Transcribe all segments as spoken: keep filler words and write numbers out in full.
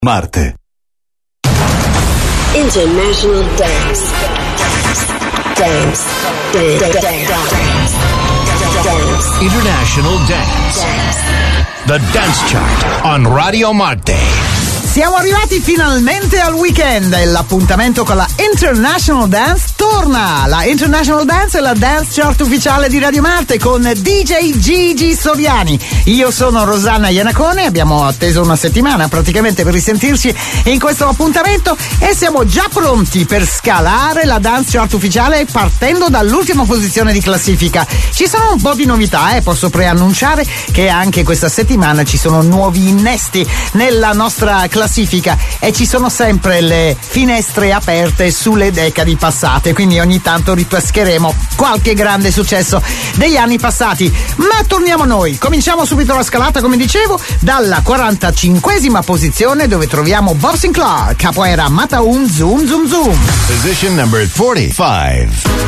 Marte. International Dance. Dance. Dance. Dance. Dance. International Dance. The Dance Chart on Radio Marte. Siamo arrivati finalmente al weekend e l'appuntamento con la International Dance torna. La International Dance è la dance chart ufficiale di Radio Marte con D J Gigi Soriani. Io sono Rosanna Iannacone, abbiamo atteso una settimana praticamente per risentirci in questo appuntamento e siamo già pronti per scalare la dance chart ufficiale partendo dall'ultima posizione di classifica. Ci sono un po' di novità e eh? posso preannunciare che anche questa settimana ci sono nuovi innesti nella nostra classifica. classifica e ci sono sempre le finestre aperte sulle decadi passate, quindi ogni tanto ripescheremo qualche grande successo degli anni passati. Ma torniamo a noi, cominciamo subito la scalata, come dicevo, dalla quarantacinquesima posizione dove troviamo Bob Sinclar, Capoeira Mata Un Zoom Zoom Zoom. Position number forty-five.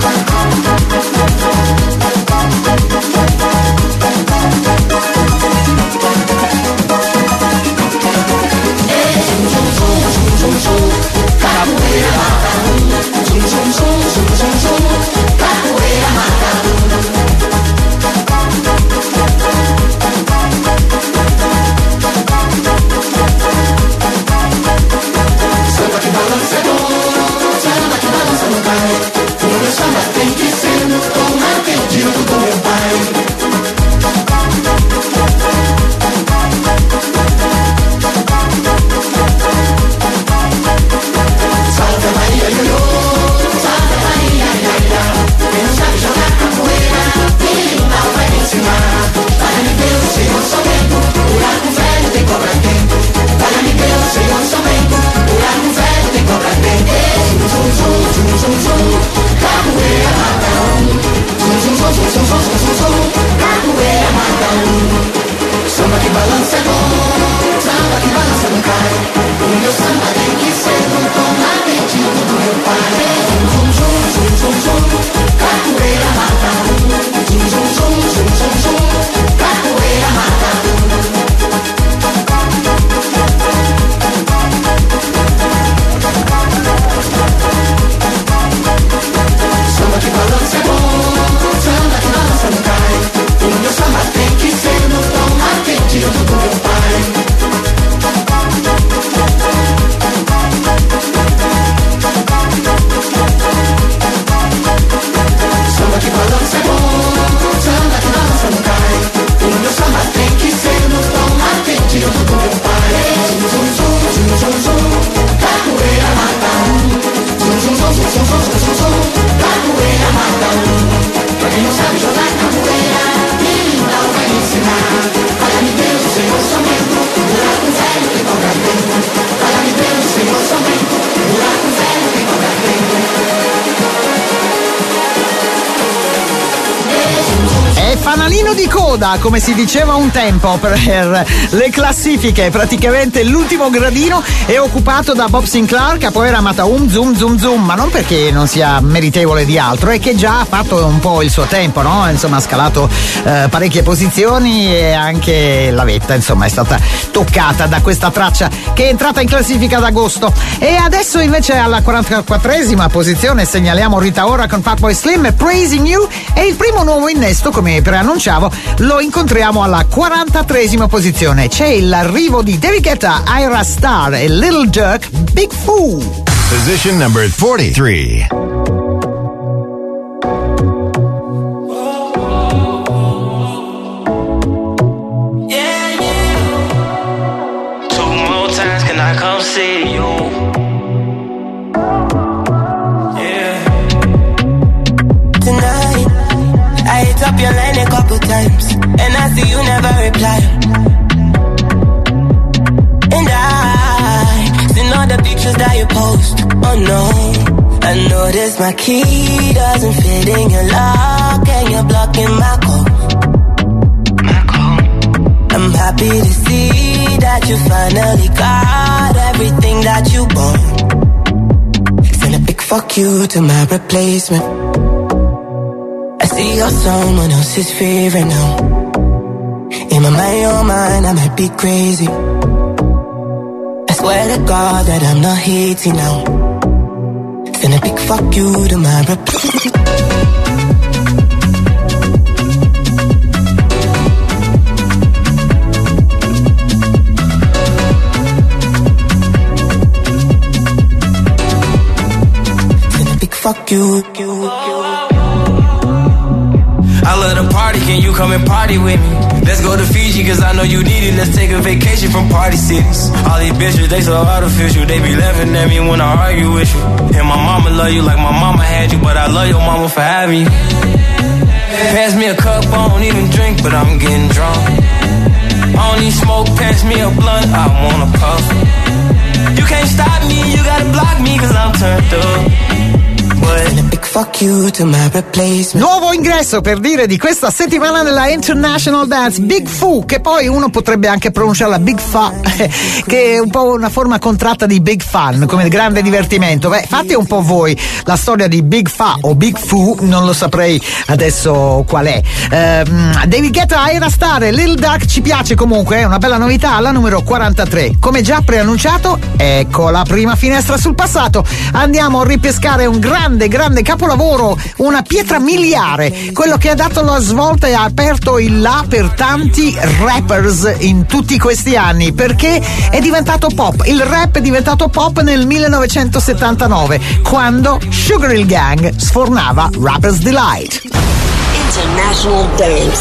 Come si diceva un tempo per le classifiche, praticamente l'ultimo gradino è occupato da Bob Sinclar, Capoeira Mata Un Zoom Zoom Zoom, ma non perché non sia meritevole di altro, è che già ha fatto un po' il suo tempo, no? Insomma, ha scalato eh, parecchie posizioni e anche la vetta, insomma, è stata toccata da questa traccia che è entrata in classifica ad agosto. E adesso invece alla quarantaquattresima posizione segnaliamo Rita Ora con Fatboy Slim e Praising You, e il primo nuovo innesto, come preannunciavo, lo incontriamo alla quarantatreesima posizione. C'è l'arrivo di David Guetta, Ira Star e Little Dirk, Big Fool. Position number forty-three. Yeah, yeah. Two more times can I come see you? Yeah. Tonight I hit up your line a couple times and I see you never reply. And I seen all the pictures that you post. Oh no, I noticed my key doesn't fit in your lock and you're blocking my call. My call. I'm happy to see that you finally got everything that you want. Send a big fuck you to my replacement. I see you're someone else's favorite now. In my mind, oh mind, I might be crazy. swear to God that I'm not hating now. Send a big fuck you to my replacement. Fuck you, you, you. I love to party, can you come and party with me? Let's go to Fiji, cause I know you need it. Let's take a vacation from party cities. All these bitches, they so artificial. They be laughing at me when I argue with you. And my mama love you like my mama had you, but I love your mama for having you. Pass me a cup, I don't even drink, but I'm getting drunk. I don't need smoke, pass me a blunt, I wanna puff. You can't stop me, you gotta block me, cause I'm turned up. Nuovo ingresso, per dire, di questa settimana della International Dance, Big Fu, che poi uno potrebbe anche pronunciarla Big Fa, che è un po' una forma contratta di Big Fun, come grande divertimento. Beh, fate un po' voi la storia di Big Fa o Big Fu, non lo saprei adesso qual è. Uh, David Guetta, Era Star, Lil Durk ci piace comunque, è una bella novità, alla numero quarantatré. Come già preannunciato, ecco la prima finestra sul passato. Andiamo a ripescare un grande grande capolavoro, una pietra miliare, quello che ha dato la svolta e ha aperto il là per tanti rappers in tutti questi anni, perché è diventato pop. Il rap è diventato pop nel millenovecentosettantanove, quando Sugar Hill Gang sfornava Rapper's Delight. International Dance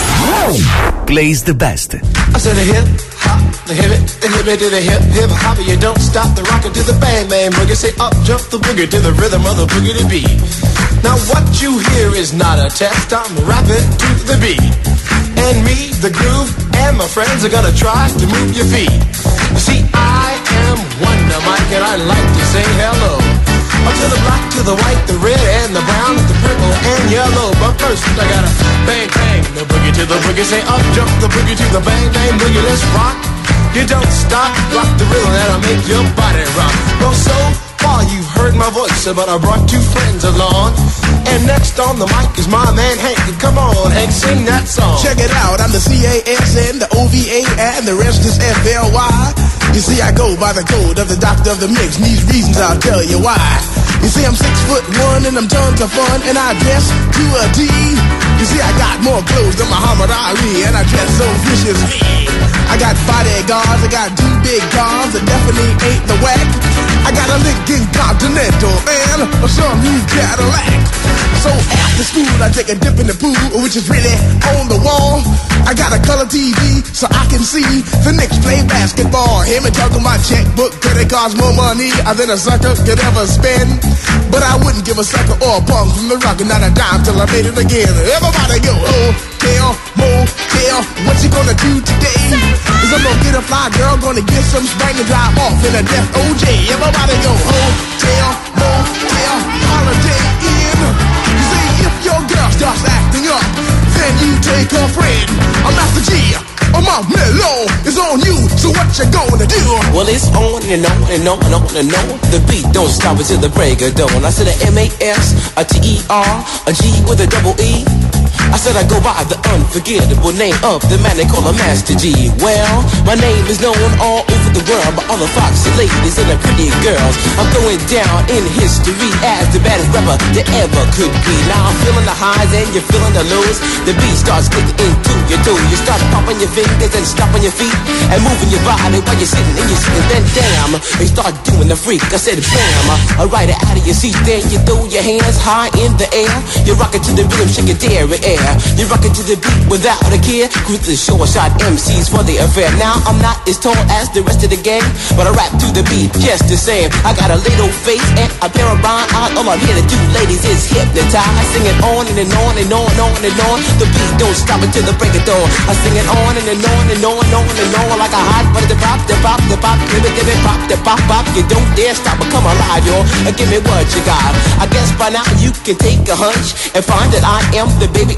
plays the best. I said the hip hop, the hip it, the hip it to the hip hip hop. You don't stop the rocket to the bang bang boogie. Say up jump the boogie to the rhythm of the boogie to beat. Now what you hear is not a test. I'm rapping to the beat, and me, the groove, and my friends are gonna try to move your feet. You see, I am Wonder Mike, and I like to say hello. Up to the black, to the white, the red, and the brown, the purple, and yellow. But first, I gotta bang, bang, the boogie to the boogie. Say up, jump the boogie to the bang, bang, boogie. Let's rock. You don't stop, rock the rhythm that'll make your body rock. Well, so far you've heard my voice, but I brought two friends along. And next on the mic is my man Hank. Come on, Hank, sing that song. Check it out, I'm the C A S N, the O V A, and the rest is F L Y. You see, I go by the code of the doctor of the mix, and these reasons I'll tell you why. You see, I'm six foot one, and I'm tons of fun, and I dress to a T. You see, I got more clothes than Muhammad Ali, and I dress so viciously. I got bodyguards, I got two big cars that definitely ain't the whack. I got a Lincoln Continental and a some new Cadillac. So after school, I take a dip in the pool, which is really on the wall. I got a color T V so I can see the Knicks play basketball. Hear me talking my checkbook, credit cards, more money than a sucker could ever spend. But I wouldn't give a sucker or a punk from the rock, and not a dime till I made it again. Everybody go, hotel, motel, what you gonna do today? Is I'm gonna get a fly girl, gonna get some spring and drive off in a death O J. Everybody go, hotel, motel, holiday in. You see, if your girl starts acting up, then you take her friend. I'm Master G, I'm out mellow, it's on you, so what you gonna do? Well, it's on and on and on and on and on. The beat don't stop until the break of dawn. I said a M A S, a T E R, a G with a double E. I said I go by the unforgettable name of the man they call a Master G. Well, my name is known all over the world by all the foxy ladies and the pretty girls. I'm going down in history as the baddest rapper there ever could be. Now I'm feeling the highs and you're feeling the lows. The beat starts kicking into your toe. You start popping your fingers and stomping your feet and moving your body while you're sitting and you're sitting. Then damn, they start doing the freak. I said bam, I ride it out of your seat. Then you throw your hands high in the air. You rock it to the rhythm, shake it there and air. You rock it to the beat without a care. Cruise the show, shot M Cs for the affair. Now I'm not as tall as the rest of the gang, but I rap to the beat just the same. I got a little face and a pair of rhyme eyes. All I'm here to do, ladies, is hypnotize. Sing it on and, and on and on and on and on. The beat don't stop until the break of dawn. I sing it on and, and on and on and on and on like a hot butter. The pop, the pop, the pop, give it, give it, pop, the pop, pop. You don't dare stop or come alive, yo. Give me what you got. I guess by now you can take a hunch and find that I am the baby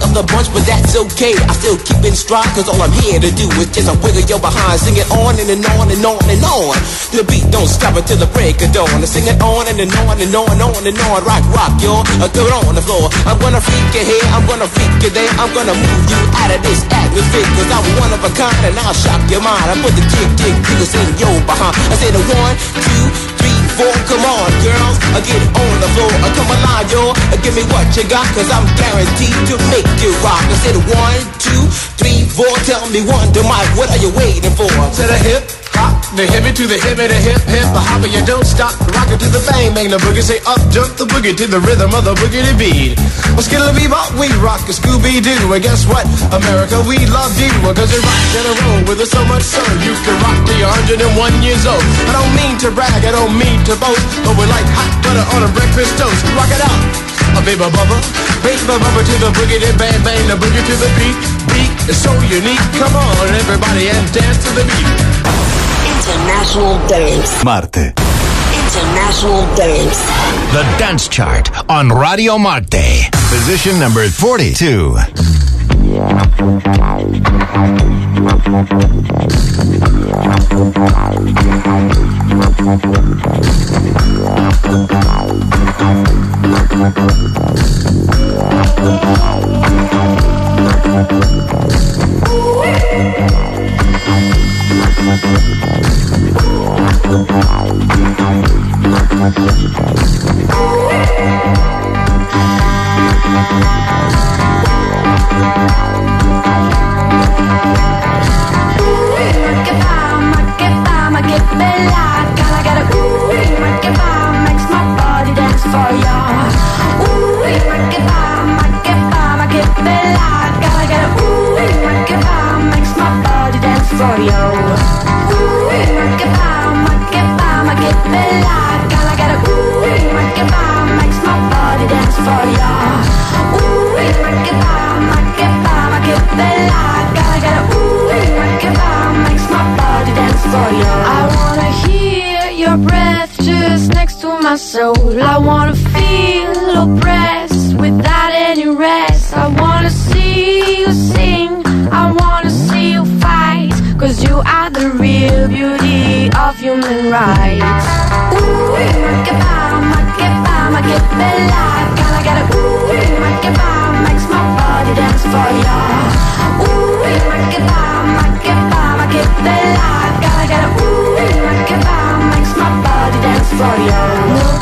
of the bunch, but that's okay. I still keep in stride, cause all I'm here to do is just a wiggle your behind. Sing it on and, and on and on and on. The beat don't stop until the break of dawn. I sing it on and, and on and on and on and on. Rock, rock, y'all. Uh, throw it on the floor. I'm gonna freak you here, I'm gonna freak you there. I'm gonna move you out of this atmosphere, cause I'm one of a kind and I'll shock your mind. I put the jig, jig, jiggles in your behind. I say the one, two, three, four. Come on, girls, I get on the floor. I come alive, y'all. Give me what you got, cause I'm guaranteed to make you rock. I said one, two, three, four. Tell me one, to Mike, what are you waiting for? To the hip, hop, the hippie to the hippie, the hip, hip, the hopper, you don't stop. Rock it to the bang, bang, the boogie. Say up, jump the boogie to the rhythm of the boogie to beat. Well, skittle bebop, we rock a Scooby-Doo. And guess what? America, we love you. Cause you rock in a row with us so much so you can rock till you're one hundred and one years old. I don't mean to brag, I don't mean to boast, but we're like hot butter on a breakfast toast. Rock it out. A baby bubba, baby bubba to the boogie, then bang bang, the boogie to the beat. Beat is so unique. Come on, everybody, and dance to the beat. International Dance. Marte. International Dance. The Dance Chart on Radio Marte. Position number forty-two. Soul. I wanna feel oppressed without any rest. I wanna see you sing, I wanna see you fight, cause you are the real beauty of human rights. Ooh, make it bomb, make it bomb, make it bella. Gotta get it, ooh, make it bomb, makes my body dance for ya. Ooh, make it bomb, make it bomb, make it bella. Gotta get it, ooh, make it bomb, makes my body dance for ya.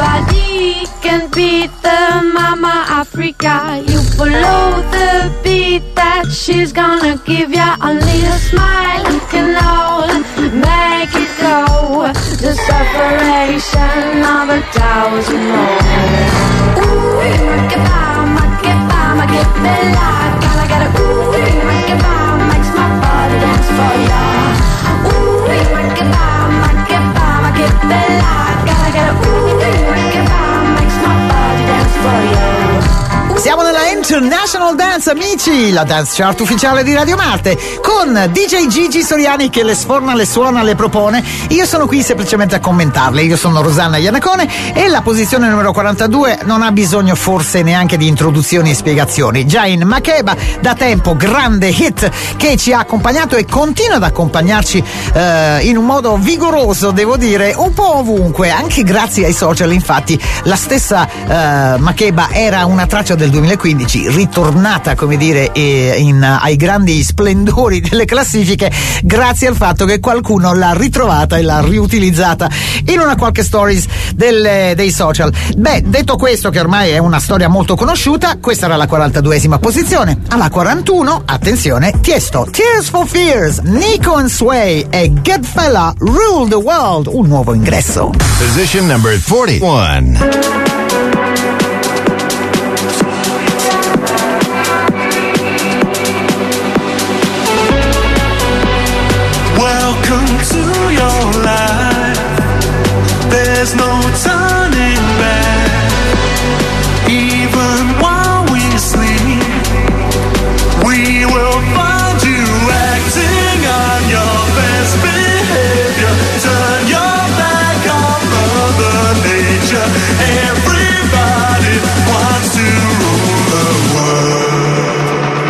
Nobody can beat the Mama Africa. You follow the beat that she's gonna give ya. Only a smile can all make it go. The separation of a thousand more. Ooh, make it bomb, make it bomb, make it bella. Gotta get it, ooh, make it bomb, makes my body dance for ya. Ooh, make it bomb, make it bomb, make it bella. Gotta get it, ooh, make it bomb, makes my body dance for ya. Siamo nella International Dance, amici, la dance chart ufficiale di Radio Marte, con D J Gigi Soriani che le sforna, le suona, le propone. Io sono qui semplicemente a commentarle. Io sono Rosanna Iannacone e la posizione numero quarantadue non ha bisogno forse neanche di introduzioni e spiegazioni. Già in Makeba, da tempo, grande hit che ci ha accompagnato e continua ad accompagnarci eh, in un modo vigoroso, devo dire, un po' ovunque, anche grazie ai social. Infatti la stessa eh, Makeba era una traccia del duemilaquindici, ritornata, come dire, in, ai grandi splendori delle classifiche, grazie al fatto che qualcuno l'ha ritrovata e l'ha riutilizzata in una qualche stories delle, dei social. Beh, detto questo, che ormai è una storia molto conosciuta, questa era la quarantaduesima posizione. Alla quarantuno, attenzione, Tiesto, Tears for Fears, Nico and Sway e Goodfella, Rule the World, un nuovo ingresso. Position number forty-one. There's no turning back. Even while we sleep, we will find you acting on your best behavior. Turn your back on Mother Nature. Everybody wants to rule the world.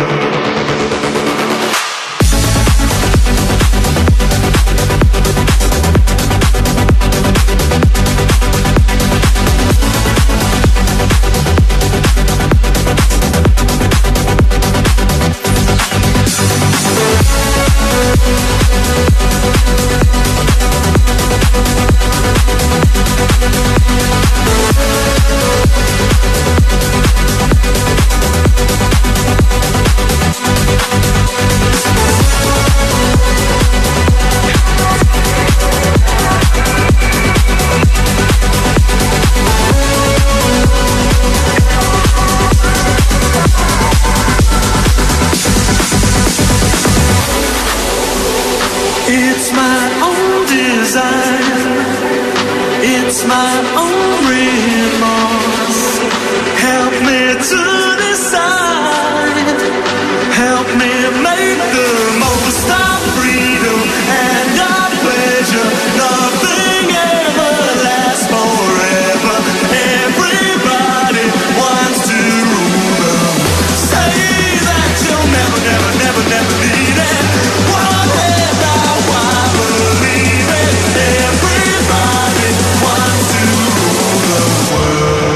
face my own remorse. Help me to decide. Help me make the most of freedom and our pleasure. Nothing ever lasts forever. Everybody wants to rule them. Say that you'll never, never, never, never need it. Whatever, why believe it? Everybody wants to rule the world.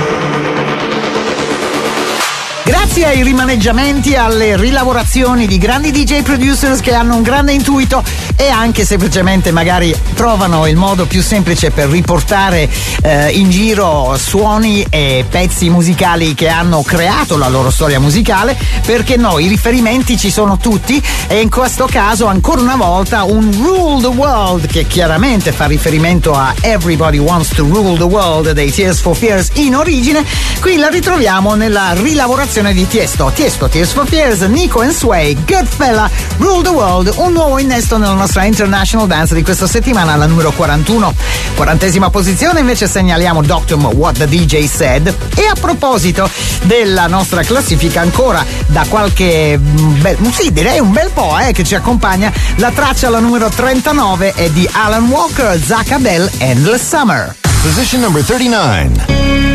Grazie ai rimaneggiamenti, alle rilavorazioni di grandi D J producers che hanno un grande intuito e anche semplicemente magari trovano il modo più semplice per riportare eh, in giro suoni e pezzi musicali che hanno creato la loro storia musicale, perché no, i riferimenti ci sono tutti, e in questo caso ancora una volta un Rule the World che chiaramente fa riferimento a Everybody Wants to Rule the World dei Tears for Fears in origine. Qui la ritroviamo nella rilavorazione di Tiesto. Tiesto, Tears for Fears, Nico and Sway, Goodfella, Rule the World, un nuovo innesto nella nostra International Dance di questa settimana, alla numero quarantuno. Quarantesima posizione invece segnaliamo Doctor What the D J Said. E a proposito della nostra classifica, ancora da qualche bel, sì direi un bel po' eh, che ci accompagna, la traccia alla numero trentanove è di Alan Walker, Zach Abel, Endless Summer. Position number thirty-nine.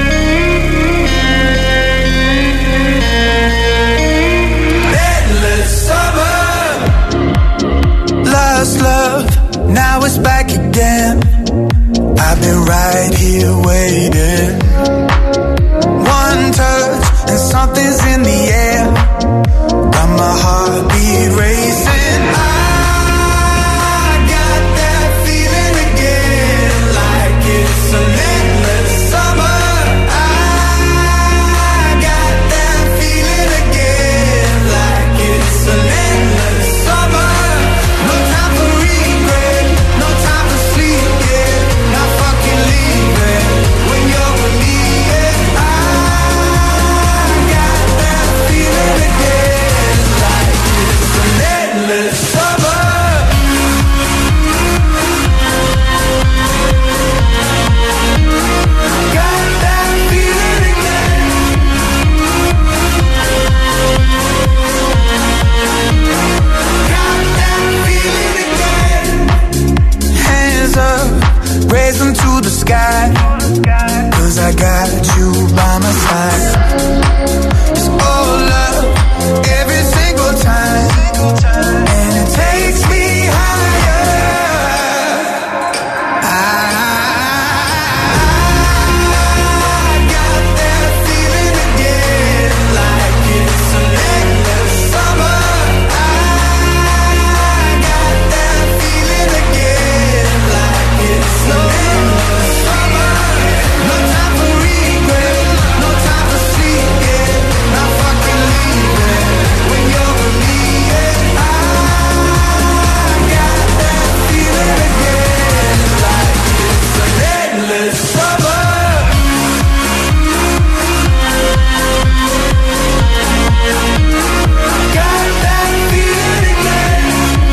Lost love, now it's back again. I've been right here waiting. One touch and something's in the air. Got my heartbeat racing. I got that feeling again, like it's an endless summer. I got that feeling again, like it's an endless summer. Raise them to the sky, cause I got you by my side. It's all love, every single time, and it takes me higher. I got that feeling again, like it's an endless summer. I got that feeling again, like it's no endless summer. No time for regret, no time for sleep, yeah. Not fucking leaving when you're with me, yeah. I got that feeling again, like it's an endless summer. Got that feeling again.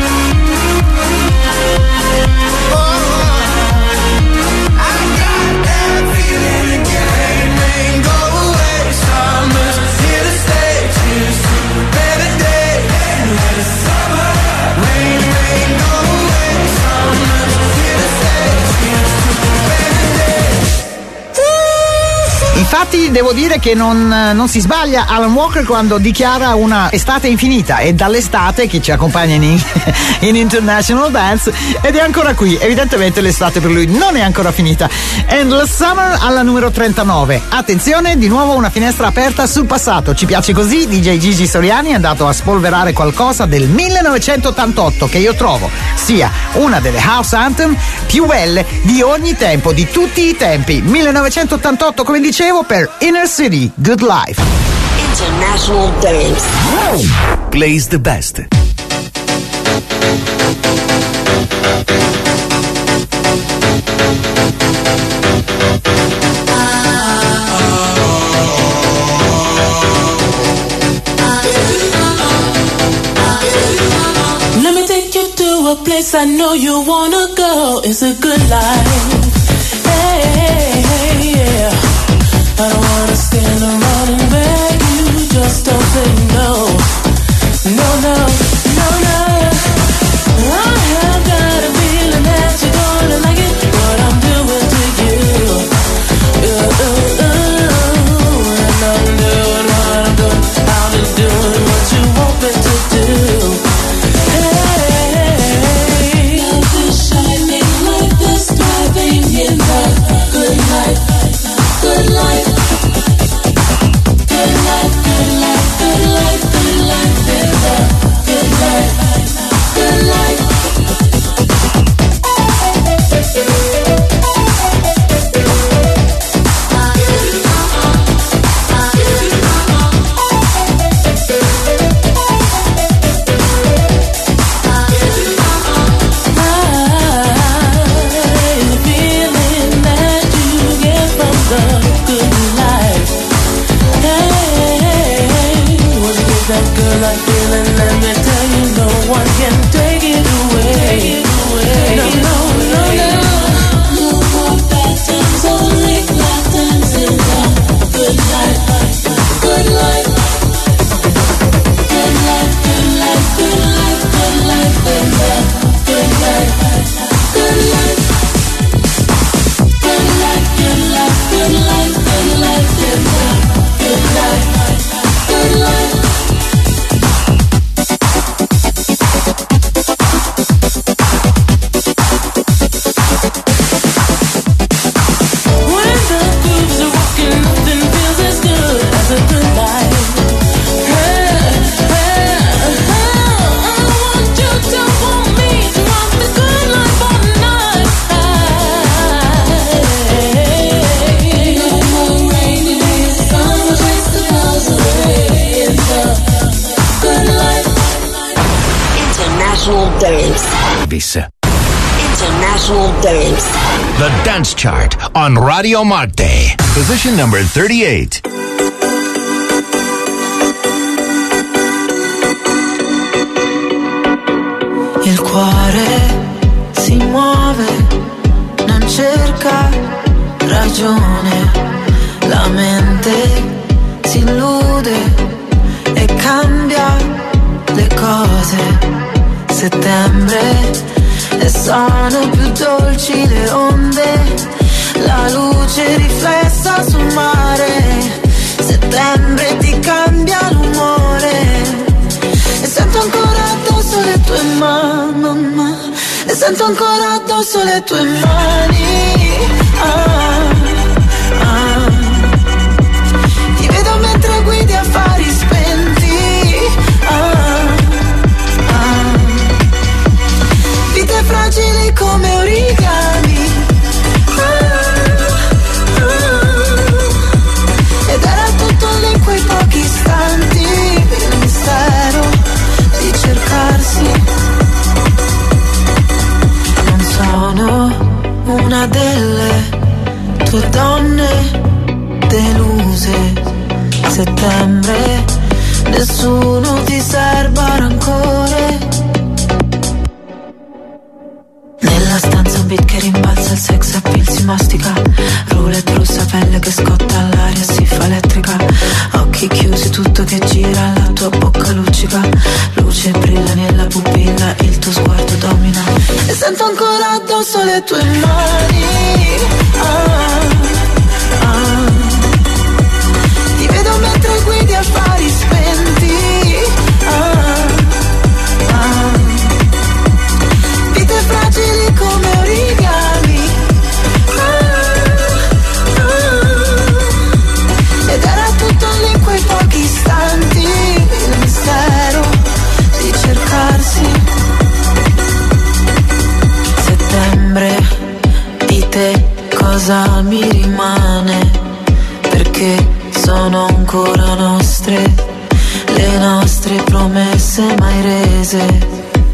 I got that feeling again. Rain, go away, summer's here to stay. Cheers to a better day. Endless summer. Rain, rain, go away, summer's here to stay. Cheers to a better day. Infatti devo dire che non, non si sbaglia Alan Walker quando dichiara una estate infinita, e dall'estate che ci accompagna in, in International Dance, ed è ancora qui. Evidentemente l'estate per lui non è ancora finita. Endless Summer alla numero trentanove. Attenzione, di nuovo una finestra aperta sul passato. Ci piace così. D J Gigi Soriani è andato a spolverare qualcosa del millenovecentottantotto che io trovo sia una delle house anthem più belle di ogni tempo, di tutti i tempi. millenovecentottantotto, come dicevo, per Inner City, Good Life. International Dance. Plays the best. Let me take you to a place I know you wanna go. It's a good life. Dance. This. International Dance. The Dance Chart on Radio Marte. Position number thirty-eight. Il cuore si muove, non cerca ragione, la mente si illude e cambia le cose. Settembre e sono più dolci le onde, la luce riflessa sul mare. Settembre ti cambia l'umore e sento ancora addosso le tue mani, e sento ancora addosso le tue mani. Ah, ah. Ti vedo mentre guidi affari spenti. Ah, ah. Vite fragili come origami. Ah, ah. Ed era tutto lì in quei pochi istanti, il mistero di cercarsi. Non sono una delle tue donne deluse. Settembre, nessuno ti serba rancore. Nella stanza un beat che rimbalza, il sex appeal si mastica. Roulette russa, pelle che scotta, l'aria si fa elettrica. Occhi chiusi, tutto che gira, la tua bocca luccica. Luce brilla nella pupilla, il tuo sguardo domina. E sento ancora addosso le tue mani. Ah, ah. Ti vedo mentre guidi affari spenti. Ah, ah. Vite fragili come origami. Ah, ah. Ed era tutto lì in quei pochi istanti, il mistero di cercarsi. Settembre, di te cosa mi rimane? Perché sono ancora nostre, le nostre promesse mai rese.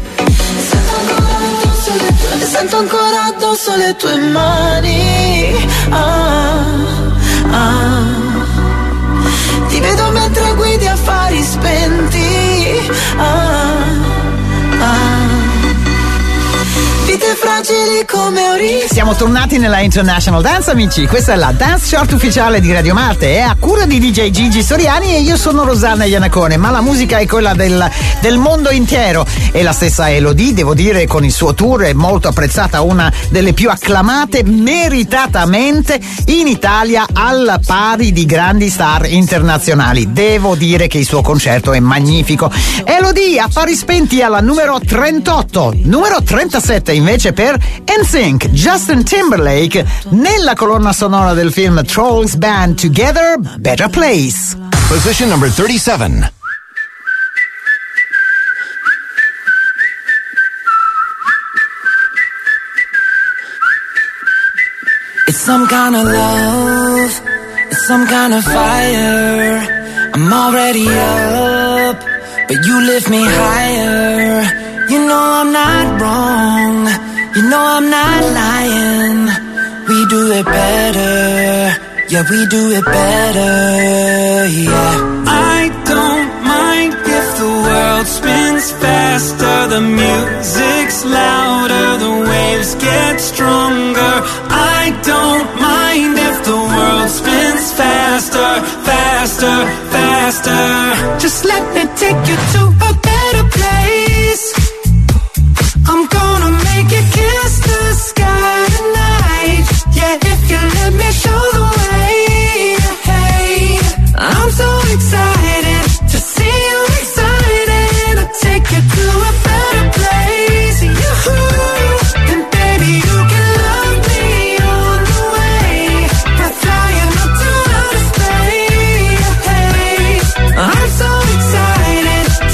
Sento ancora addosso le tue mani. Ah, ah. Ti vedo mentre guidi affari spenti. Ah, ah. Vite fragili come origami. Siamo tornati nella International Dance, amici. Questa è la Dance Chart ufficiale di Radio Marte. È a cura di D J Gigi Soriani e io sono Rosanna Iannacone. Ma la musica è quella del, del mondo intero. E la stessa Elodie, devo dire, con il suo tour è molto apprezzata, una delle più acclamate meritatamente in Italia, al pari di grandi star internazionali. Devo dire che il suo concerto è magnifico. Elodie, affari spenti alla numero trentotto. Numero trentasette invece per N Sync, Justin Timberlake, nella colonna sonora del film Trolls Band Together, Better Place. Position number thirty-seven. It's some kind of love, it's some kind of fire. I'm already up, but you lift me higher. You know I'm not wrong, you know I'm not lying. We do it better, yeah, we do it better, yeah. I don't mind if the world spins faster, the music's louder, the waves get stronger. I don't mind if the world spins faster, faster, faster. Just let me take you to a better place. I'm gonna make you kiss the sky tonight. Yeah, if you let me show the way. Hey, I'm so excited to see you excited. I'll take you to a better place. You, and baby, you can love me on the way. We're flying up to outer space. Hey, I'm so excited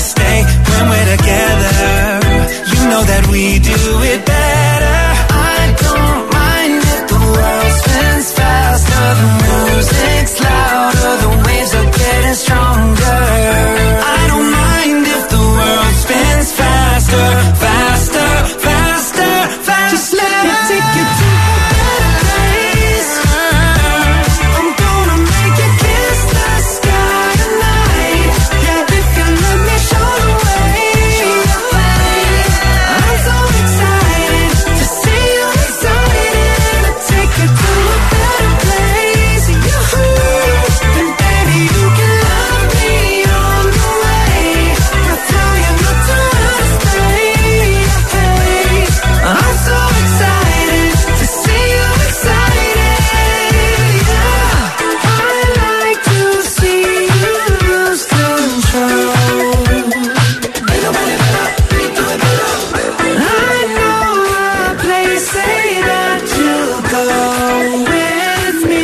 stay when we're together. You know that we do it better. I don't mind if the world spins faster, the music's louder, the waves are getting stronger. I don't mind if the world spins faster, faster, faster, faster. Just let me take you to a better place. I'm gonna make you kiss the sky tonight. Yeah, if you let me show the way. I'm so excited to see you excited. I'll take you to a better place. Then baby you can love me on the way. I'll tell you not to stay. I'm so excited to see you excited. Yeah, I like to see you lose control. Ain't nobody better, we do it better. I know a place that you'll go with me.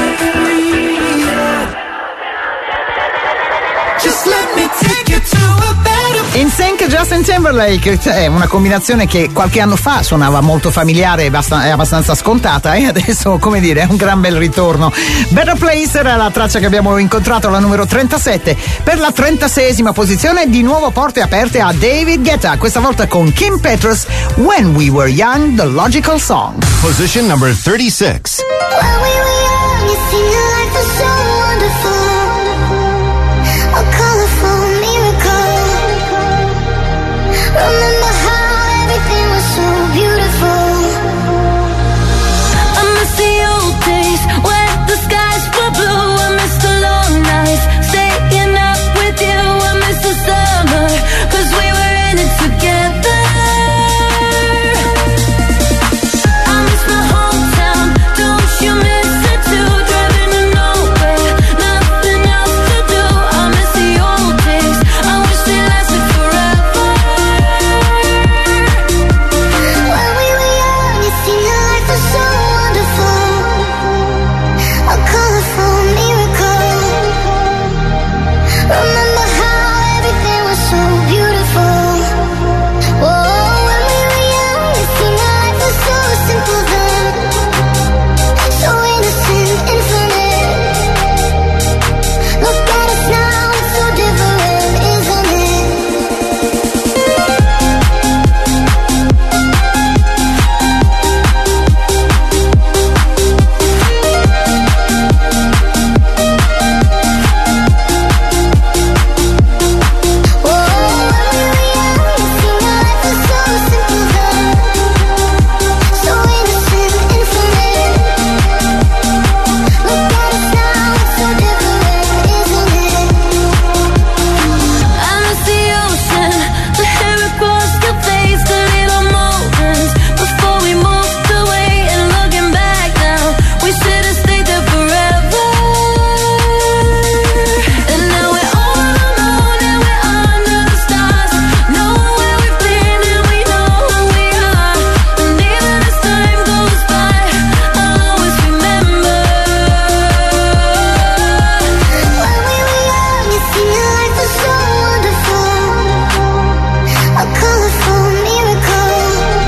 Just let me take you to a better. In Sync e Justin Timberlake è una combinazione che qualche anno fa suonava molto familiare e basta- è abbastanza scontata e adesso, come dire, è un gran bel ritorno. Better Place era la traccia che abbiamo incontrato alla numero trentasette. Per la trentaseiesima posizione di nuovo porte aperte a David Guetta, questa volta con Kim Petras, When We Were Young, The Logical Song. Position number thirty-six. When we were young, it seemed life was so wonderful. A colorful miracle. Remember how everything was so beautiful. I miss the old days when the skies were blue. I miss the long nights staying up with you. I miss the summer, cause we were in it together. I miss my hometown, don't you miss it too? Driving to nowhere, nothing else to do. I miss the old days, I wish they lasted forever. When we were young, it seemed life was so wonderful. A colorful miracle. Remember how everything was so beautiful. Whoa, when we were young, it seemed life was so simple then. So innocent, infinite. Look at us now, it's so different, isn't it? I miss the ocean, the hair across the face, the little moments before we moved away. And looking back now, we should have stayed there forever. And now we're all alone and we're under the stars. Know where we've been and we know who we are. And even as time goes by, I'll always remember. When we were young, it seemed life was so wonderful. A colorful miracle.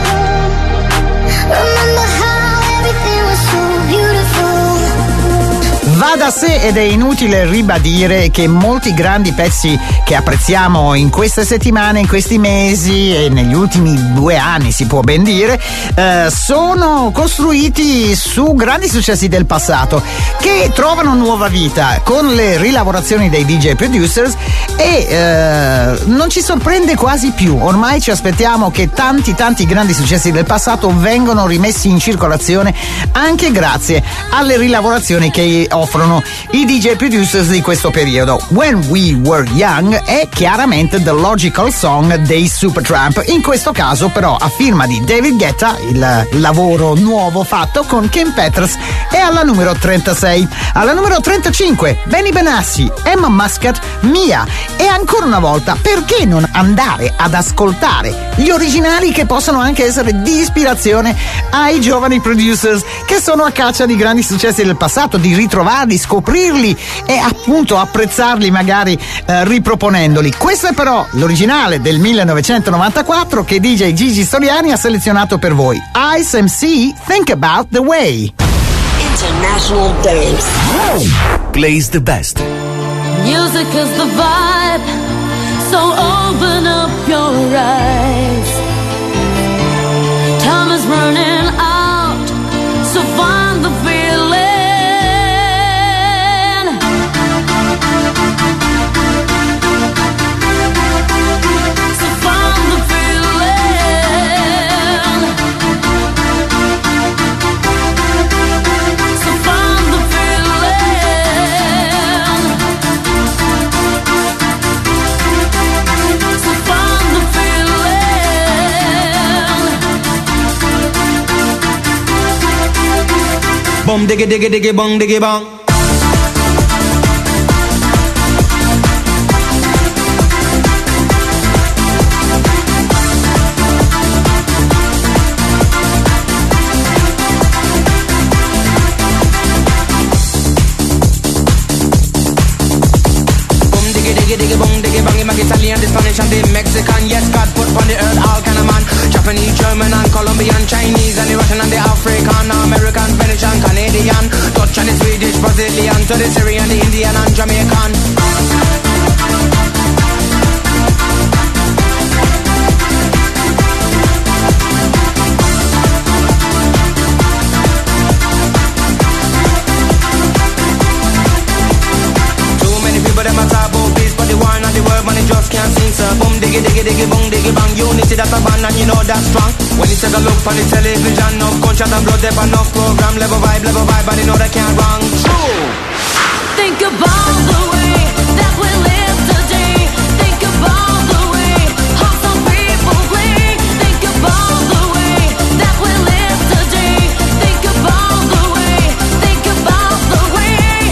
Remember how everything was so beautiful. Va da sé ed è inutile ribadire che molti grandi pezzi che apprezziamo in queste settimane, in questi mesi e negli ultimi due anni, si può ben dire, eh, sono costruiti su grandi successi del passato che trovano nuova vita con le rilavorazioni dei D J producers e eh, non ci sorprende quasi più. Ormai ci aspettiamo che tanti tanti grandi successi del passato vengano rimessi in circolazione anche grazie alle rilavorazioni che offrono i D J producers di questo periodo. When We Were Young è chiaramente The Logical Song dei Supertramp, in questo caso però a firma di David Guetta, il lavoro nuovo fatto con Kim Petras, è alla numero trentasei. Alla numero trentacinque Benny Benassi, Emma Muscat, Mia. E ancora una volta, perché non andare ad ascoltare gli originali che possono anche essere di ispirazione ai giovani producers che sono a caccia di grandi successi del passato, di ritrovarli, scoprirli e appunto apprezzarli magari eh, riproponendoli. Questo è però l'originale del millenovecentonovantaquattro che D J Gigi Storiani ha selezionato per voi. Ice M C, Think About the Way. International Dance. Plays the best. Music is the vibe, so open up your eyes. Time is running out, so find the feeling. So find the feeling. So find the feeling. So find the feeling. Bum diggy diggy diggy bong diggy bong. Italian, the Spanish and the Mexican. Yes, God put on the earth all kind of man. Japanese, German and Colombian, Chinese and the Russian and the African, American, Spanish and Canadian, Dutch and the Swedish, Brazilian, to the Syrian, the Indian and Jamaican. Just can't sing, sir. Boom, diggy, diggy, diggy, boom, diggy, bang. Unity, that's a band, and you know that's strong. When you take a look on the television, enough gunshot and blood, there enough program, level vibe, level vibe, but you know they can't wrong. True. Think about the way that we live today. Think about the way how some people play. Think about the way that we live today. Think about the way. Think about the way.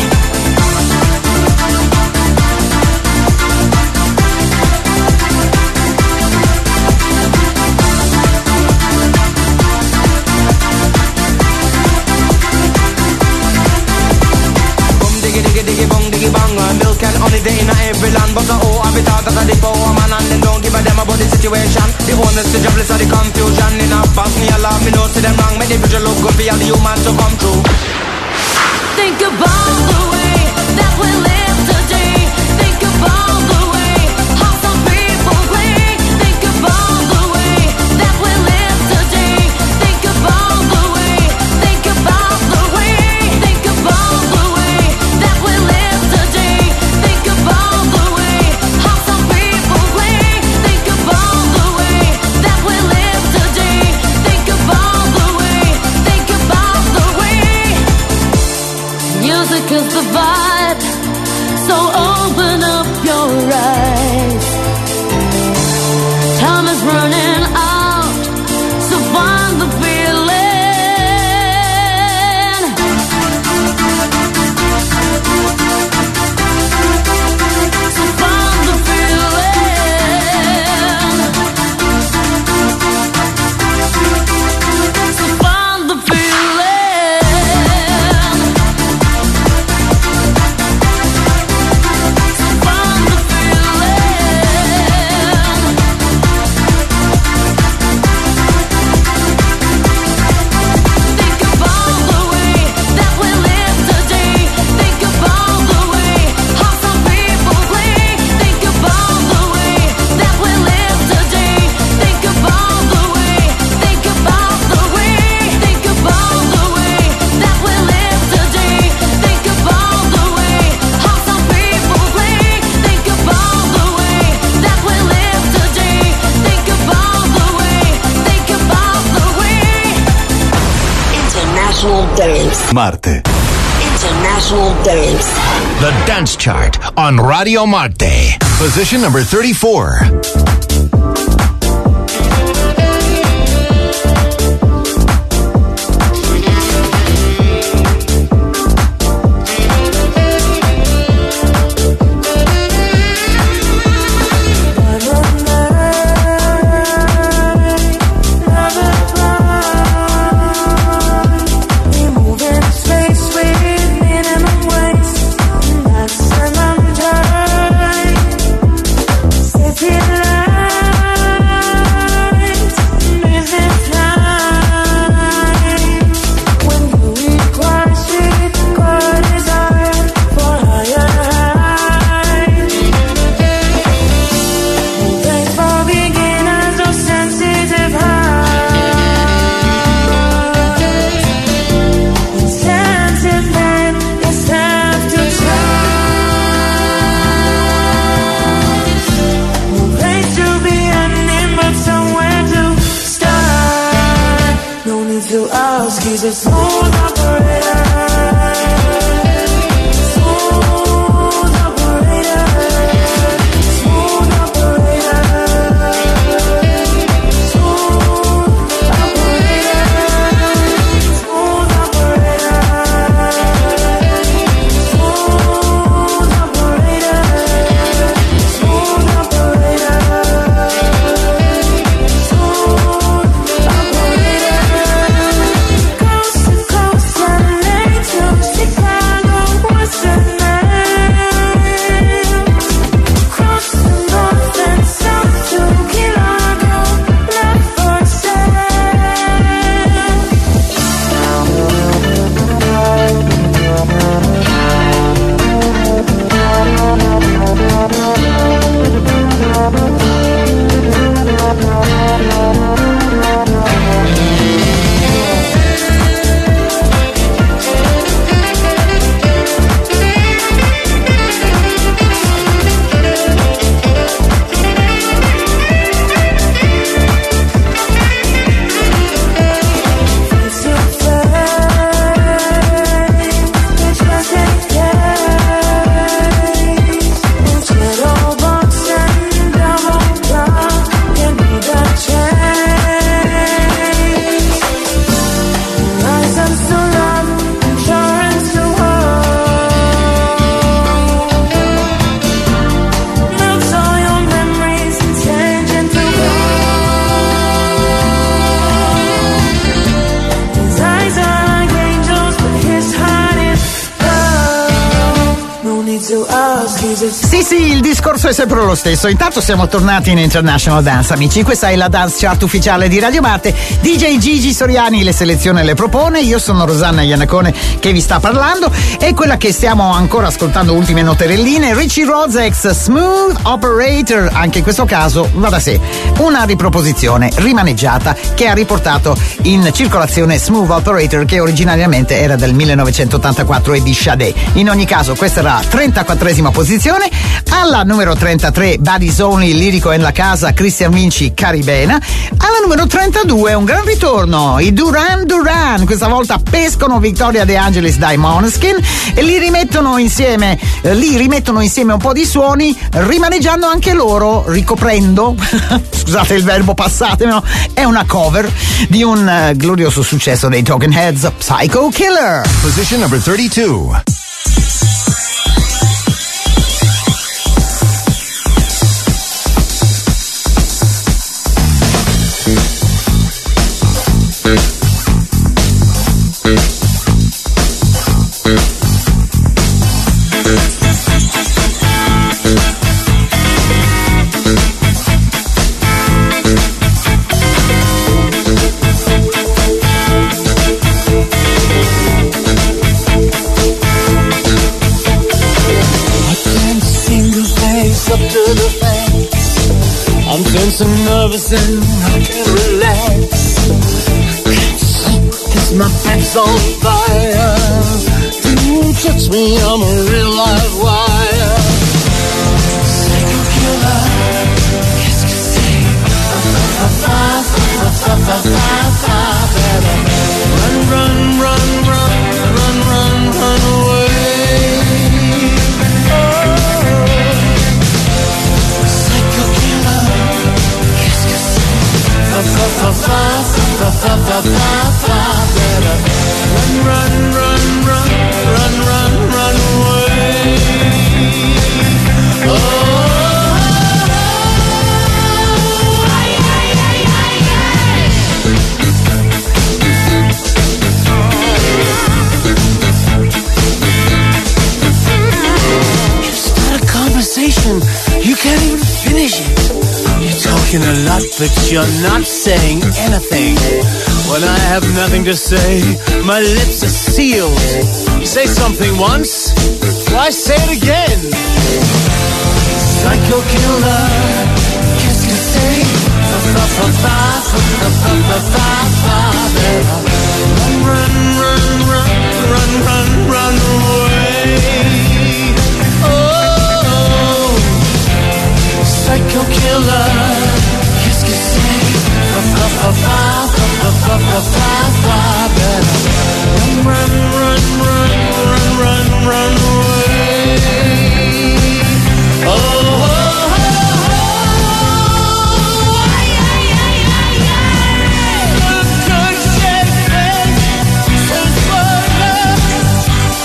Milk and honey day in every land, but the whole have it out as a depot man, and them don't give a damn about the situation. The owners the jobless are the confusion. In a boss me alarm, me know see them wrong. Make the picture look good for all the human to come true. Think about the way that we live today. Think about the way how some people play. Think about the way that we live today. Think about the way. Think about the way. Think about the way that we live today. Think about the way how some people play. Think about the way that we live today. Think about the way. Think about the way. Music is the vibe, so open up your eyes. Time is running out, so find the feeling. So find the feeling. So find the feeling. So find the Think about the way that we live today. Think about the way how some people play. Think about the way that we live today. Think about the way. Think about the way. Think about the way that we live today. Think about the way how some people play. Think about the way that we live today. Think about the way. Think about the way. International Dance. Marte. International Dance. The Dance Chart on Radio Marte. Position number thirty-four. We move in space with minimum waste. he's a smooth operator. Smooth operator. Smooth operator. Smooth operator. Smooth operator. Smooth operator. Smooth operator. Smooth operator. Coast to coast, L A to Chicago, what's her name? Cross the north and south to Chicago, left for Sì, sì, il discorso è sempre lo stesso. Intanto siamo tornati in International Dance, amici. Questa è la dance chart ufficiale di Radio Marte. D J Gigi Soriani le selezione e le propone. Io sono Rosanna Iannacone che vi sta parlando. E quella che stiamo ancora ascoltando, ultime noterelline, Richie Rhodes ex Smooth Operator. Anche in questo caso va da sé una riproposizione rimaneggiata che ha riportato in circolazione Smooth Operator, che originariamente era del millenovecentottantaquattro e di Sade. In ogni caso questa era la trentaquattresima posizione. Alla numero trentatré Buddy's Only, Lirico en la casa, Christian Vinci, Caribena. Alla numero trentadue un gran ritorno, i Duran Duran, questa volta pescono Victoria De Angelis dai Måneskin e li rimettono insieme eh, li rimettono insieme un po' di suoni, rimaneggiando anche loro, ricoprendo scusate il verbo, passatemi, è una cover di un uh, glorioso successo dei Talking Heads, Psycho Killer. Position number thirty-two. So nervous and I can't relax. I can't sleep 'cause my bed's on fire. Don't touch me, I'm a real live wire. Psycho killer, qu'est-ce que c'est? Fa fa fa fa fa fa fa fa. Run, run, run, run, run, run, run away. Oh, psycho killer. Fa fa fa fa fa fa fa fa. Run, run, run, run, run, run, run away. Oh. You start a conversation, you can't even finish it. You're talking a lot, but you're not saying anything. When I have nothing to say, my lips are sealed. You say something once, why say it again? Psycho killer, qu'est-ce que c'est? Fa fa fa fa fa fa fa fa. Run, run, run, run, run, run, run away. Oh, psycho killer, qu'est-ce que c'est? Fa fa fa fa fa fa fa fa fa better run run run run run run away. Oh, oh, oh, oh, ay, ay, ay, ay, ay. Look good, shake face, says for love.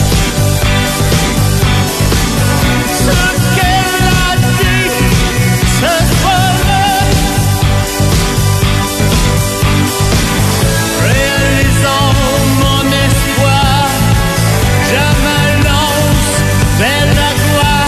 So che la di, says for love. Réalisons mon espoir, jamais lance vers la gloire.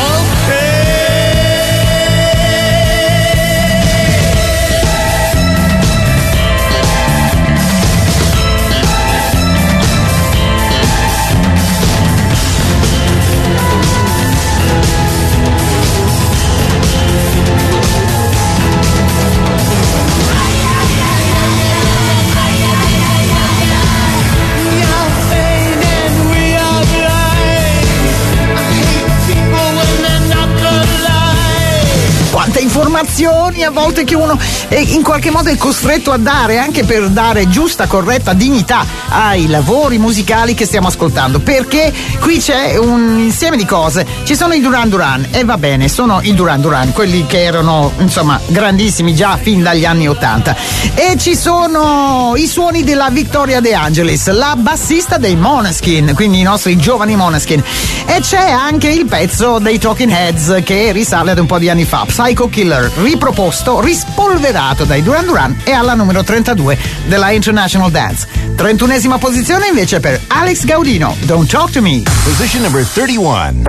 Quante informazioni a volte che uno è in qualche modo è costretto a dare, anche per dare giusta, corretta dignità ai lavori musicali che stiamo ascoltando, perché qui c'è un insieme di cose. Ci sono i Duran Duran e va bene, sono i Duran Duran, quelli che erano insomma grandissimi già fin dagli anni ottanta, e ci sono i suoni della Victoria De Angelis, la bassista dei Måneskin, quindi i nostri giovani Måneskin, e c'è anche il pezzo dei Talking Heads che risale ad un po' di anni fa, Psycho Killer, riproposto, rispolverato dai Duran Duran, e alla numero trentadue della International Dance. trentunesima posizione invece per Alex Gaudino, Don't Talk to Me. Position number thirty-one.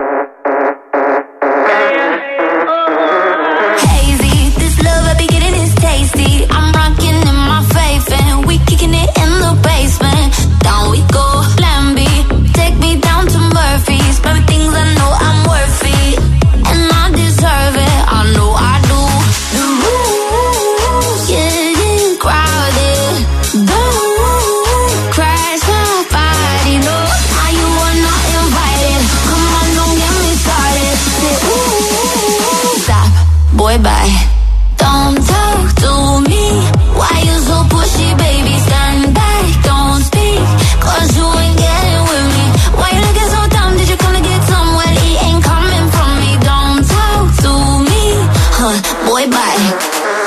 Hazy, this love I be getting is tasty. I'm rocking in my faith and we kicking it in the basement. Down we go, plan B, take me down to Murphy's. Baby, things I know I'm worth it, and I deserve it. I know I do. The room's getting crowded. Don't crash my body, no. Now you are not invited. Come on, don't get me started. Say ooh, stop, boy, bye. Don't talk to me. Why you so pushy, baby? Stand back, don't speak, cause you ain't getting with me. Why you looking so dumb? Did you come to get some? Well, he ain't coming from me. Don't talk to me, huh, boy, bye.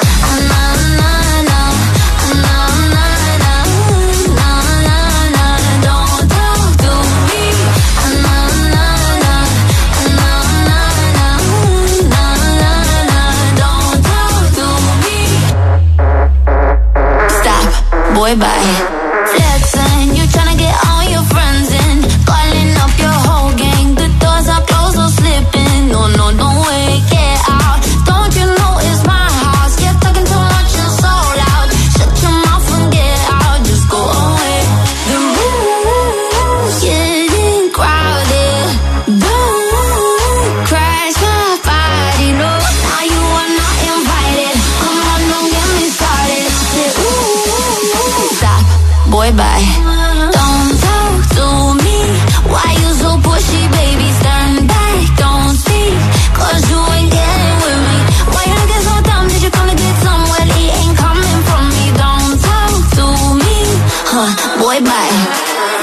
Boy, bye. Flexing, you tryna get all your friends in, calling up your whole gang. The doors are closed, no slipping. No, no, no way, get out. Don't you know it's my house? You're talking too much and so loud. Shut your mouth and get out, just go away. The room's getting crowded. Don't crash my body, no. Now you are not invited. Come on, don't get me started. Say ooh, stop, boy, bye. Don't talk to me. Why you so pushy, baby? Stand back, don't speak, cause you ain't getting with me. Why you looking so dumb? Did you come to get some? Well, he ain't coming from me. Don't talk to me, huh, boy, bye.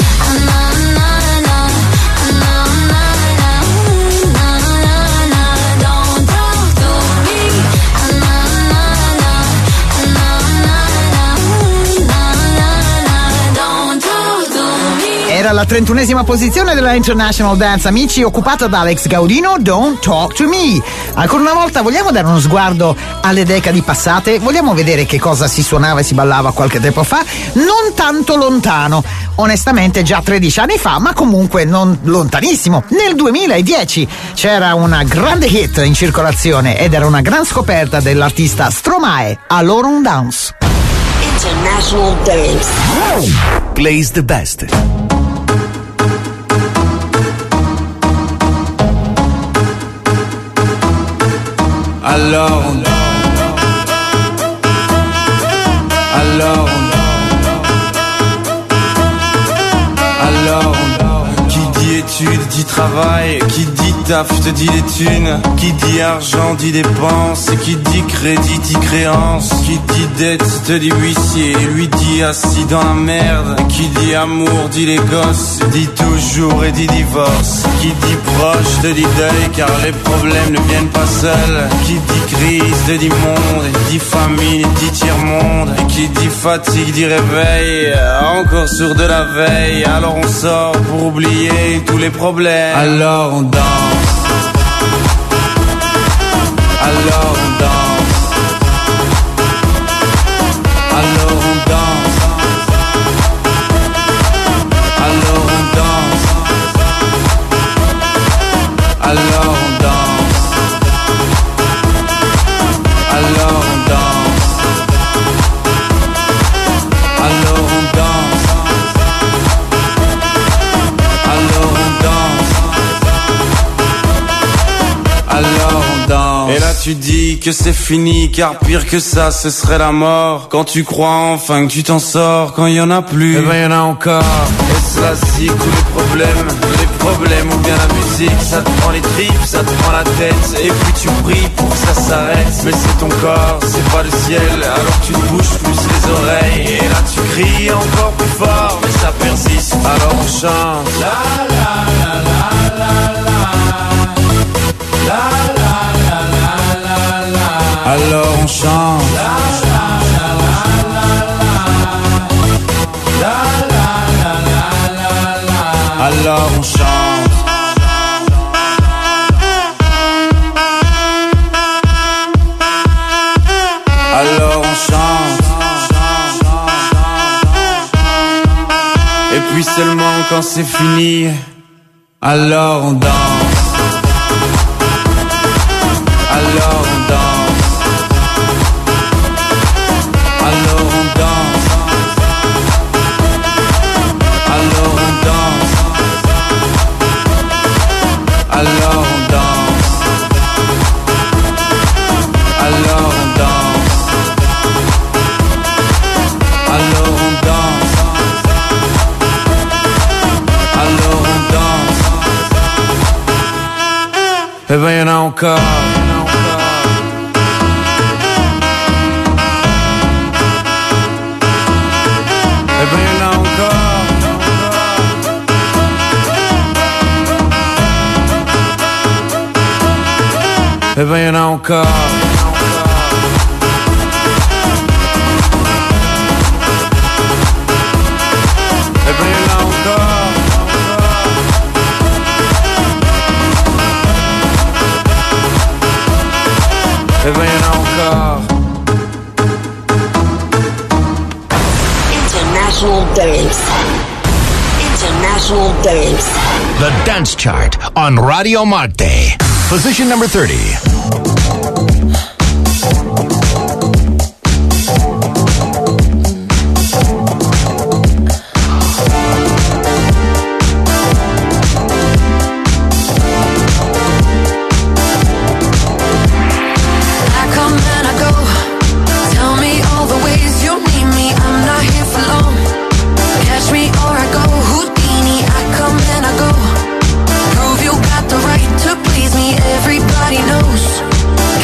Era la trentunesima posizione della International Dance, amici, occupata da Alex Gaudino, Don't Talk to Me. Ancora una volta vogliamo dare uno sguardo alle decadi passate, vogliamo vedere che cosa si suonava e si ballava qualche tempo fa, non tanto lontano, onestamente già tredici anni fa, ma comunque non lontanissimo. Nel duemiladieci c'era una grande hit in circolazione ed era una gran scoperta dell'artista Stromae, Alone on Dance. International Dance Plays the best. Alone, alone, alone. Qui dit études dit dit travail, qui dit taf te dit des thunes, qui dit argent dit dépenses, qui dit crédit dit créance, qui dit dette te dit huissier, lui dit assis dans la merde, qui dit amour dit les gosses, dit toujours et dit divorce, qui dit proche te dit deuil car les problèmes ne viennent pas seuls, qui dit crise te dit monde, dit famine dit tiers-monde, qui dit fatigue dit réveil, encore sur de la veille, alors on sort pour oublier tous les problèmes. Alors on danse, alors on danse, alors on danse, alors on danse, alors on danse, alors on danse, alors on danse, alors on danse, alors on danse. Et là tu dis que c'est fini, car pire que ça ce serait la mort. Quand tu crois enfin que tu t'en sors, quand il y en a plus, eh ben y en a encore. Et cela si tous les problèmes, les problèmes ou bien la musique, ça te prend les tripes, ça te prend la tête, et puis tu pries pour que ça s'arrête. Mais c'est ton corps, c'est pas le ciel, alors tu te bouges plus les oreilles. Et là tu cries encore plus fort, mais ça persiste, alors on chante. La la la la la la, la la la la la la. Alors on chante. La la la la la, la la la la la. Alors on chante. Alors on chante. Et puis seulement quand c'est fini, alors on danse. Alors on danse. Alors on danse. Alors on danse. Alors on danse. Alors on danse. Alors on danse. Alors on danse. Eh ben y'en a encore. Eh ben y'en a encore. Eh ben y'en a encore. Eh ben y'en a encore. Eh ben y'en a encore. International Dance. International Dance. The Dance Chart on Radio Marte. Position number thirty. Prove you got the right to please me. Everybody knows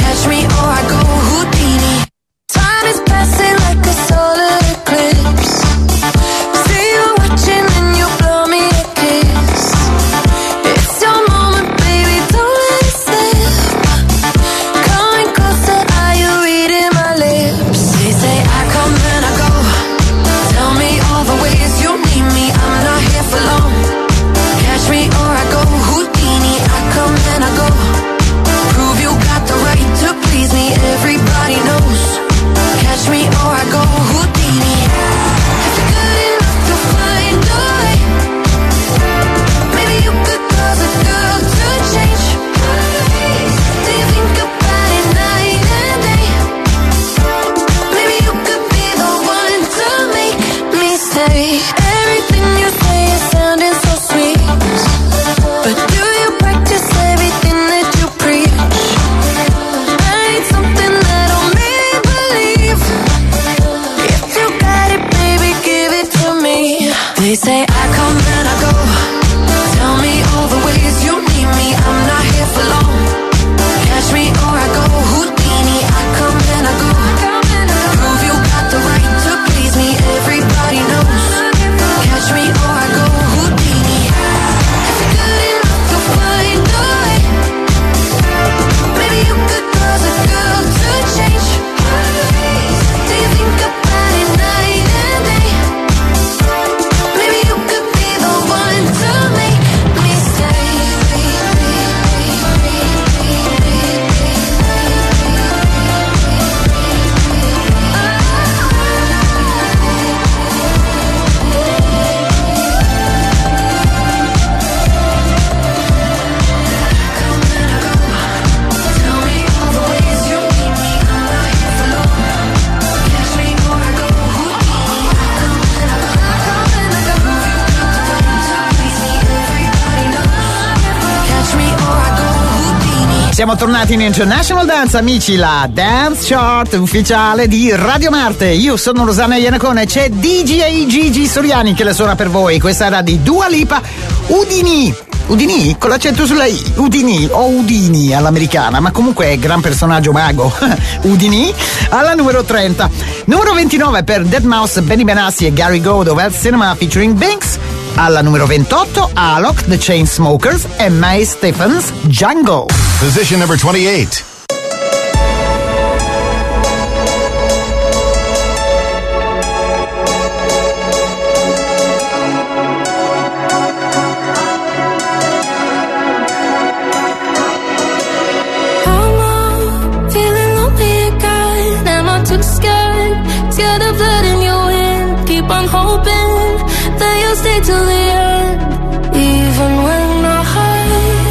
siamo tornati in International Dance, amici, la Dance Chart ufficiale di Radio Marte. Io sono Rosanna Iannacone, c'è D J Gigi Soriani che la suona per voi. Questa era di Dua Lipa, Udini. Udini? Con l'accento sulla I. Udini o Udini all'americana, ma comunque è gran personaggio mago. Udini alla numero trenta. Numero ventinove per deadmau five, Benny Benassi e Gary Go, Dov'è Cinema featuring Binks. Alla numero ventotto, Alok, The Chainsmokers e Mae Stephens, Jungle. Position number twenty-eight. Stay till the end, even when I hide.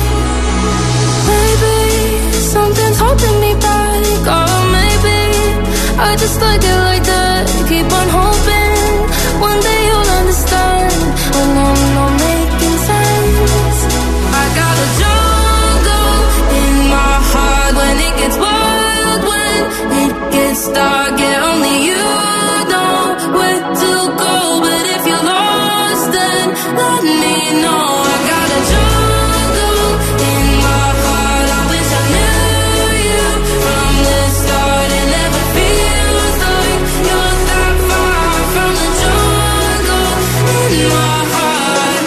Maybe something's holding me back, or maybe I just like it like that. Keep on hoping one day you'll understand when I'm not making sense. I got a jungle in my heart when it gets wild, when it gets dark, yeah, only you know where to go. But if you're lost, let me know. I got a jungle in my heart. I wish I knew you from the start. It never feels like you're that far from the jungle in my heart.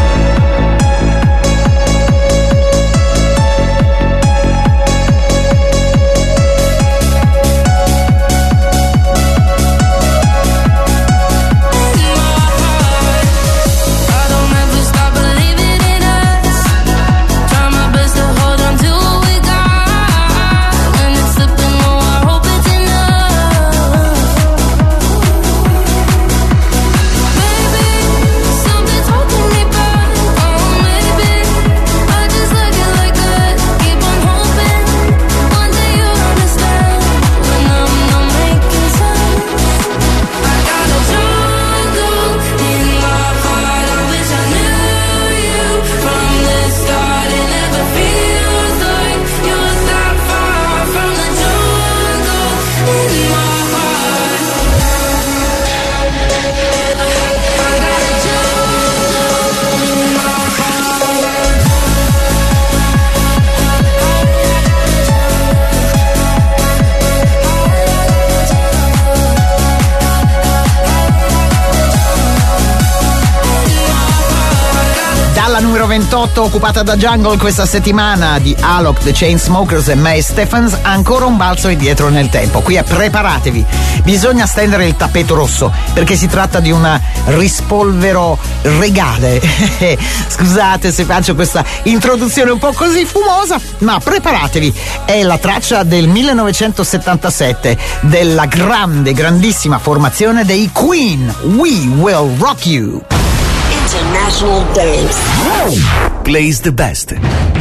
Numero ventotto occupata da Jungle questa settimana, di Alok, The Chainsmokers e Mae Stephens, ancora un balzo indietro nel tempo. Qui è preparatevi, bisogna stendere il tappeto rosso perché si tratta di un rispolvero regale. Scusate se faccio questa introduzione un po' così fumosa, ma preparatevi, è la traccia del millenovecentosettantasette della grande, grandissima formazione dei Queen, We Will Rock You. International Dance Plays the best.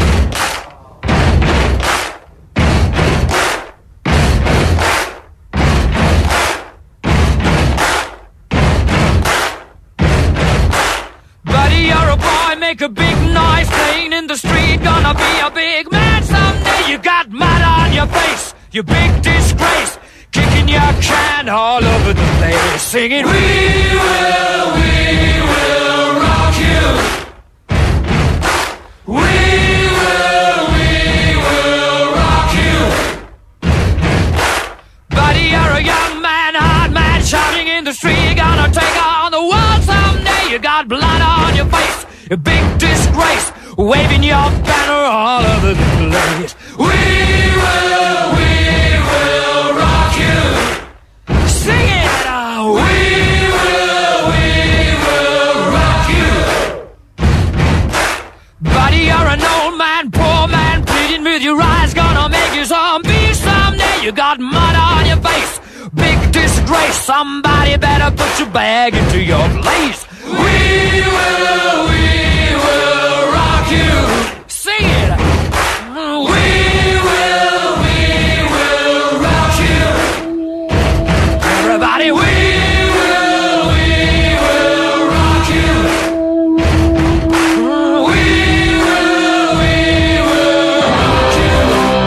Buddy, you're a boy, make a big noise playing in the street. Gonna be a big man someday. You got mud on your face, you big disgrace. Kicking your can all over the place, singing, We will, we will rock you. We will, we will rock you. Buddy, you're a young man, hard man, shouting in the street. You're gonna take on the world someday. You got blood on your face, a big disgrace, waving your banner all over the place. We will, we will rock you. Sing it out. We will, we will rock you. Buddy, you're an old man, poor man, pleading with your eyes, gonna make you zombie someday. You got mud on your face, big disgrace. Somebody better put your bag into your place. We will, we will rock you. Sing it. We will, we will rock you. Everybody, we will, we will rock you. We will, we will rock you.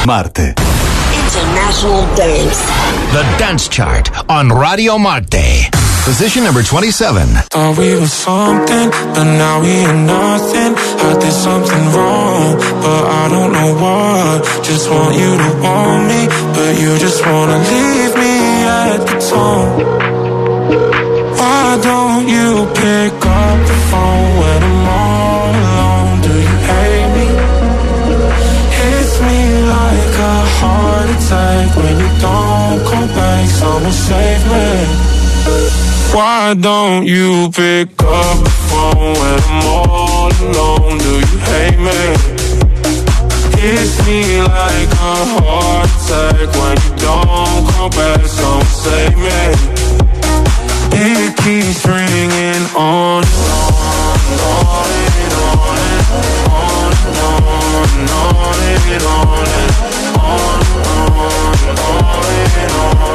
Marte. International Dance. The Dance Chart on Radio Marte. Position number twenty-seven. Thought we were something, but now we are nothing. I did something wrong, but I don't know what. Just want you to want me, but you just wanna leave me at the tone. Why don't you pick up the phone when I'm all alone? Do you hate me? Hits me like a heart attack when you don't come back. Someone save me. Why don't you pick up the phone when I'm all alone? Do you hate me? Hits me like a heart attack when you don't come back. Someone save me. It keeps ringing on and on and on and on and on and on and on and on and on and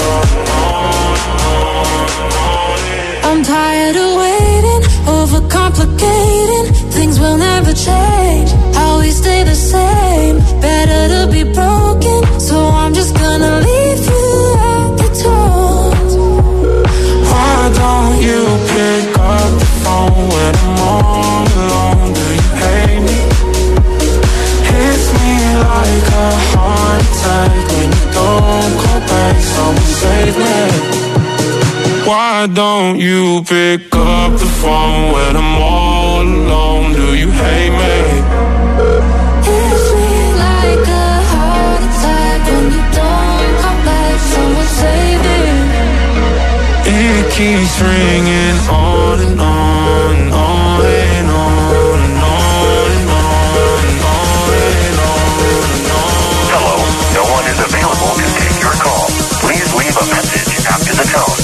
on. I'm tired of waiting, overcomplicating. Things will never change, how we stay the same. Better to be broken, so I'm just gonna leave you at the door. Why don't you pick up the phone when I'm all alone? Do you hate me? Hits me like a heart attack when you don't call back. Someone save me. Why don't you pick up the phone when I'm all alone? Do you hate me? Hits me like a heart attack when you don't come back. Someone save me. It keeps ringing on and on and on and on and on and on and on and on and on. Hello, no one is available to take your call. Please leave a message after the tone.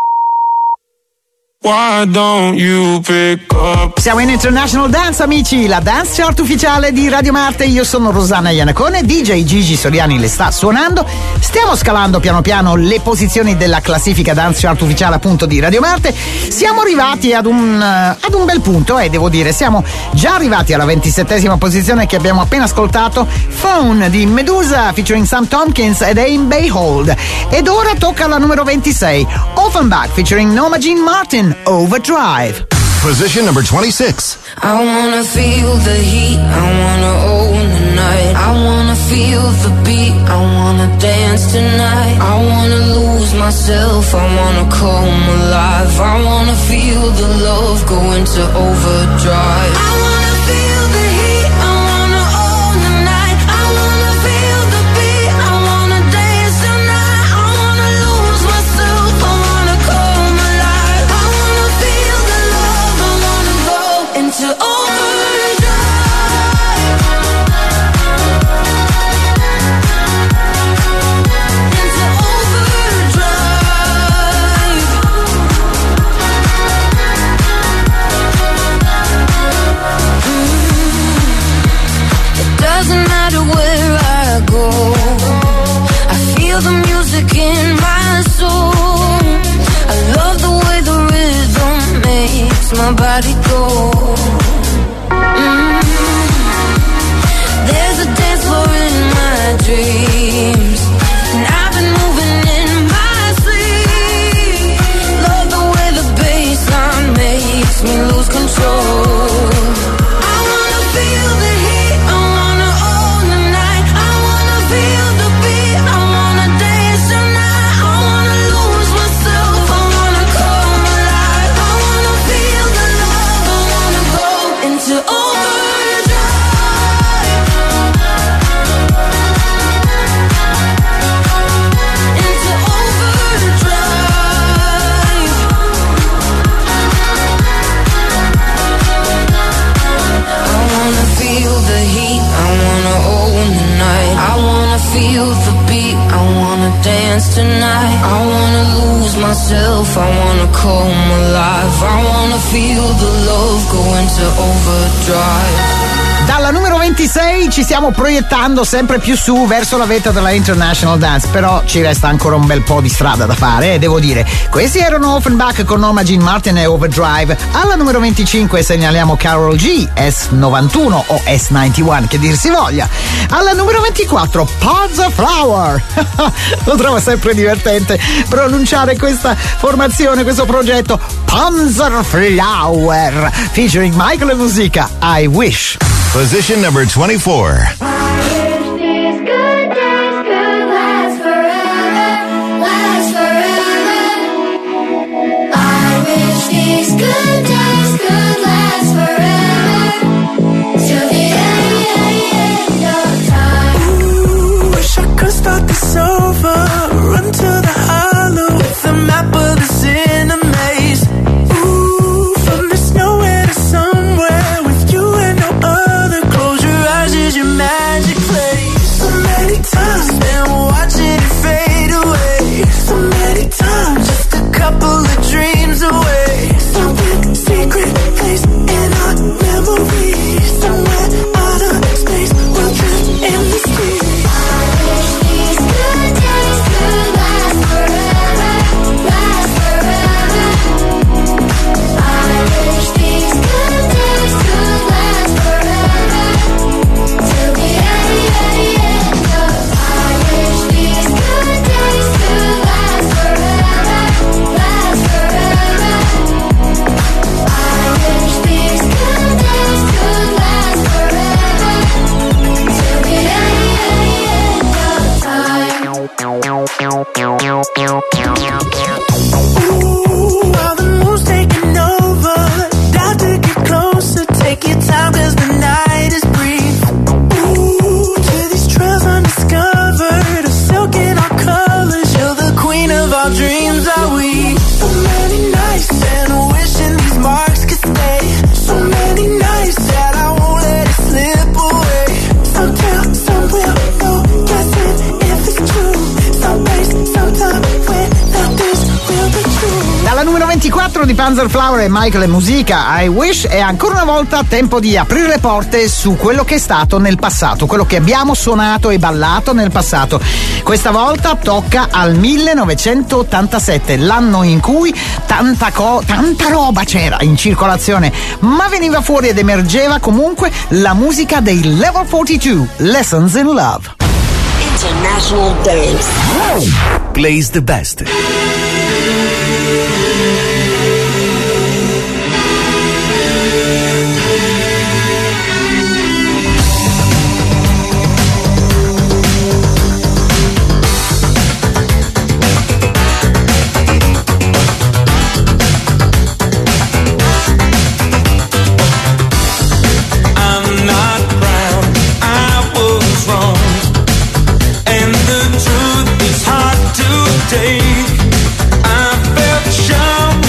Why don't you pick up? Siamo in International Dance, amici, la dance chart ufficiale di Radio Marte. Io sono Rosanna Iannacone, D J Gigi Soriani le sta suonando. Stiamo scalando piano piano le posizioni della classifica dance chart ufficiale appunto di Radio Marte. Siamo arrivati ad un, ad un bel punto e eh, devo dire, siamo già arrivati alla ventisettesima posizione che abbiamo appena ascoltato, Phone di Medusa featuring Sam Tompkins ed Aim Bayhold. Ed ora tocca alla numero ventisei, Offenbach featuring Norma Jean Martin, Overdrive. Position number twenty-six. I wanna feel the heat, I wanna own the night. I wanna feel the beat, I wanna dance tonight. I wanna lose myself, I wanna come alive. I wanna feel the love go into overdrive. I wanna feel the heat, I wanna own the night. I wanna feel the beat, I wanna dance tonight. I wanna lose myself, I wanna come alive. I wanna feel the love, I wanna go into overdrive. Doesn't matter where I go, I feel the music in my soul. I love the way the rhythm makes my body go. Mm. There's a dance floor in my dreams, and I've been moving in my sleep. Love the way the bassline makes me lose control. I wanna feel the heat, I wanna own the night. I wanna feel the beat, I wanna dance tonight. I wanna lose myself, I wanna come alive. I wanna feel the love, I wanna go into overdrive. Into overdrive. I wanna feel the heat, I wanna own the night. I wanna feel the beat, I wanna dance tonight. I wanna lose myself, I wanna come alive. I wanna feel the love go into overdrive. Dalla numero ventisei ci stiamo proiettando sempre più su verso la vetta della International Dance, però ci resta ancora un bel po' di strada da fare, eh, devo dire. Questi erano Offenbach con Norma Jean Martin e Overdrive. Alla numero venticinque segnaliamo Karol G, S novantuno o S novantuno, che dir si voglia. Alla numero ventiquattro Panzer Flower. Lo trovo sempre divertente pronunciare questa formazione, questo progetto Panzer Flower, featuring Michael e Musica, I Wish. Position number twenty-four. Di Panzer Flower e Michael e Musica, I Wish. E ancora una volta tempo di aprire le porte su quello che è stato nel passato, quello che abbiamo suonato e ballato nel passato. Questa volta tocca al millenovecentottantasette, l'anno in cui tanta, co- tanta roba c'era in circolazione, ma veniva fuori ed emergeva comunque la musica dei Level quarantadue, Lessons in Love. International Dance Plays the best. Take. I felt shown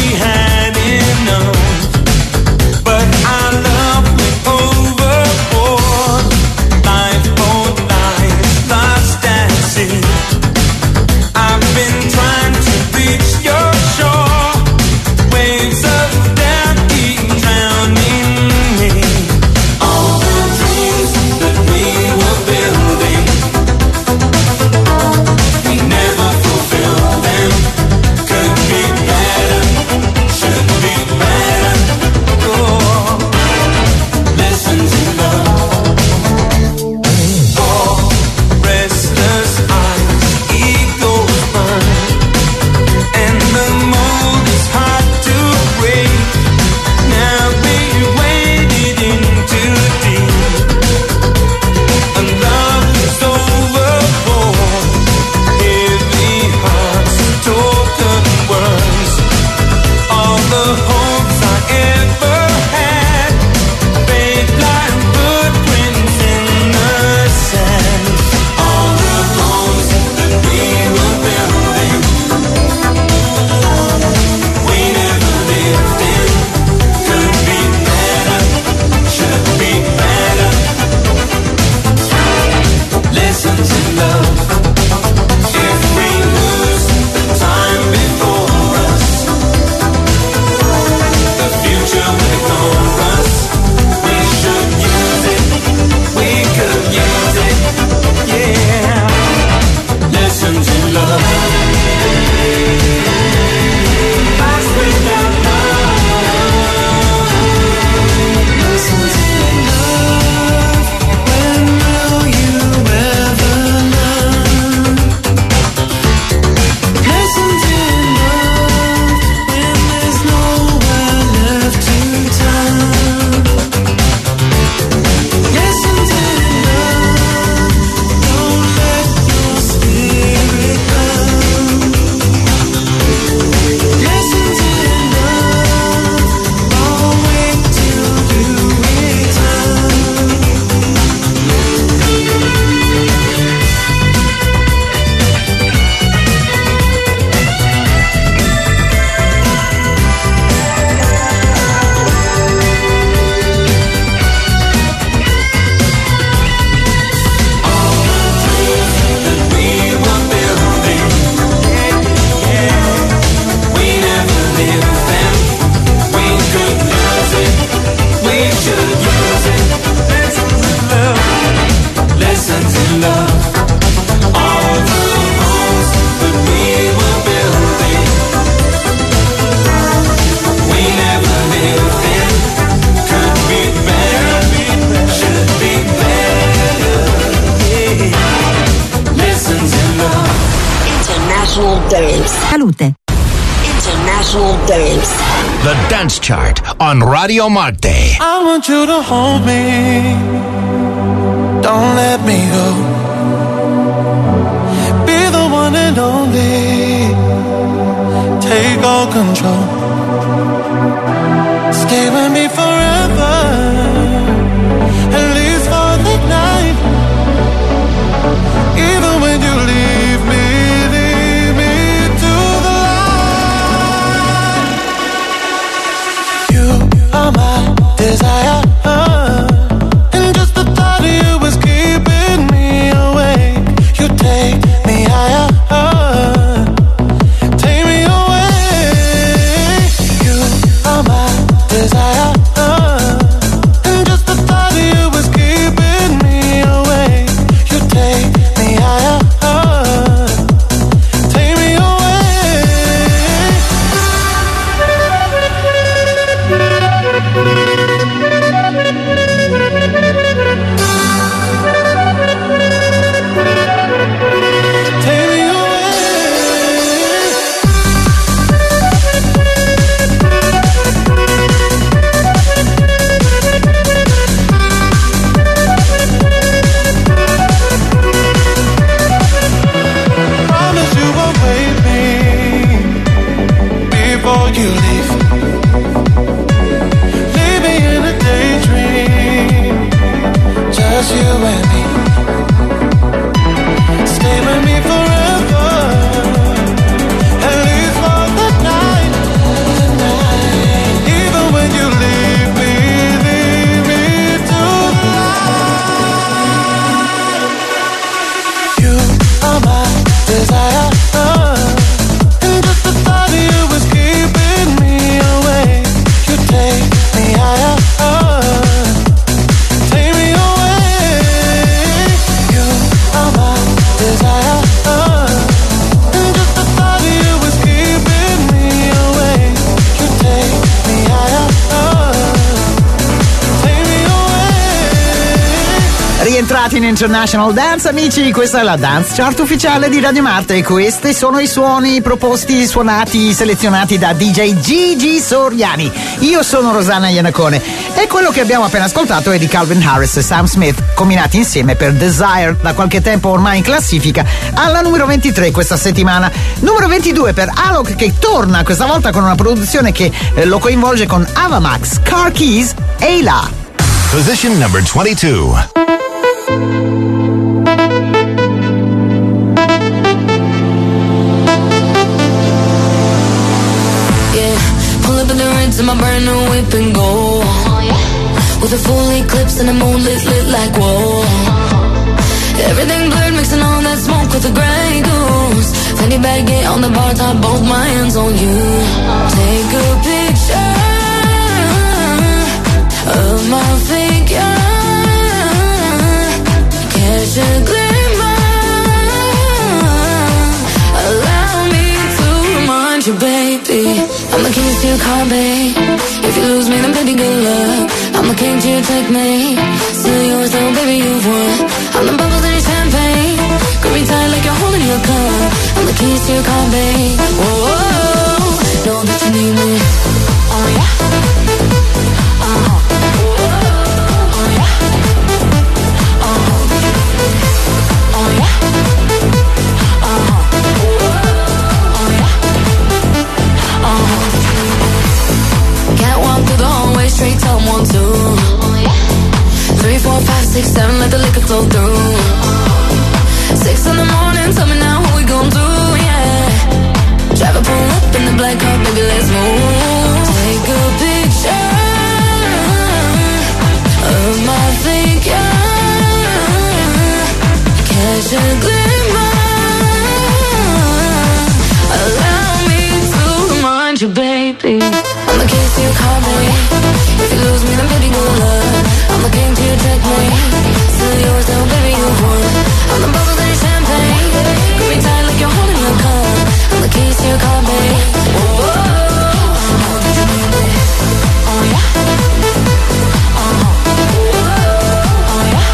Salute. International Dance. The Dance Chart on Radio Marte. I want you to hold me. Don't let me go. Be the one and only. Take all control. Stay with me forever. At least for the night. Even when you leave me, leave me to the light. You are my desire, and just the thought of you is keeping me awake. You take me higher, take me away. You are my desire, and just the thought of you is keeping me awake. You take me higher, take me away. Take me Promise you won't wait me before you leave. Leave me in a daydream, just you and me. Stay with me forever, at least for the night. Even when you leave me, leave me to the light. You are my desire, and just the thought of you is keeping me awake. You take me higher, take me away. You are my desire, and just the thought of you is keeping me awake. You take me higher, take me away. Rientrati in International Dance, amici, questa è la Dance Chart ufficiale di Radio Marte e questi sono i suoni proposti, suonati, selezionati da D J Gigi Soriani. Io sono Rosanna Iannacone e quello che abbiamo appena ascoltato è di Calvin Harris e Sam Smith, combinati insieme per Desire, da qualche tempo ormai in classifica, alla numero ventitré questa settimana. Numero ventidue per Alok, che torna questa volta con una produzione che eh, lo coinvolge con Avamax, Car Keys e Ila. Position number twenty-two. Yeah, pull up in the rinse in my brand new whip and go. With a full eclipse and the moon lit, lit like whoa. Everything blurred, mixing all that smoke with the Grey Goose. Fanny baggy on the bar top, both my hands on you. Take a picture of my figure. Catch a glimmer. Allow me to remind you, baby, I'm the keys to your car, babe. If you lose me, then baby, good luck. I'm the king to your checkmate. Still yours, though, baby, you've won. I'm the bubbles in your champagne. Grip me tight like you're holding your cup. I'm the keys to your car, babe. Whoa, whoa, whoa. Know that you need me. Oh, yeah. Uh-huh. Oh, yeah. Uh-huh. Oh, yeah. Uh-huh. Oh, yeah. Uh-huh. Can't walk through the hallway, straight tell one, two. Three, four, five, six, seven, let the liquor flow through. Six in the morning, tell me now what we gon' do, yeah. Drive a pull up in the black car, baby, let's move. Take a picture of my figure. Catch a glimmer. Allow me to remind you, baby, I'm the keys to your car, baby. If you lose me, then baby, good luck. I'm the king to your checkmate. Still yours, though, baby, you've won. I'm the bubbles in your champagne. Grip me tight like you're holding your cup. I'm the keys to your car, babe. Whoa, whoa, whoa. Know that you need me. Oh, yeah. Uh-huh. Oh, yeah.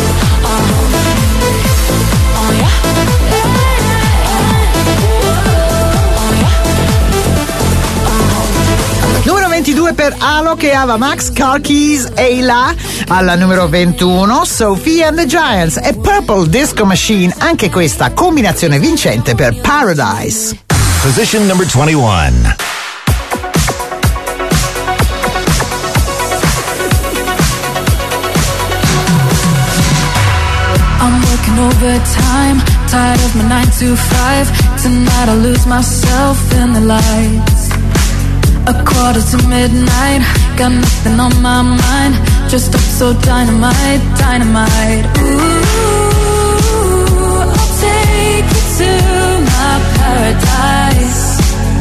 Uh-huh. Oh, yeah. Uh-huh. ventidue per Alok e Ava Max, Car Keys e Ila. Alla numero ventuno Sophie and the Giants e Purple Disco Machine, anche questa combinazione vincente per Paradise. Position number twenty-one. I'm working overtime, tired of my nine to five. Tonight I'll lose myself in the lights. A quarter to midnight, got nothing on my mind. Just up so dynamite, dynamite. Ooh, I'll take you to my paradise.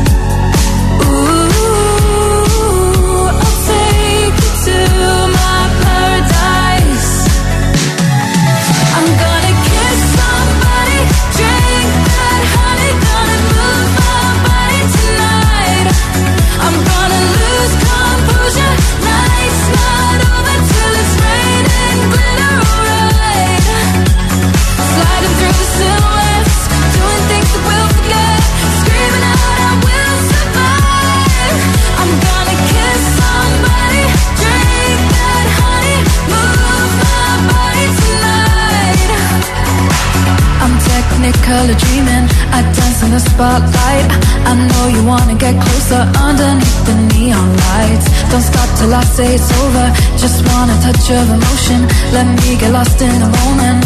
Ooh, I'll take you to my paradise. I'm gonna kiss somebody, drink that honey, gonna move my body tonight. I'm gonna lose composure, night's not over till it's raining glitter, alright. Sliding through the silhouettes, doing things that we'll forget, screaming out I will survive. I'm gonna kiss somebody, drink that honey, move my body tonight. I'm technicolor dreaming, I dance in the spotlight. I know you wanna get closer underneath the neon lights. Don't stop till I say it's over, just want a touch of emotion. Let me get lost in the moment.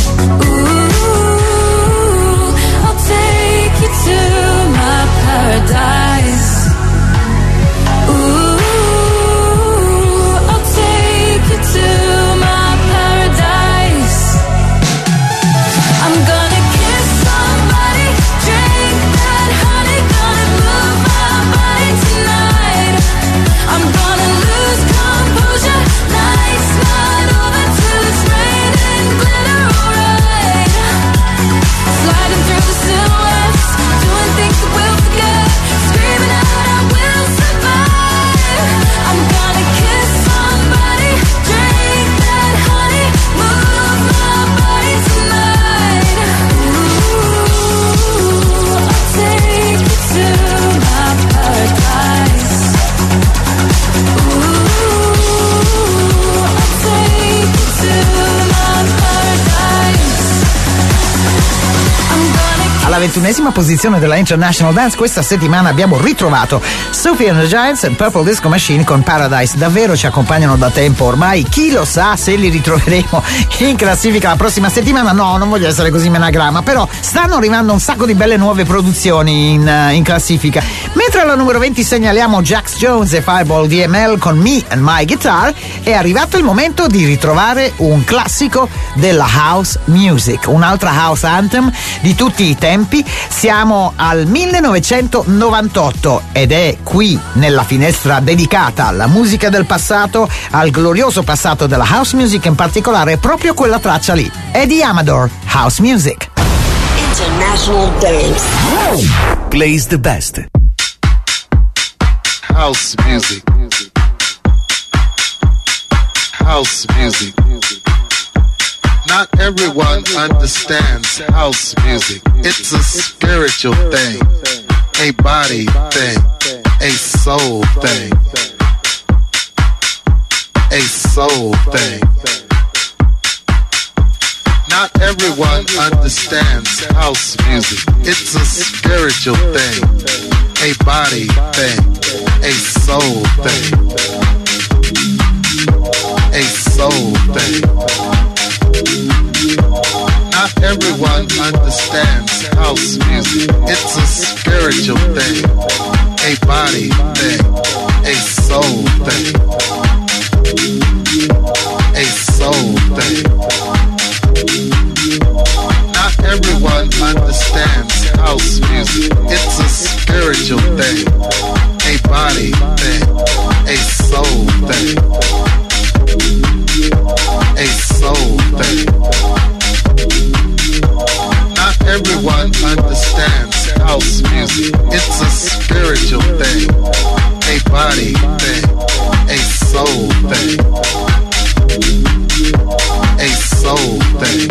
Ooh, I'll take you to my paradise. Ooh, I'll take you to my paradise. I'm gonna kiss somebody, drink that honey, gonna move my body tonight. I'm gonna lose composure, night's not over till it's raining glitter, alright. Sliding through the silhouettes, doing things that we'll forget, screaming out I will survive. I'm gonna kiss somebody, drink that honey, move my body tonight. Ooh, I'll take you to my paradise. Ooh, I'll take you to my paradise. I'm gonna Alla ventunesima posizione della International Dance questa settimana abbiamo ritrovato Sophie and the Giants e Purple Disco Machine con Paradise. Davvero ci accompagnano da tempo ormai, chi lo sa se li ritroveremo in classifica la prossima settimana. No, non voglio essere così menagrama, però stanno arrivando un sacco di belle nuove produzioni in, uh, in classifica. Mentre alla numero venti segnaliamo Jax Jones e Fireball D M L con Me and My Guitar, è arrivato il momento di ritrovare un classico della house music, un'altra house anthem di tutti i tempi. Siamo al millenovecentonovantotto ed è qui nella finestra dedicata alla musica del passato, al glorioso passato della house music, in particolare proprio quella traccia lì, Eddie Amador, House Music. International Dance. Plays the best. House music. House music. Not everyone understands house music. It's a spiritual thing, a body thing, a soul thing, a soul thing. Not everyone understands house music. It's a spiritual thing, a body thing, a soul thing, a soul thing. Not everyone understands house music. It's a spiritual thing, a body thing, a soul thing, a soul thing. Not everyone understands house music. It's a spiritual thing, a body thing, a soul thing, a soul thing. Not everyone understands house music. It's a spiritual thing, a body thing, a soul thing, a soul thing.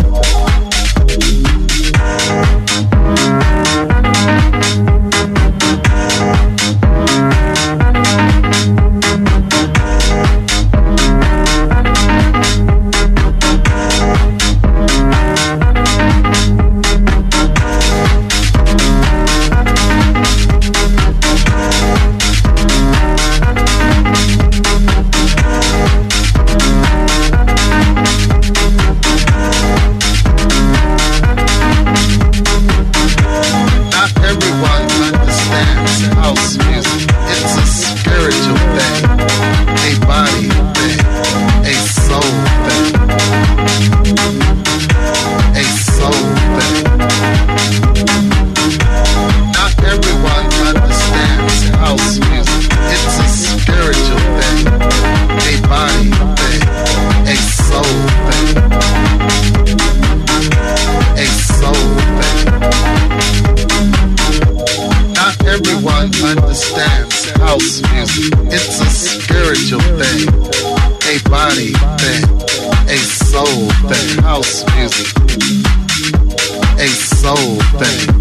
everyone understands house music. It's a spiritual thing, a body thing, a soul thing. House music, a soul thing.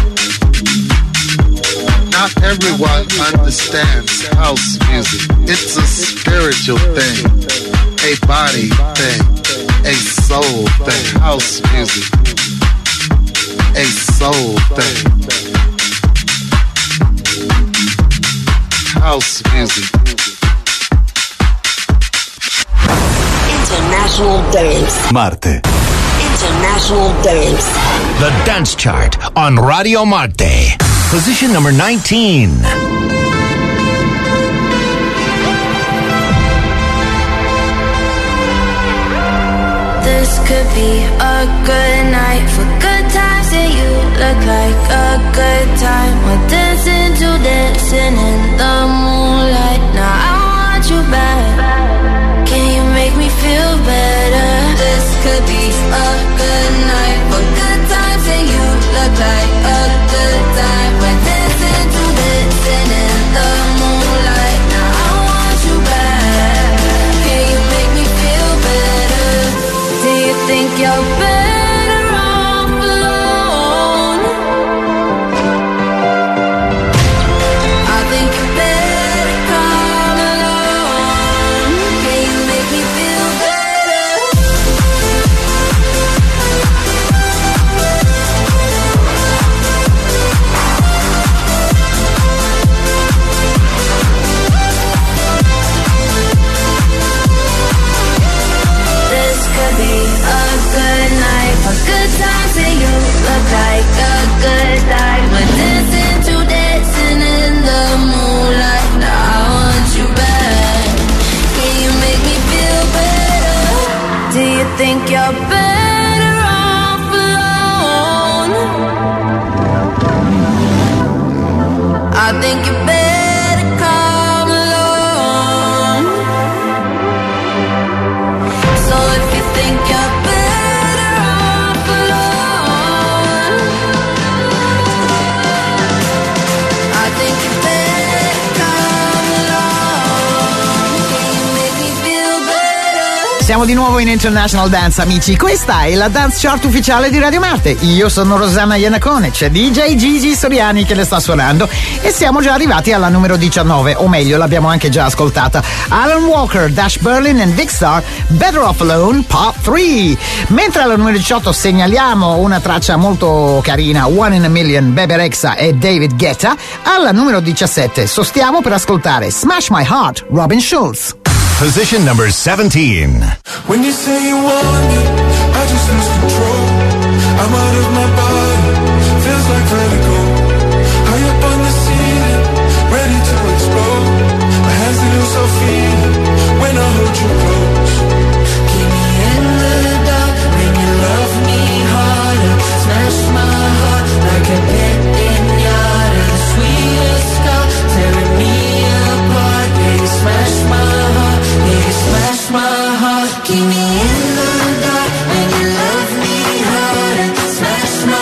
Not everyone understands house music. It's a spiritual thing, a body thing, a soul thing. House music, a soul thing. House music. International Dance. Marte. International Dance. The Dance Chart on Radio Marte. Position number nineteen. This could be a good night for good times, and you look like a good time. We're dancing to dancing in the moonlight. Now I want you back. Can you make me feel better? This could be a good night for good times, and you look like a good time. We're dancing to dancing in the moonlight. Now I want you back. Can you make me feel better? Do you think you're better off alone? I think you better come alone. Can you make me feel better? This could be a good night for good times, and you look like a good time. We're dancing to dancing in the moonlight. Now I want you back. Can you make me feel better? Do you think you're better off alone? I think you better come along. So if you think you're better off alone, I think you better come along. Can you make me feel better? Siamo di nuovo in International Dance, amici. Questa è la Dance Chart ufficiale di Radio Marte. Io sono Rosanna Iannacone, c'è D J Gigi Soriani che le sta suonando e siamo già arrivati alla numero diciannove, o meglio l'abbiamo anche già ascoltata. Alan Walker, Dash Berlin e Big Star, Better Off Alone, Part tre. Mentre alla numero diciotto segnaliamo una traccia molto carina, One in a Million, Bebe Rexha e David Guetta. Alla numero diciassette sostiamo per ascoltare Smash My Heart, Robin Schulz. Position number seventeen. When you say you want me, I just lose control. I'm out of my body, feels like vertigo. High up on the ceiling, ready to explode. My hands they lose so feeling when I hold you close. Keep me in the dark when you love me harder. Smash my heart like a pit pinata. The sweetest scar tearing me apart. Yeah, you smash my heart. Yeah, you smash my heart. Keep me in the dark when you love me harder. Smash my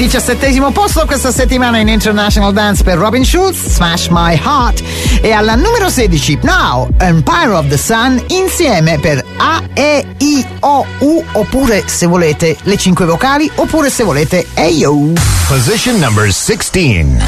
diciassettesimo posto questa settimana in International Dance per Robin Schulz, Smash My Heart. E alla numero sedici, Now, Empire of the Sun, insieme per A, E, I, O, U, oppure se volete le cinque vocali, oppure se volete Ayo. Position number sixteen.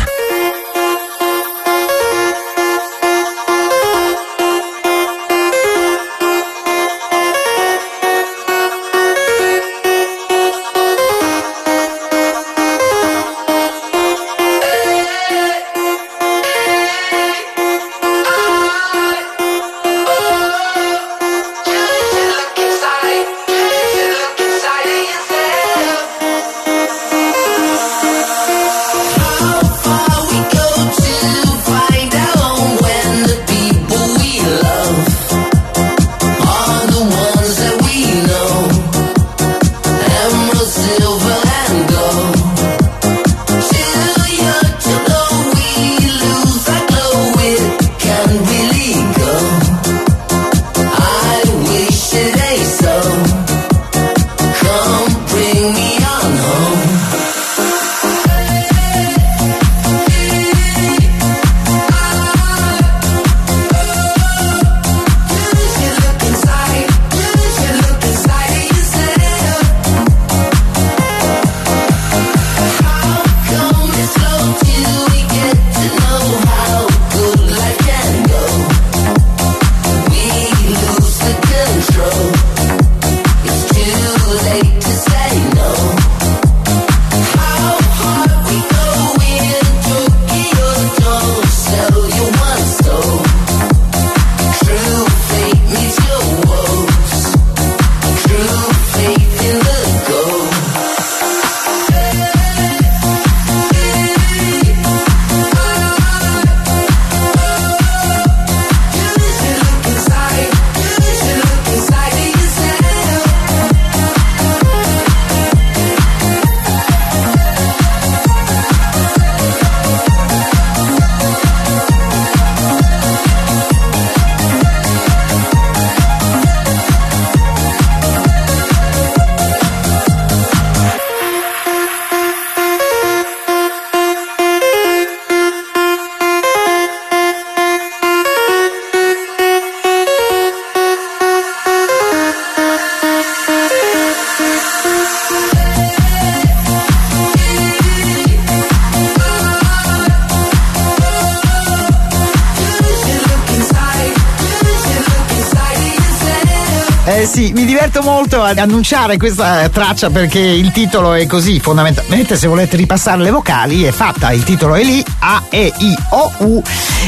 Eh sì, mi diverto molto ad annunciare questa traccia perché il titolo è così, fondamentalmente se volete ripassare le vocali è fatta, il titolo è lì, A, E, I, O, U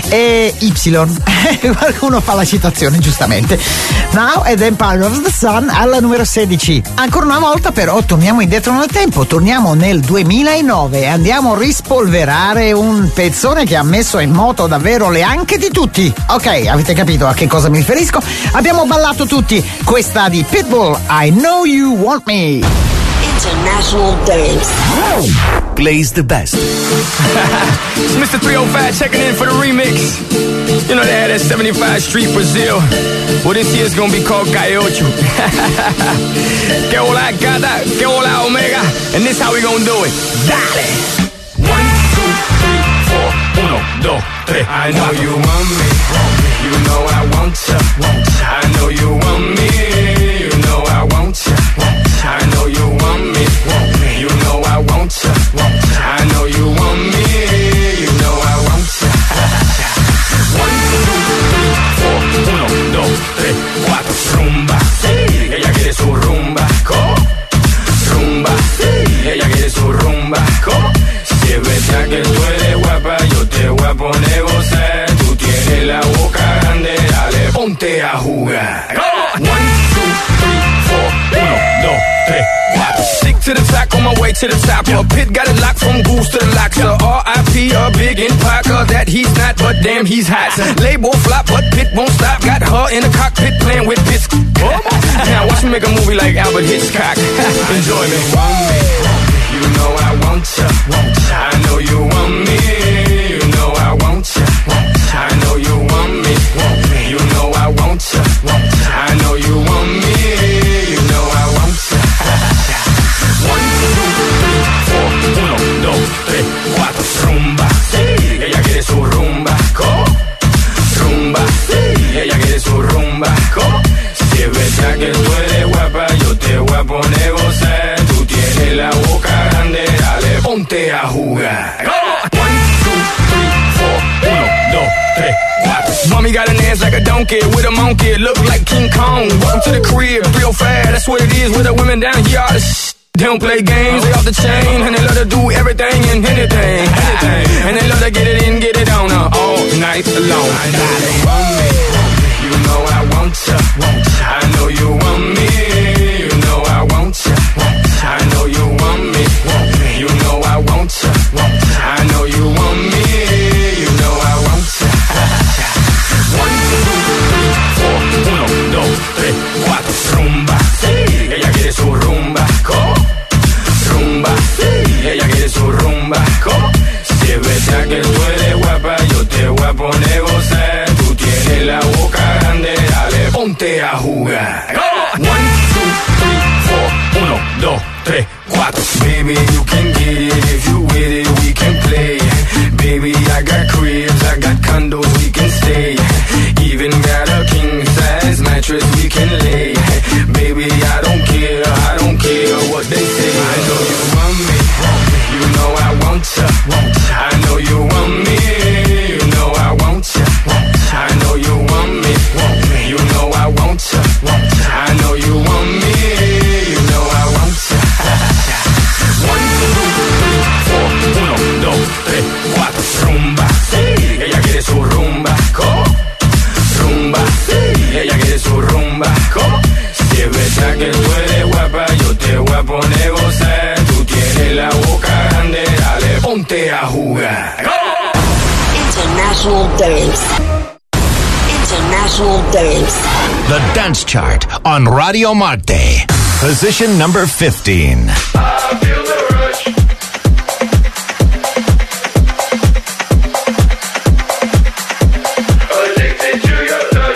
e Y. Qualcuno fa la citazione giustamente. Now ed Empire of the Sun alla numero sedici. Ancora una volta però torniamo indietro nel tempo, torniamo nel duemilanove e andiamo a rispolverare un pezzone che ha messo in moto davvero le anche di tutti. Ok, avete capito a che cosa mi riferisco? Abbiamo ballato tutti questa di Pitbull, I Know You Want Me. International Dance. Plays the best. It's Mister three oh five checking in for the remix. You know they had that seventy-five Street Brazil. Well, this year's gonna be called Caiocho. Que hola gata, que hola omega. And this how we gonna do it. Dale! One, two, three, four. Uno, dos, tres. I know you want me. You know I want ya. I know you want me. You know I want ya. I know you want me. You know I want ya. I know you want me. You know I want ya. One, two, three, four. Uno, dos, tres, cuatro. Rumba, sí. Ella quiere su rumba. ¿Cómo? Rumba, sí. Ella quiere su rumba. ¿Cómo? Si es verdad que tú eres guapa, yo te voy a poner a gozar. Tú tienes la boca grande, dale, ponte a jugar. One, two, three, four. Uno, dos, tres, cuatro. Stick to the track on my way to the top. A pit got it locked from goose to the locks. R I P a big in Parker that he's not, but damn he's hot. Label flop, but Pit won't stop. Got her in the cockpit playing with bits. Now watch me make a movie like Albert Hitchcock. Enjoy me. You know I want ya. I know you want me. You know I want ya. I know you want me. You know I want ya. I know you want me. You know I want ya. One, two, three, four. Uno, ponte a jugar. One, two, three, four, uno, dos, tres, cuatro. Mommy got an ass like a donkey with a monkey, look like King Kong. Welcome to the crib, three oh five, that's what it is with the women down here. All the sh- they don't play games, they off the chain, and they love to do everything and anything, anything. And they love to get it in, get it on uh, all night long. I know you want me, you know I want ya. I know you want me, you know I want ya. I know you want me, you know I want ya. I know you want me, you know I want ya. One, two, three, four, uno, dos, tres, cuatro. Rumba, sí, ella quiere su rumba. ¿Cómo? Rumba, sí, ella quiere su rumba. ¿Cómo? Si es verdad que tú eres guapa, yo te voy a poner gozar. Tú tienes la boca grande, dale, ponte a jugar. One, two, three, four, uno, dos, tres, cuatro. Baby, you can get it if you with it, we can play. Baby, I got cribs, I got condos, we can stay. Even got a king size mattress we can lay. Baby, I don't care, I don't care what they say. I know you want me, you know I want ya. I know you want me, you know I want ya. I know you want me, you know I want ya. I know you want me, you know I want ya. One, two, three, four, uno, dos, tres, cuatro. Rumba, sí, ella quiere su rumba. ¿Cómo? Rumba, sí, ella quiere su rumba. ¿Cómo? Si es verdad que tú eres guapa, yo te voy a poner gozar. Tú tienes la boca grande, dale, ponte a jugar. International Dance. International Dance. The Dance Chart on Radio Marte. Position number fifteen. I feel the rush. Addicted to your touch.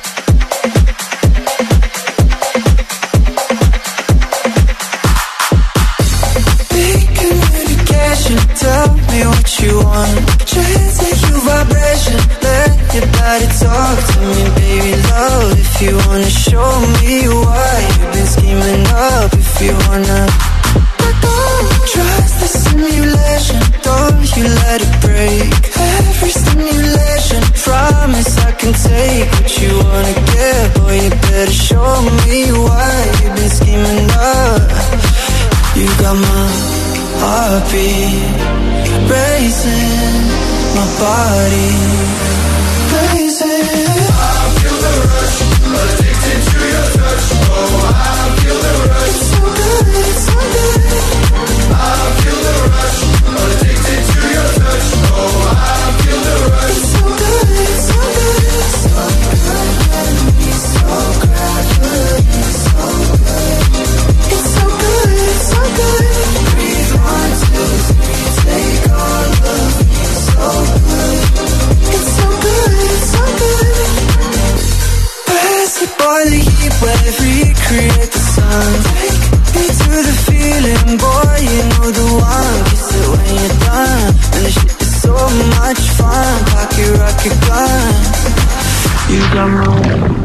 Big communication, tell me what you want. Translate your vibration, let your body talk to me, baby love. If you wanna show me why you've been scheming up, if you wanna. Trust the simulation, don't you let it break. Every stimulation, promise I can take what you wanna get. Boy, you better show me why you've been scheming up. You got my heartbeat racing, my body racing. I feel the rush, addicted to your touch. Oh, I feel the rush. It's so good, it's so good. I feel the rush, addicted to your touch. Oh, I feel the rush. It's so good, it's so good. So gradually, so gradually, so good. It's so good, it's so good. Breathe one, two, three, take all of me. So good. It's so good, it's so good. Pass the boiler heat wave, recreate the sun. Take me to the feeling, boy, you know the one. Kiss it when you're done, and the shit is so much fun. Pocket rocket gun, you got my.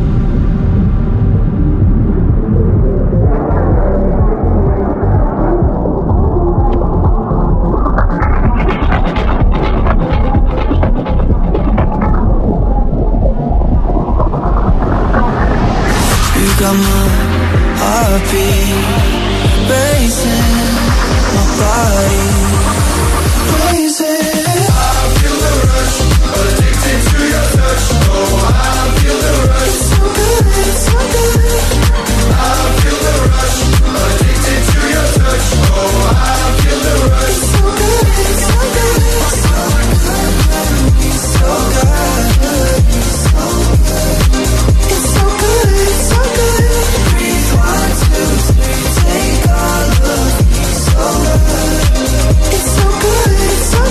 Got my heartbeat racing, my body racing. I feel the rush, addicted to your touch. Oh, I feel the rush. It's so good, it's so good. I feel the rush, addicted to your touch. Oh, I feel the rush. It's so good, it's so good. So good, so good, so good. It's so good, it's so good. Breathe one, two, three, take all of me. So good, it's so good, it's so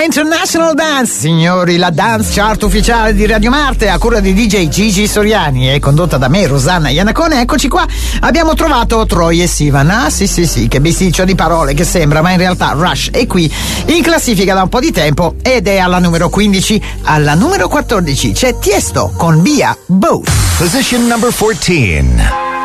International Dance, signori, la dance chart ufficiale di Radio Marte a cura di D J Gigi Soriani e condotta da me, Rosanna Iannacone. Eccoci qua, abbiamo trovato Troy e Sivan. Ah sì sì sì, che bisticcio di parole che sembra, ma in realtà Rush è qui in classifica da un po' di tempo ed è alla numero quindici. Alla numero quattordici c'è Tiesto con Bia Both. Position number fourteen.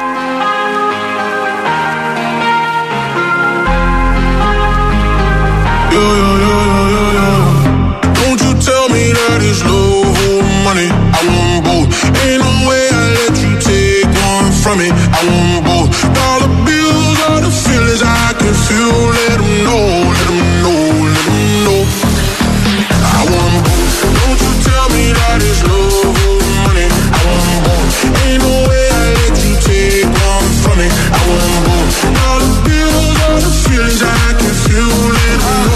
Yo, yo, yo, yo, yo, yo. Don't you tell me that it's love or money. I want both. Ain't no way I let you take one from me. I want both. Dollar bills are the feelings I can feel. Let them know, let them know, let them know. I want both. Don't you tell me that it's love or money. I want both. Ain't no way I let you take one from me. I want both. Dollar bills are the feelings I can feel. Let them know.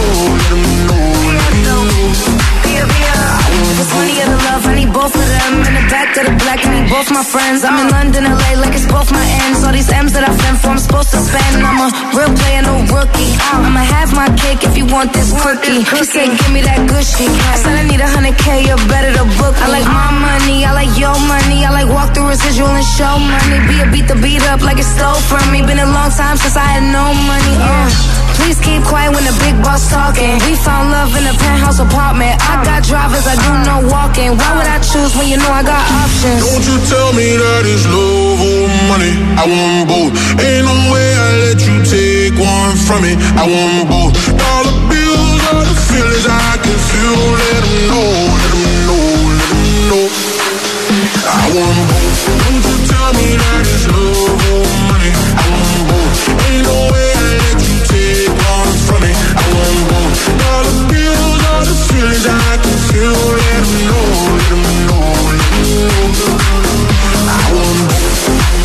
It's money or the love, I need both of them. In the back of the black, I need both my friends. I'm in London, L A, like it's both my ends. All these M's that I've been for, I'm supposed to spend. I'm a real player, no rookie. I'ma have my cake if you want this cookie. He said, give me that good shit. I said, I need a hundred K, you're better to book me. I like my money, I like your money. I like walk through residual and show money. Be a beat the beat up like it stole from me. Been a long time since I had no money. Uh. Please keep quiet when the big boss talking. We found love in a penthouse apartment. I got drivers, I do no walking. Why would I choose when you know I got options? Don't you tell me that it's love or money. I want both. Ain't no way I let you take one from me. I want both. Dollar bills are the feelings I can feel. Let them know, let them know, let them know. I want both. Don't you tell me that it's love or money. I want both. Ain't no way I let you take one from me. I want both. Dollar bills are the feelings I can feel. Let them know, let them know, let them know. I want both.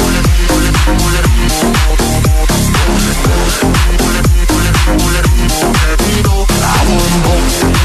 I want both.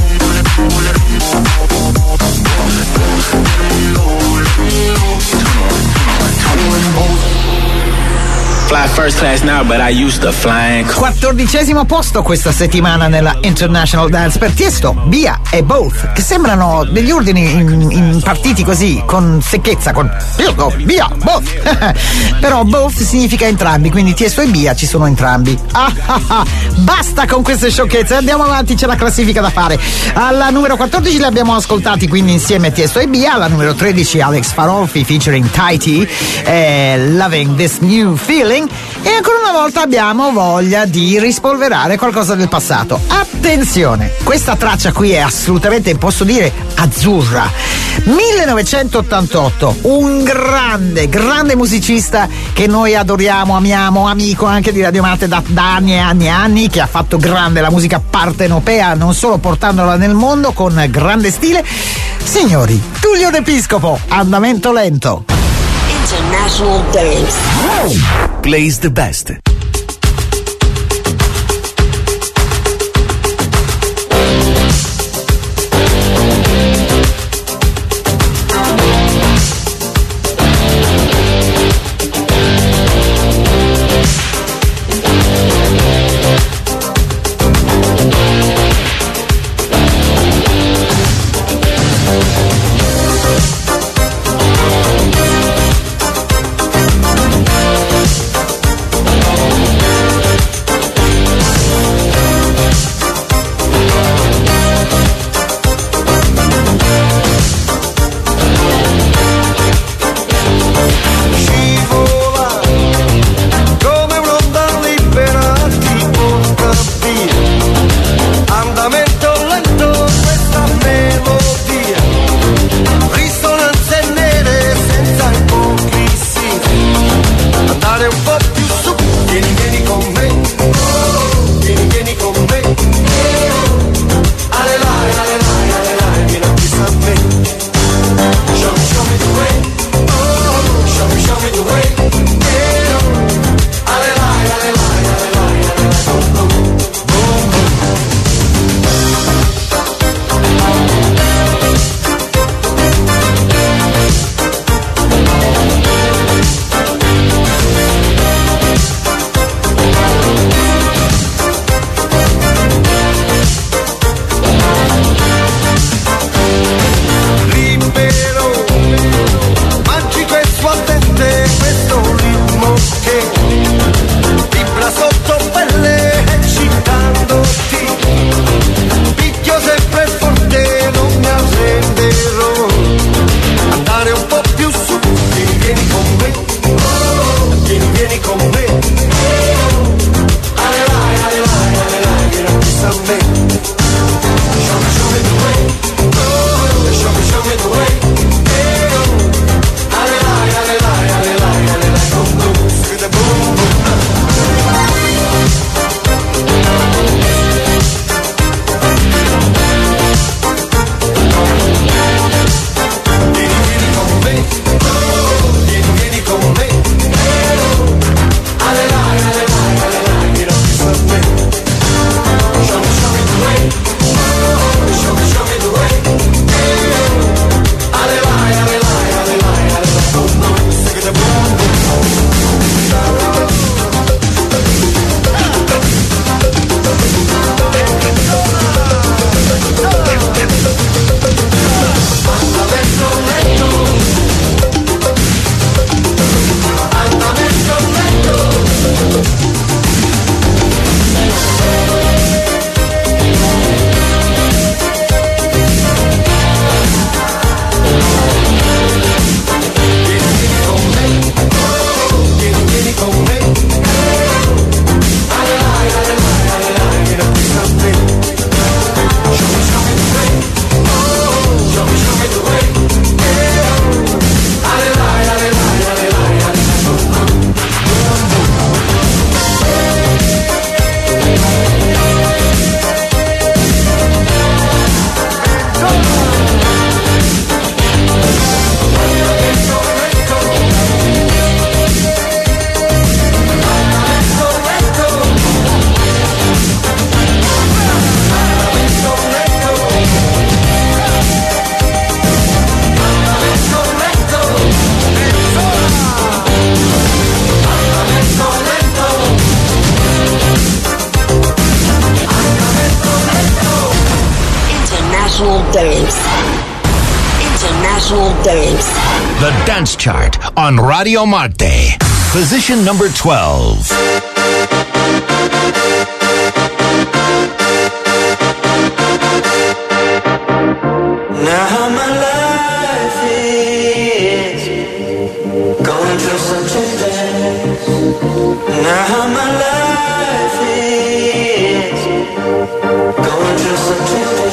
Fly first class now, but I used to flying. Quattordicesimo posto questa settimana nella International Dance per Tiesto, Bia e Both, che sembrano degli ordini in, in partiti così, con secchezza, con Tiesto, Bia, Both. Però Both significa entrambi, quindi Tiesto e Bia ci sono entrambi. Ah, ah, ah. Basta con queste sciocchezze, andiamo avanti, c'è la classifica da fare. Alla numero quattordici li abbiamo ascoltati quindi insieme Tiesto e Bia. Alla numero tredici Alex Farolfi featuring Tighty, eh, Loving This New Feeling. E ancora una volta abbiamo voglia di rispolverare qualcosa del passato. Attenzione, questa traccia qui è assolutamente, posso dire, azzurra. millenovecentottantotto, un grande, grande musicista che noi adoriamo, amiamo, amico anche di Radio Marte da, da anni e anni e anni, che ha fatto grande la musica partenopea, non solo portandola nel mondo con grande stile. Signori, Tullio D'Episcopo, Andamento Lento. International Dance. Plays the best. I Dance. International Dance. The Dance Chart on Radio Marte. Position number twelve. Now how my life is going through such a dance. Now how my life is going through such a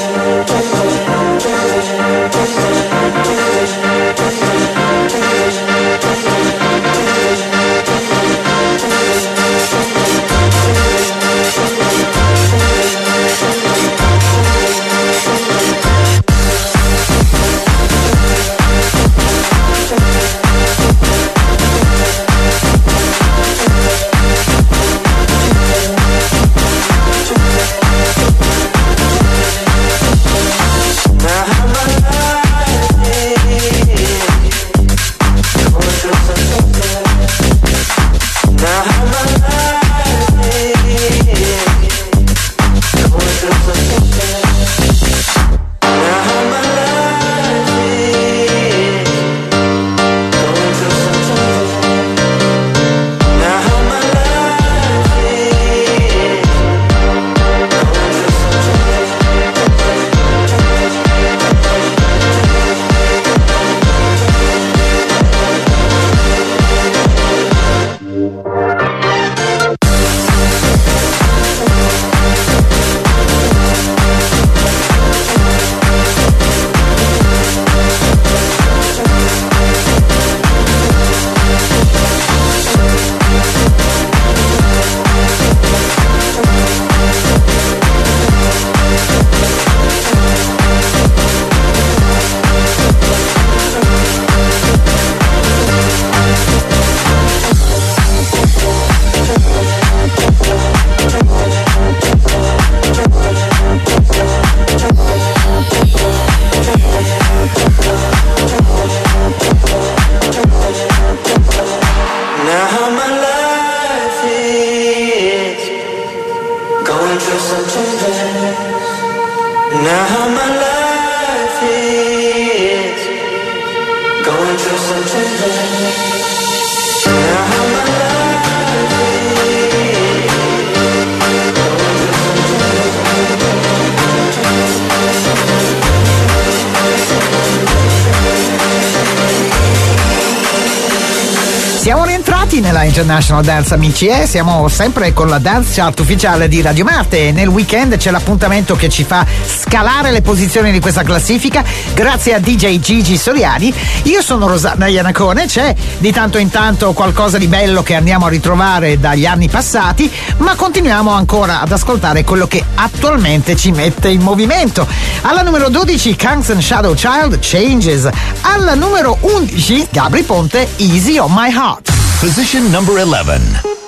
Nella International Dance, amici, e eh? siamo sempre con la Dance Chart ufficiale di Radio Marte. Nel weekend c'è l'appuntamento che ci fa scalare le posizioni di questa classifica grazie a D J Gigi Soriani. Io sono Rosanna Iannacone. C'è di tanto in tanto qualcosa di bello che andiamo a ritrovare dagli anni passati, ma continuiamo ancora ad ascoltare quello che attualmente ci mette in movimento. Alla numero dodici Kangs and Shadow Child, Changes. Alla numero undici Gabry Ponte, Easy on My Heart. Position number eleven.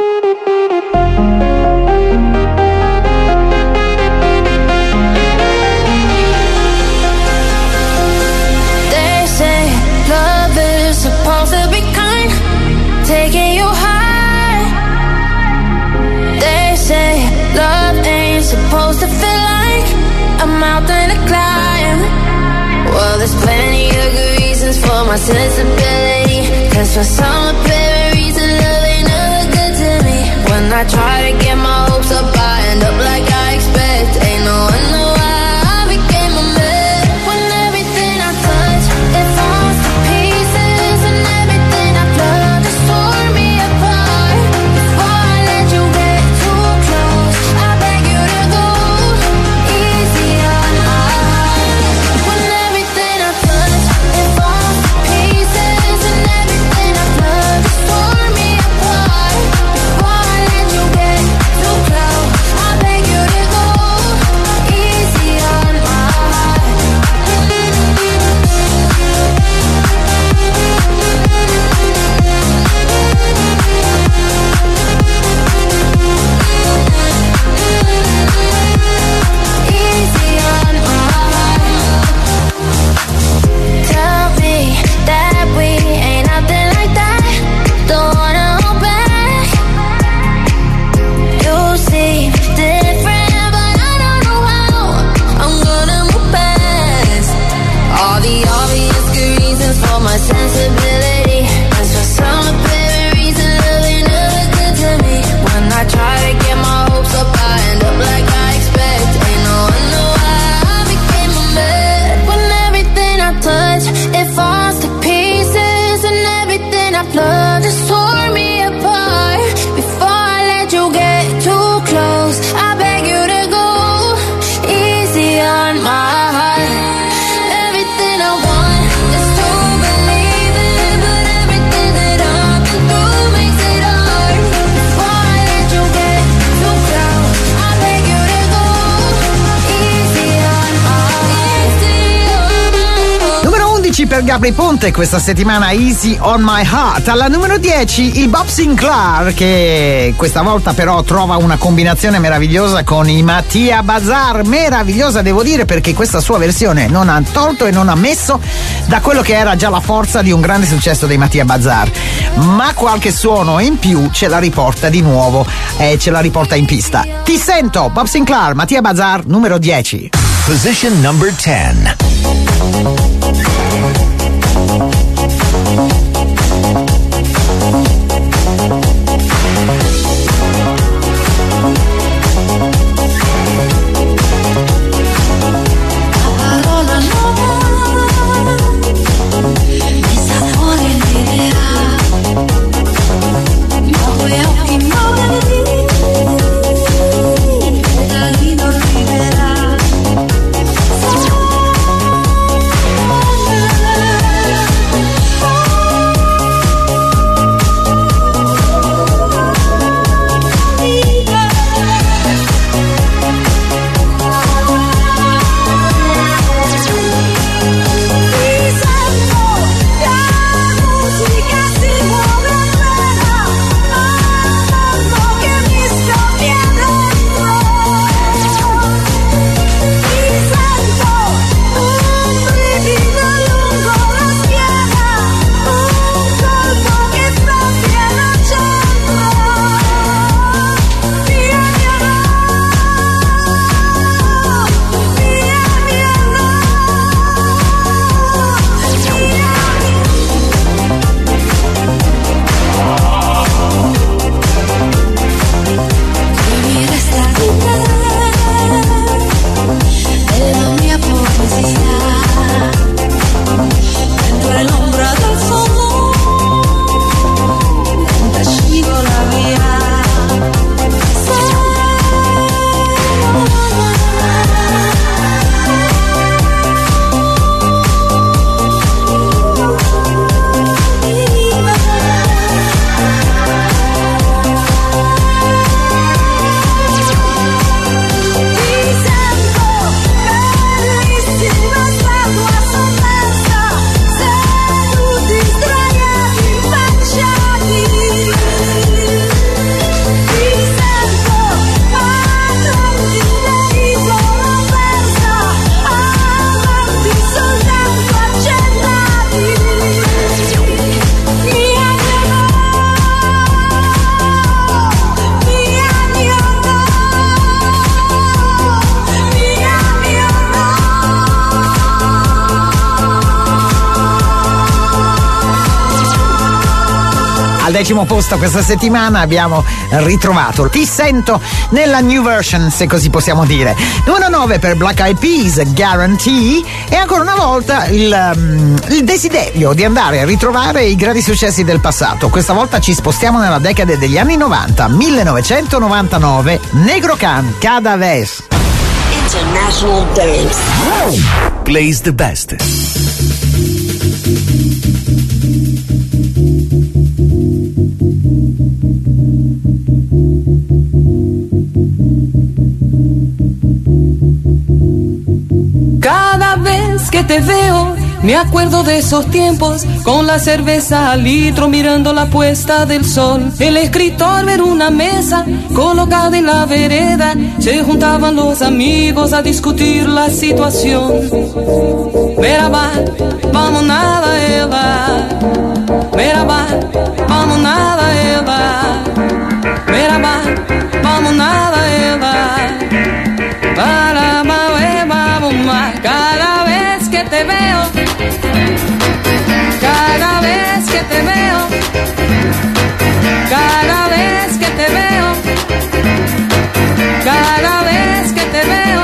They say love is supposed to be kind, taking you high. They say love ain't supposed to feel like a mountain to climb. Well, there's plenty of good reasons for my sensibility, 'cause for some apparent reason love ain't never good to me. When I try to get my hopes up, I end up like I expect. Ain't no wonder why I became a mess. When everything I touch, it falls to pieces, and everything I love just tore me apart. Before I let you get too close, I beg you to go easy on my heart. When everything I touch, it falls to pieces, and everything I love just tore me apart. Before I let you get per Gabri Ponte questa settimana, Easy on My Heart. Alla numero dieci il Bob Sinclair, che questa volta però trova una combinazione meravigliosa con i Mattia Bazar. Meravigliosa devo dire, perché questa sua versione non ha tolto e non ha messo da quello che era già la forza di un grande successo dei Mattia Bazar, ma qualche suono in più ce la riporta di nuovo e eh, ce la riporta in pista. Ti sento, Bob Sinclair, Mattia Bazar, numero dieci. Position number ten. Al decimo posto questa settimana abbiamo ritrovato Ti sento nella new version, se così possiamo dire. Numero nove per Black Eyed Peas, Guarantee. E ancora una volta il, um, il desiderio di andare a ritrovare i grandi successi del passato. Questa volta ci spostiamo nella decade degli anni novanta, millenovecentonovantanove, Negro Can, Cada Vez. International Dance. Plays the best. Cada vez que te veo, me acuerdo de esos tiempos, con la cerveza al litro mirando la puesta del sol. El escritor en una mesa, colocada en la vereda, se juntaban los amigos a discutir la situación. Merhaba, vamos nada ela. Merhaba, vamos nada ela. Merhaba, vamos nada ela. Para vamos más. Cada vez que te veo, cada vez que te veo, cada vez que te veo, cada vez que te veo.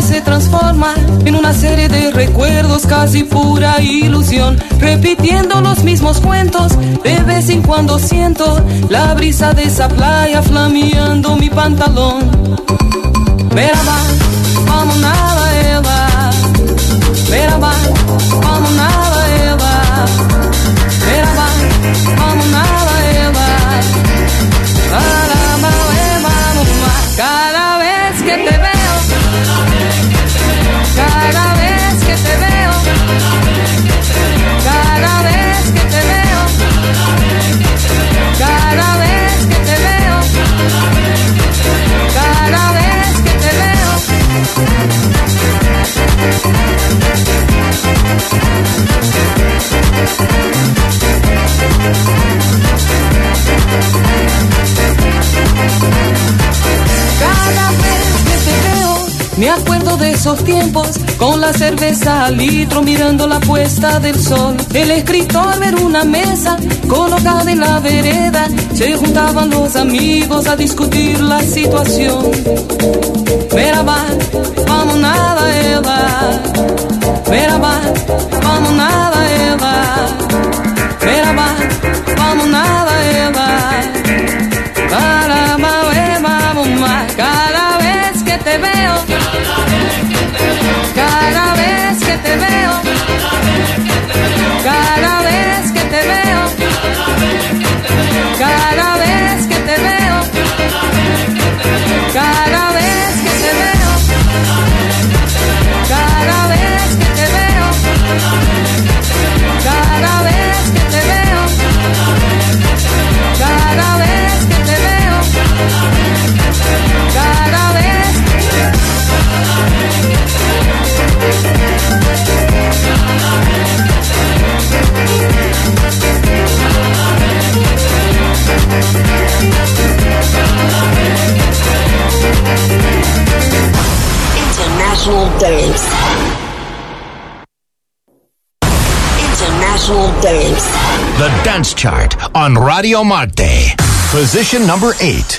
noche se transforma en una serie de recuerdos, casi pura ilusión, repitiendo los mismos cuentos. De vez en cuando siento la brisa de esa playa flameando mi pantalón. Merhaba, vamos nada Eva. Merhaba, vamos nada Eva. Merhaba, vamos nada Eva. Cada vez que te veo, cada vez que te veo, cada vez que te veo, cada vez que te veo, cada vez que te veo. Cada vez que te veo, me acuerdo de esos tiempos, con la cerveza al litro mirando la puesta del sol. El escritor en una mesa colocada en la vereda, se juntaban los amigos a discutir la situación. Merhaba, vamos nada Eva. Merhaba, vamos nada Eva. Merhaba, vamos nada Eva. Para cada vez que te veo, cada vez que te veo, cada vez que te veo, cada vez que te veo, cada vez que te veo, cada vez que te veo, cada vez que te veo, cada vez que te veo, cada vez. International Dance. International Dance. The Dance Chart on Radio Marte. Position number eight.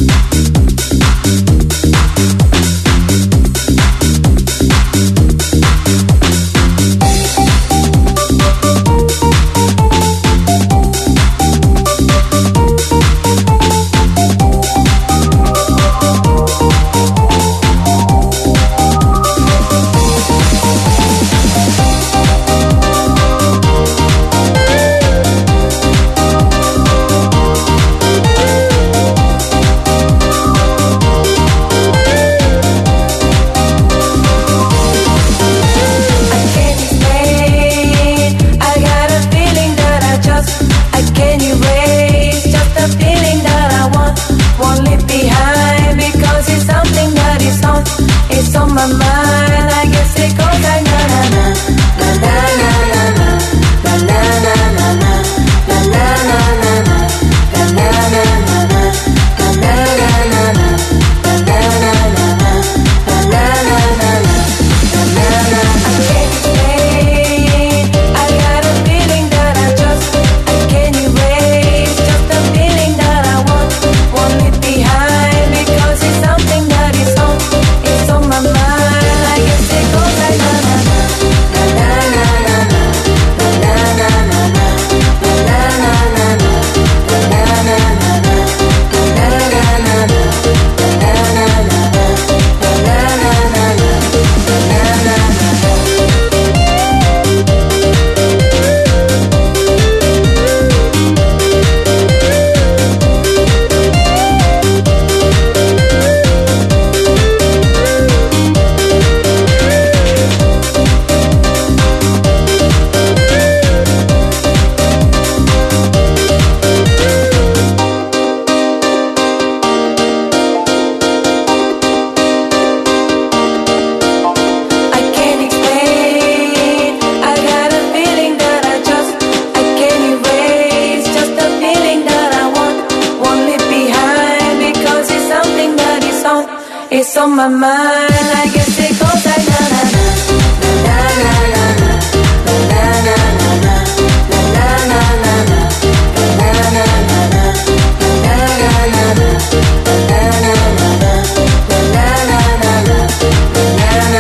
on my mind. I guess it goes like na na na na na na na na na na na na na na. Na na na na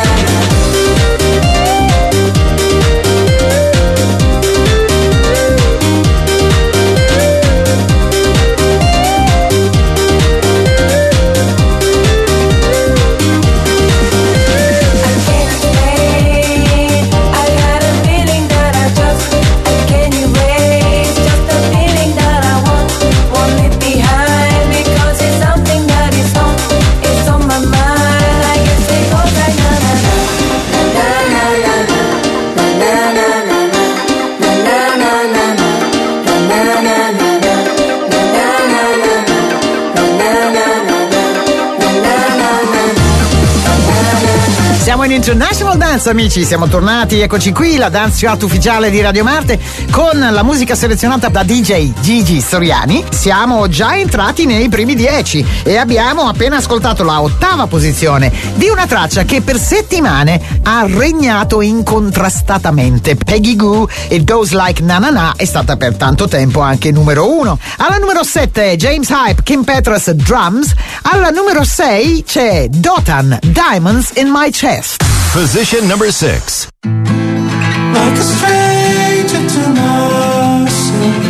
Siamo in International Dance, amici, siamo tornati, eccoci qui, la dance chart ufficiale di Radio Marte con la musica selezionata da D J Gigi Soriani. Siamo già entrati nei primi dieci e abbiamo appena ascoltato la ottava posizione di una traccia che per settimane ha regnato incontrastatamente. Peggy Gou e Those Like Na Na Na è stata per tanto tempo anche numero uno. Alla numero sette James Hype, Kim Petras, Drums. Alla numero sei c'è Dotan, Diamonds in My Chest. Position number six. Like a stranger to myself,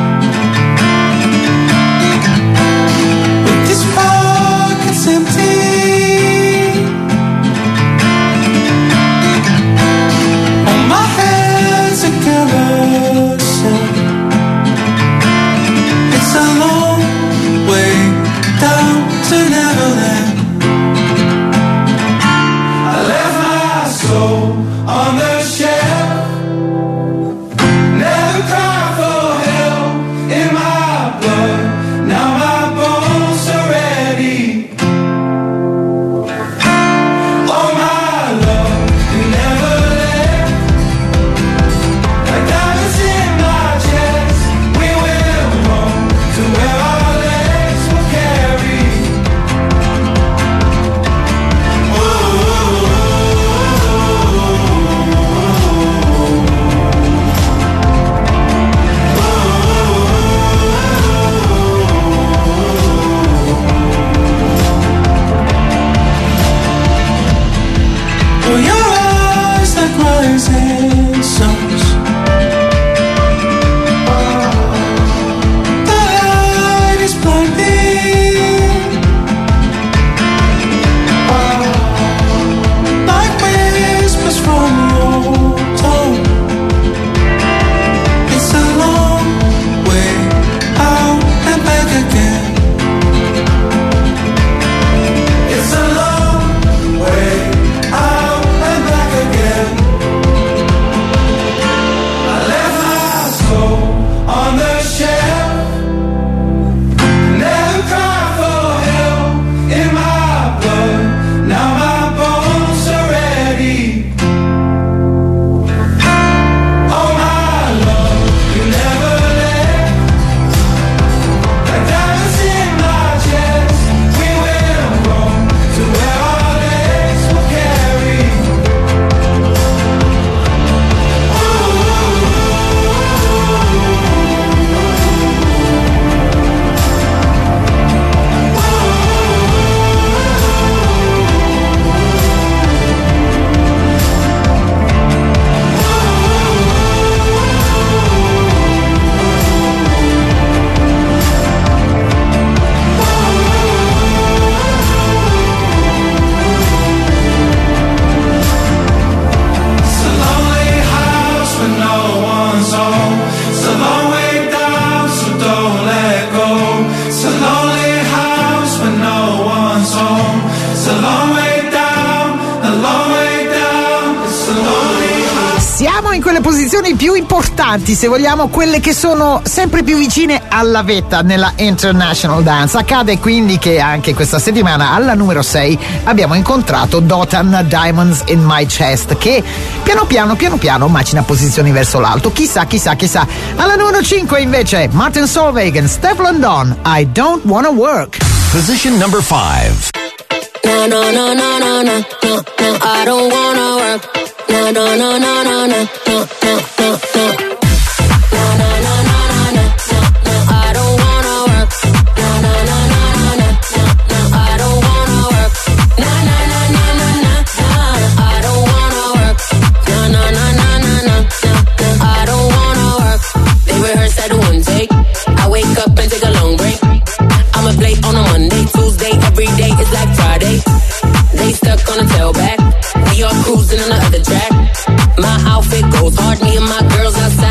with these pockets empty, on my hands a carousel. It's a long way down to Neverland. On the shelf, never cry for help in my blood. Now my bones are ready. Oh my love, you never left. Like diamonds in my chest, we will run to where our legs will carry. Oh, your eyes like rising suns. The light is blinding, like whispers from your tongue. It's a long way out and back again. It's a long way out and back again. I left my soul on the shelf. Never cry for help in my blood. Now my bones are ready. Oh my love, you never left. Like diamonds in my chest, we will roam to where our legs will carry. It's a lonely house when no one's home. It's a long way down, so don't let go. It's a lonely house when no one's home. It's a long way down, a long way down. It's a lonely house. Siamo in quelle posizioni più importanti, se vogliamo, quelle che sono sempre più vicine alla vetta nella International Dance. Accade quindi che anche questa settimana alla numero sei abbiamo incontrato Dotan, Diamonds in My Chest, che piano piano piano piano macina posizioni verso l'alto. Chissà, chissà, chissà. Alla numero cinque invece Martin Solveig, Steph London, I Don't Wanna Work. Position number five. No, no, no, no, no, no, no, no, I don't wanna work. No, no, no, no, no, no, no, no, no, no. No, no, no, no, no, no, no, I don't wanna work. No, no, no, no, no, no, no, I don't wanna work. No, no, no, no, no, no, no, I don't wanna work. No, no, no, no, no, no, no, I don't wanna work. They rehearse at one take. I wake up and take a long break. I'ma play on a Monday, Tuesday, every day is like Friday. They stuck on the tailback. We all cruising on the other track. My outfit goes hard, me and my girls outside.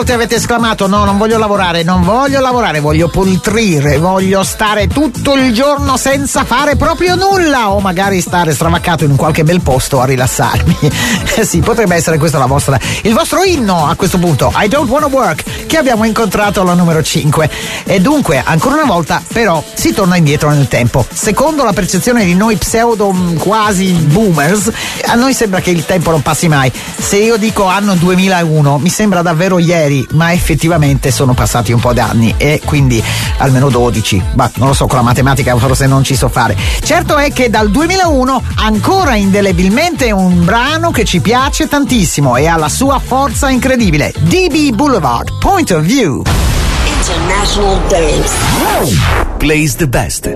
volte avete esclamato no, non voglio lavorare, non voglio lavorare, voglio poltrire, voglio stare tutto il giorno senza fare proprio nulla, o magari stare stravaccato in un qualche bel posto a rilassarmi. Eh sì, potrebbe essere questa la vostra, il vostro inno a questo punto, I Don't Wanna Work, che abbiamo incontrato alla numero cinque. E dunque, ancora una volta, però, si torna indietro nel tempo. Secondo la percezione di noi pseudo quasi boomers, a noi sembra che il tempo non passi mai. Se io dico anno duemilauno, mi sembra davvero ieri, ma effettivamente sono passati un po' d'anni, e quindi almeno dodici. Ma non lo so, con la matematica forse non ci so fare. Certo è che dal duemilauno ancora indelebilmente un brano che ci piace tantissimo e ha la sua forza incredibile. D B Boulevard, Point of View. International Dance. Plays the best.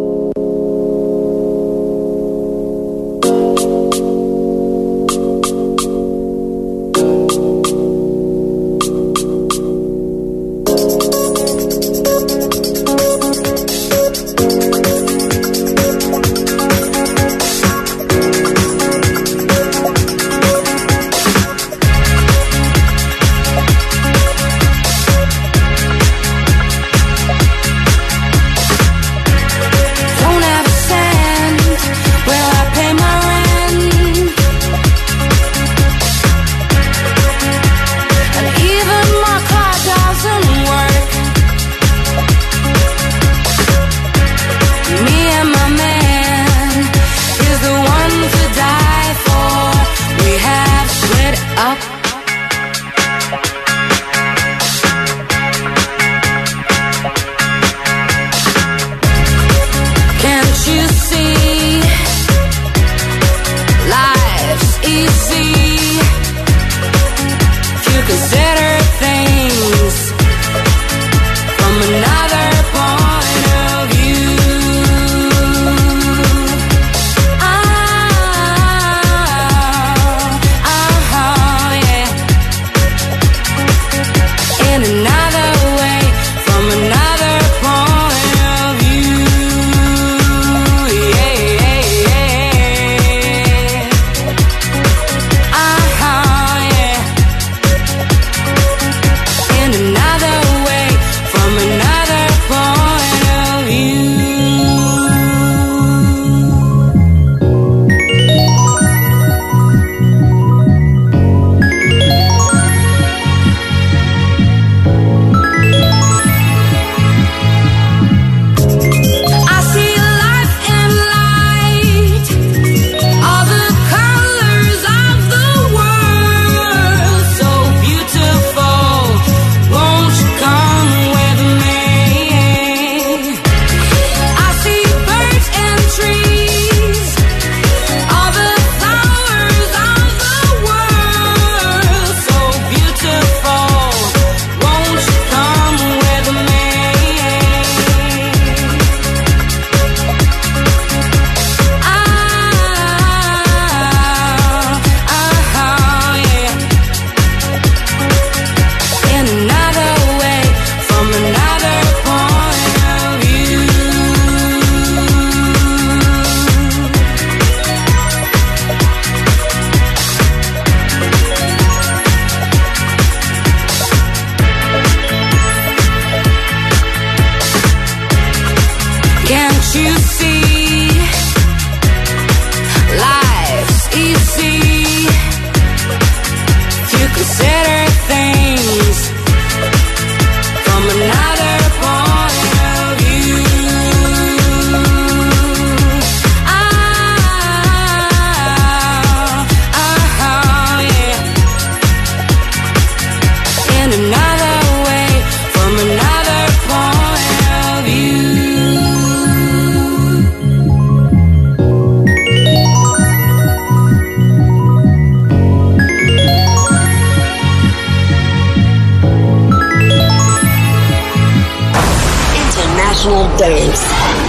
Dance.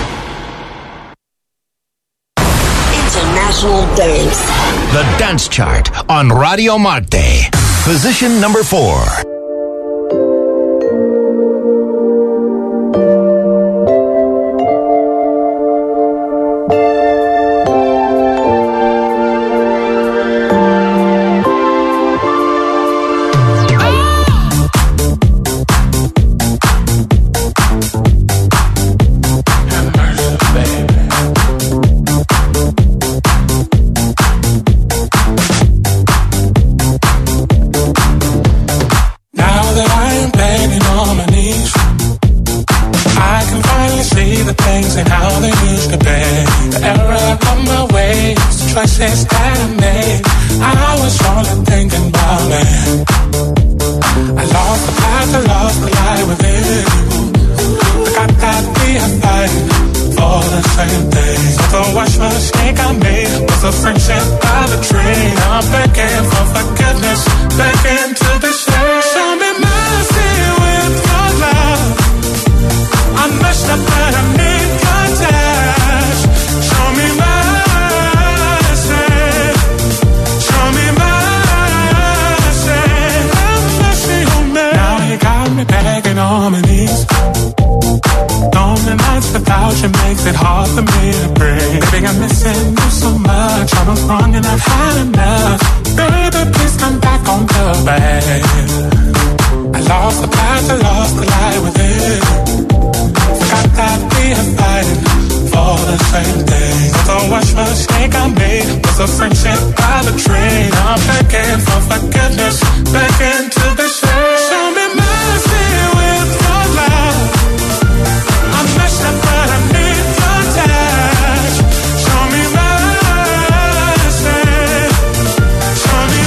International Dance. The Dance Chart on Radio Marte. Position number four. things ain't how they used to be. The error of my ways, the choices that I made, I was only thinking about me. I lost the path, I lost the light within. Forgot that we are fighting for the same thing. So the wash mistake I made was a friendship by the tree. I'm begging for forgiveness, begging to be saved. Show me mercy with your love. I messed up but I need your touch. Show me mercy. Show me mercy. Have mercy on me. Now you got me begging on my knees. Lonely nights without you makes it hard for me to breathe. Baby, I'm missing you so much. I was wrong and I've had enough. Baby, please come back on the way. I lost the path, I lost the light within. Forgot that we are fighting for the same thing. The worst mistake I made was a friendship by the train. I'm begging for forgiveness, begging to be saved. Show me mercy with your love. I messed up but I need your touch. Show me mercy. Show me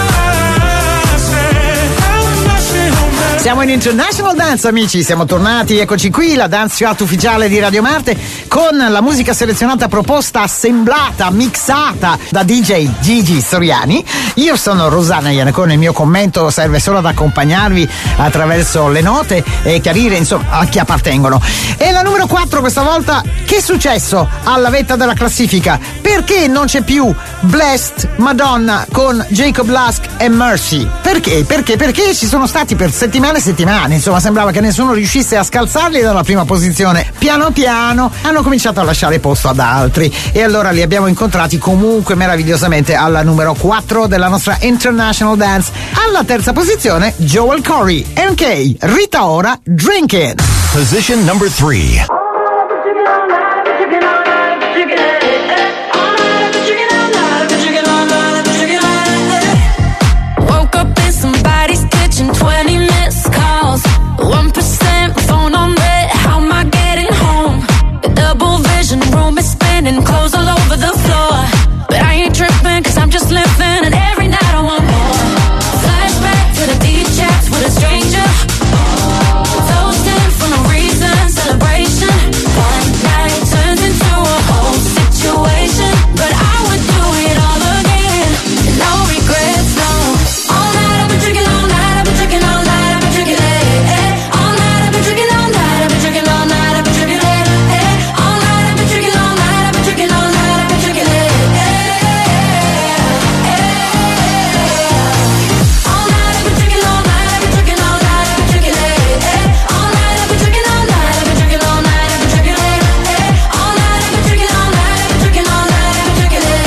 mercy. Have mercy on me. Siamo in International Dance, amici, siamo tornati, eccoci qui, la dance chart ufficiale di Radio Marte con la musica selezionata, proposta, assemblata, mixata da D J Gigi Soriani. Io sono Rosanna Iannacone, il mio commento serve solo ad accompagnarvi attraverso le note e chiarire insomma a chi appartengono. E la numero quattro questa volta, che è successo alla vetta della classifica? Perché non c'è più Blessed Madonna con Jacob Lusk e Mercy? Perché? Perché? Perché ci sono stati per settimane e settimane, insomma sembrava che nessuno riuscisse a scalzarli dalla prima posizione. Piano piano hanno cominciato a lasciare posto ad altri e allora li abbiamo incontrati comunque meravigliosamente alla numero quattro della nostra International Dance. Alla terza posizione Joel Corry, M K, Rita Ora, Drinkin'. Position number three. Woke up in somebody's kitchen, twenty missed calls, one percent phone on red, how am I getting home? The double vision room is spinning, clothes all over the floor, but I ain't tripping cause I'm just living and every night I want more. Flashback to the deep chats with a stranger, toasting for no reason, celebration, one night turns into a whole situation, but I would do it all again, and no regrets, no. All night I've been drinking, all night I've been drinking, all night I've been drinking, eh, eh. All night I've been drinking, all night I've been drinking, all night I've been drinking, eh, eh. All night I've been drinking, all night I've been drinking, all night I've been drinking, eh, eh, eh, eh. All night I've been drinking, all night I've been drinking, all night I've been drinking, eh, eh. All night I've been drinking, all night I've been drinking, all night I've been drinking, eh, eh. All night I've been drinking, all night I've been drinking, all night I've been drinking, eh,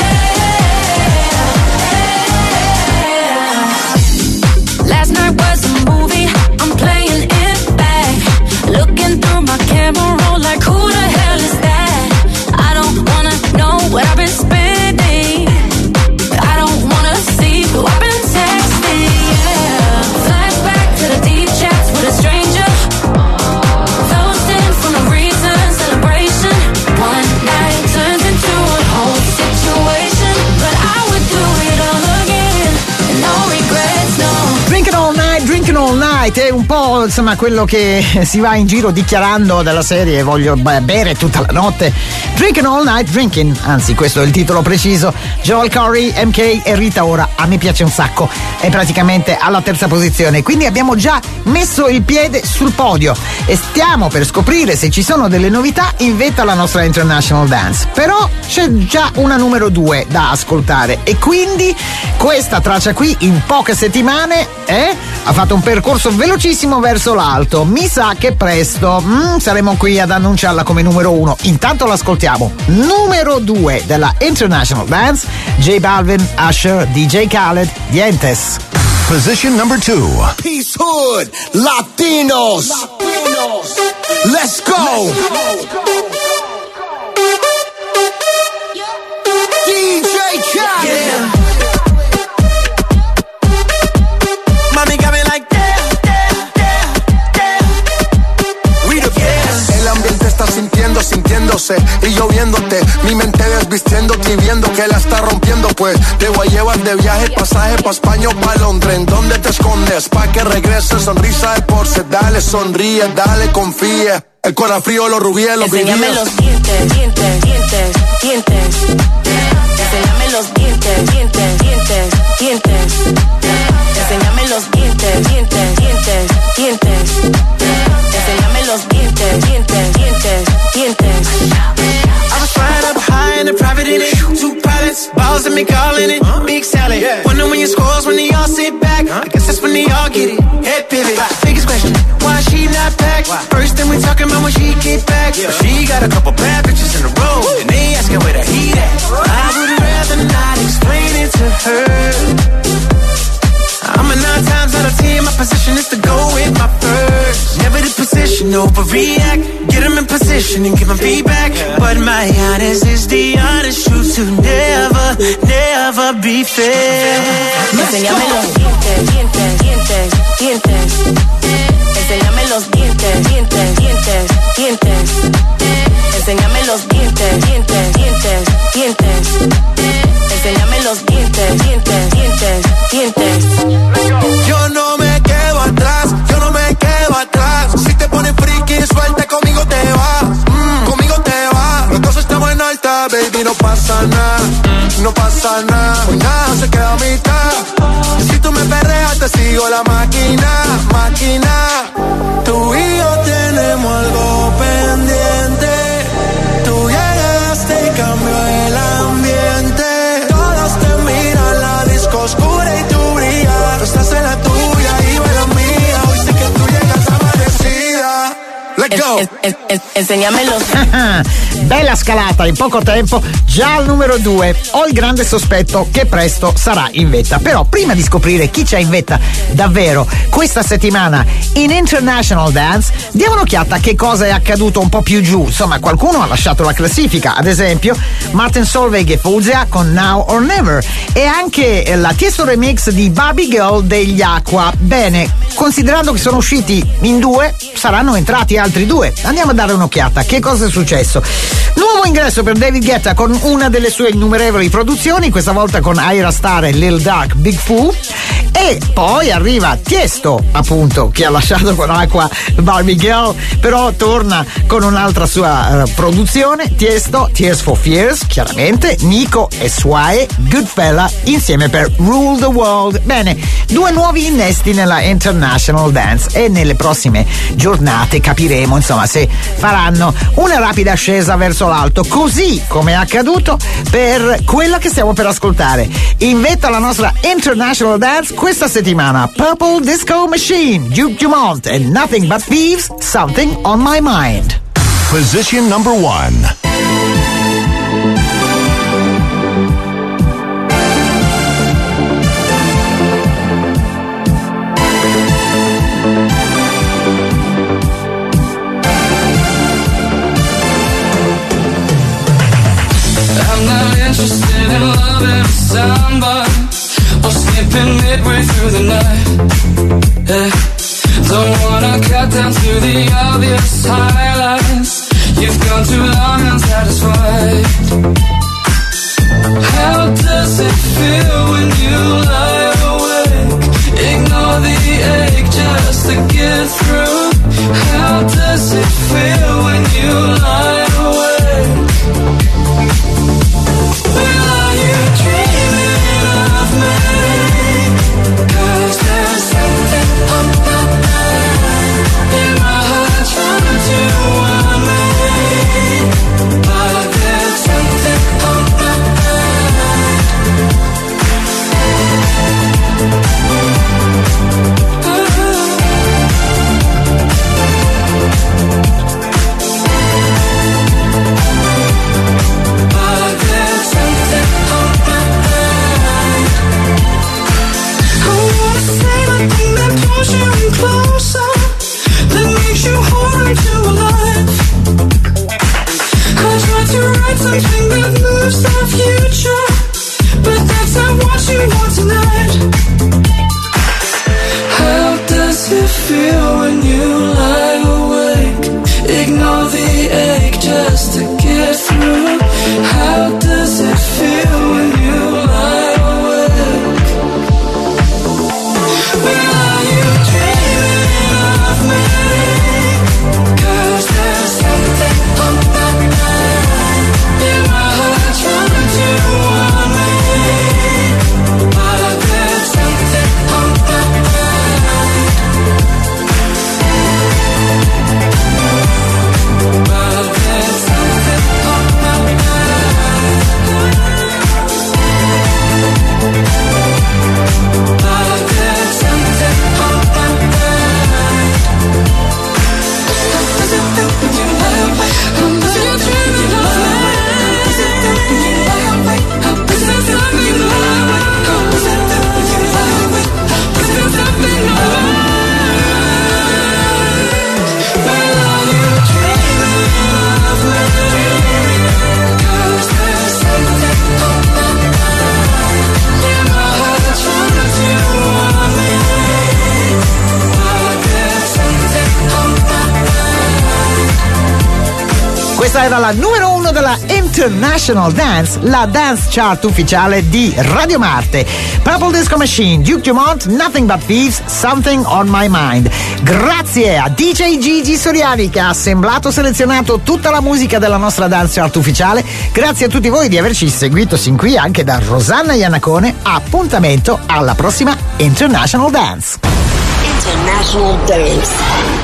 eh. Last night was a movie, I'm playing it back, looking through my camera roll like who the hell is that? I don't wanna know what I've been spending, I don't wanna see who I've been texting, yeah. Flashback to the deep chats with a stranger, toasting for no reason, celebration, one night turns into a whole situation, but I would do it all again, and no regrets, no. Drinking all night, drinking all night è un po' insomma quello che si va in giro dichiarando della serie voglio beh, bere tutta la notte. Drinking all night, drinking, anzi questo è il titolo preciso. Joel Corry, M K e Rita Ora, a me piace un sacco, è praticamente alla terza posizione, quindi abbiamo già messo il piede sul podio e stiamo per scoprire se ci sono delle novità in vetta alla nostra International Dance, però c'è già una numero due da ascoltare e quindi questa traccia qui in poche settimane eh, ha fatto un percorso velocissimo verso l'alto. Mi sa che presto mm, saremo qui ad annunciarla come numero uno. Intanto l'ascoltiamo. Numero due della International Dance, J Balvin, Usher, D J Khaled, Dientes. Position number two. Peace Hood, Latinos. Latinos. Let's go. Let's go. D J Khaled. Yeah. Mami got me like damn, damn, damn, damn. We the best. El ambiente está sintiendo bebiendo, sintiéndose y yo viéndote, mi mente desvistiéndote y viendo que la está rompiendo, pues te voy a llevar de viaje, pasaje pa' España o pa' Londres. ¿En dónde te escondes? Pa' que regrese, sonrisa de porce, dale, sonríe, dale, confía. El corazón frío, los rubíes, los vivíes. Enséñame los dientes, dientes, dientes, dientes. Enséñame los dientes, dientes, dientes, dientes. Enséñame los dientes, dientes, dientes, dientes. Enséñame los dientes, dientes, dientes, dientes. I was flying up high in a private in it. Two pilots, balls and me calling it. Big salad. Wonder when your scores when they all sit back. I guess that's when they all get it. Head pivot. Biggest question, why she not back? First thing we talking about when she get back. But she got a couple bad bitches in a row. And they asking where the heat at. I would rather not explain it to her. I'm a nine times out of ten, my position is to go with my first. Never the position, overreact. Get them in position and give them feedback. But my honest is the honest truth to never, never be fair. Enséñame los dientes, dientes, dientes, dientes. Enséñame los dientes, dientes, dientes, dientes. Enséñame los dientes, dientes, dientes, dientes. Enséñame los dientes, dientes, dientes, dientes. Yo no me quedo atrás, yo no me quedo atrás. Si te pones friki, suelta, conmigo te vas, mm, conmigo te vas. Los dos estamos en alta, baby, no pasa nada, no pasa nada. Hoy nada se queda a mitad. Si tú me perreas, te sigo la máquina, máquina. Tú y yo tenemos algo pendiente. Tú llegaste y cambió el ambiente. Todos te miran, la disco oscura y tú brillas. Tú estás en la tuya y yo en la mía. Hoy sé que tú llegas amanecida. Let's go. En, en, en, enséñame los. Bella scalata in poco tempo, già al numero due. Ho il grande sospetto che presto sarà in vetta. Però prima di scoprire chi c'è in vetta davvero questa settimana in International Dance, diamo un'occhiata a che cosa è accaduto un po' più giù. Insomma, qualcuno ha lasciato la classifica, ad esempio Martin Solveig e Fuzia con Now or Never, e anche la Tiesto remix di Barbie Girl degli Aqua. Bene, considerando che sono usciti in due, saranno entrati altri due. Andiamo a dare un'occhiata. Che cosa è successo? Nuovo ingresso per David Guetta con una delle sue innumerevoli produzioni, questa volta con Ira Star e Lil Durk, Big Fool. E poi arriva Tiesto, appunto, che ha lasciato con Aqua Barbie Girl, però torna con un'altra sua uh, produzione. Tiesto, Tears for Fears, chiaramente, Nico e Swae, Goodfella, insieme per Rule the World. Bene, due nuovi innesti nella International Dance, e nelle prossime giornate capiremo, insomma, se faranno una rapida ascesa verso l'alto, così come è accaduto per quella che stiamo per ascoltare. In vetta alla nostra International Dance questa settimana, Purple Disco Machine, Duke Dumont and Nothing But Thieves, Something on My Mind. Position number one. I'm not interested in loving somebody or sleeping midway through the night. Yeah. Don't wanna cut down to the obvious highlights. You've gone too long unsatisfied. How does it feel when you lie awake? Ignore the ache just to get through. How does it feel when you lie awake? Well, are you dreaming of me? 'Cause there's something on my mind. In my heart trying to warn me, but there's something on my mind. But there's something on my mind. I wanna say the thing that pulls you in closer, that makes you harder to alive. I try to write something that moves the future, but that's not what you want tonight. How does it feel when you lie awake? Ignore the ache just era la numero uno della International Dance, la dance chart ufficiale di Radio Marte. Purple Disco Machine, Duke Dumont, Nothing But Thieves, Something On My Mind. Grazie a D J Gigi Soriani che ha assemblato, selezionato tutta la musica della nostra dance chart ufficiale. Grazie a tutti voi di averci seguito sin qui, anche da Rosanna Iannacone. Appuntamento alla prossima International Dance. International Dance.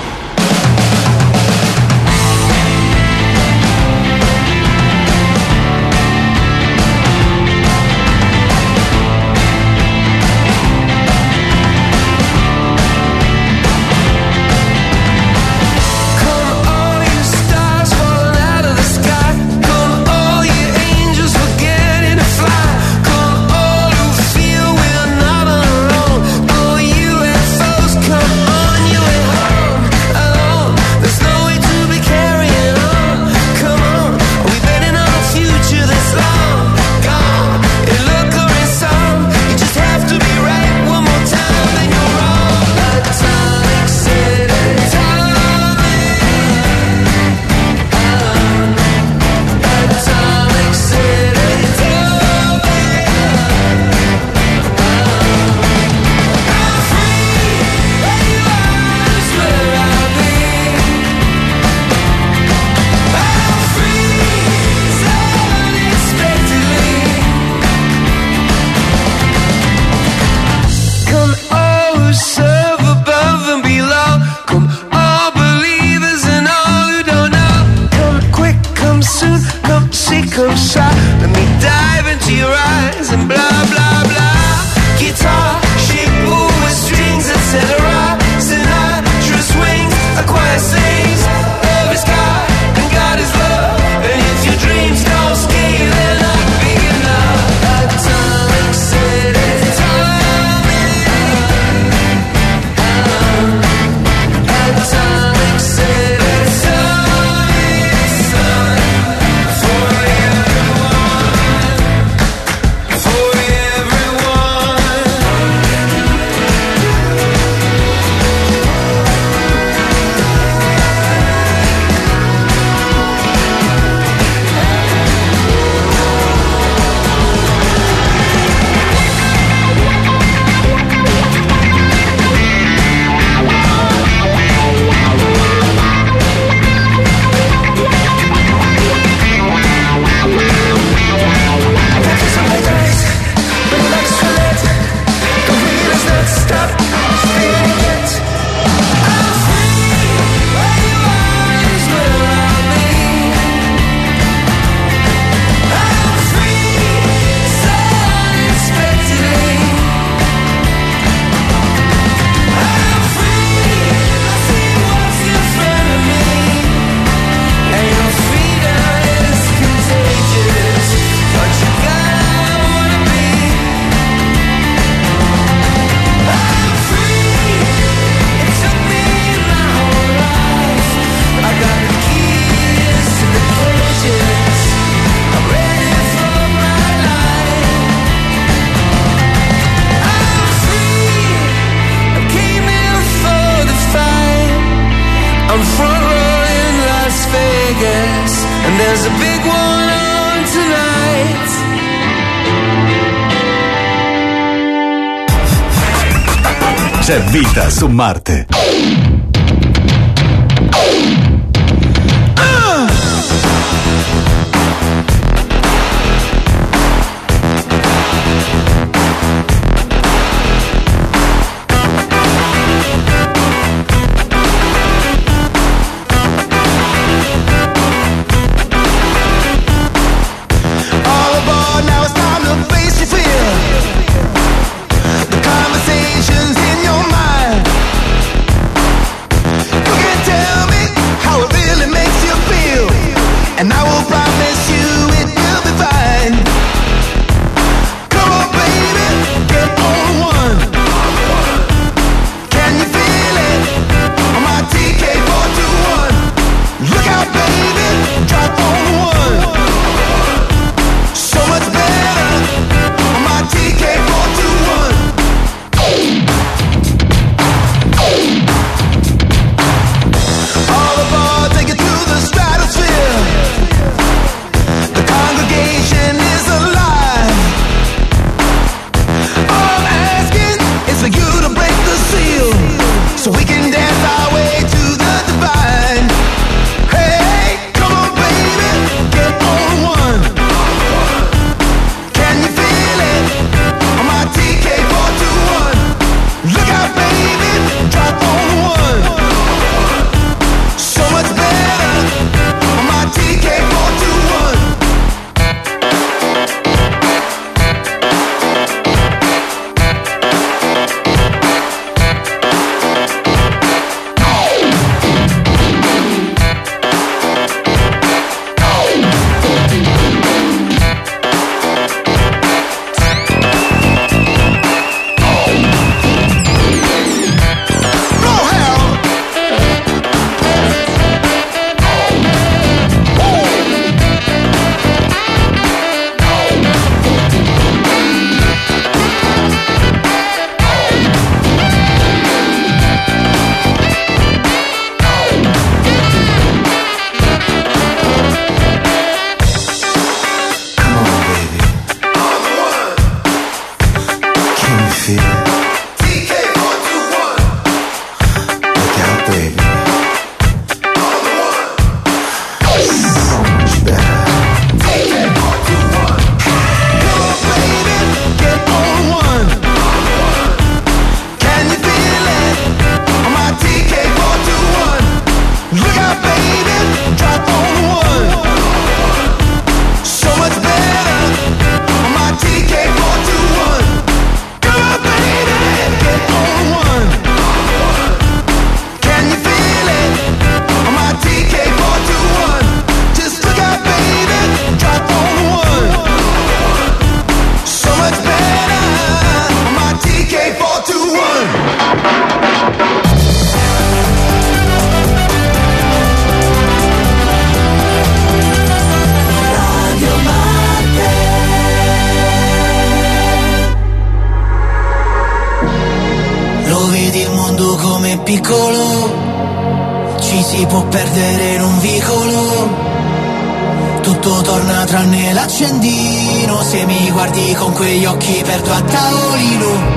C'è vita su Marte. Conversations in your mind. si può perdere in un vicolo. Tutto torna tranne l'accendino, se mi guardi con quegli occhi perdo a tavolino.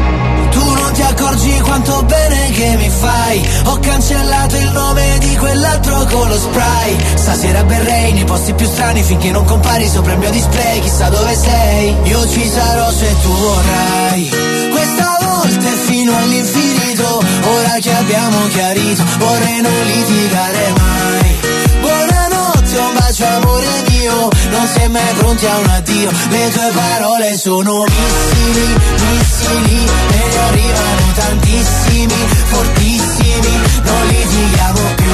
Tu non ti accorgi quanto bene che mi fai. Ho cancellato il nome di quell'altro con lo spray. Stasera berrei nei posti più strani finché non compari sopra il mio display. Chissà dove sei, io ci sarò se tu vorrai. Questa volta è fino all'infinito, ora che abbiamo chiarito, vorrei non litigare mai. Buonanotte, un bacio amore mio, non sei mai pronti a un addio. Le tue parole sono missili, missili, e ne arrivano tantissimi, fortissimi, non litighiamo più.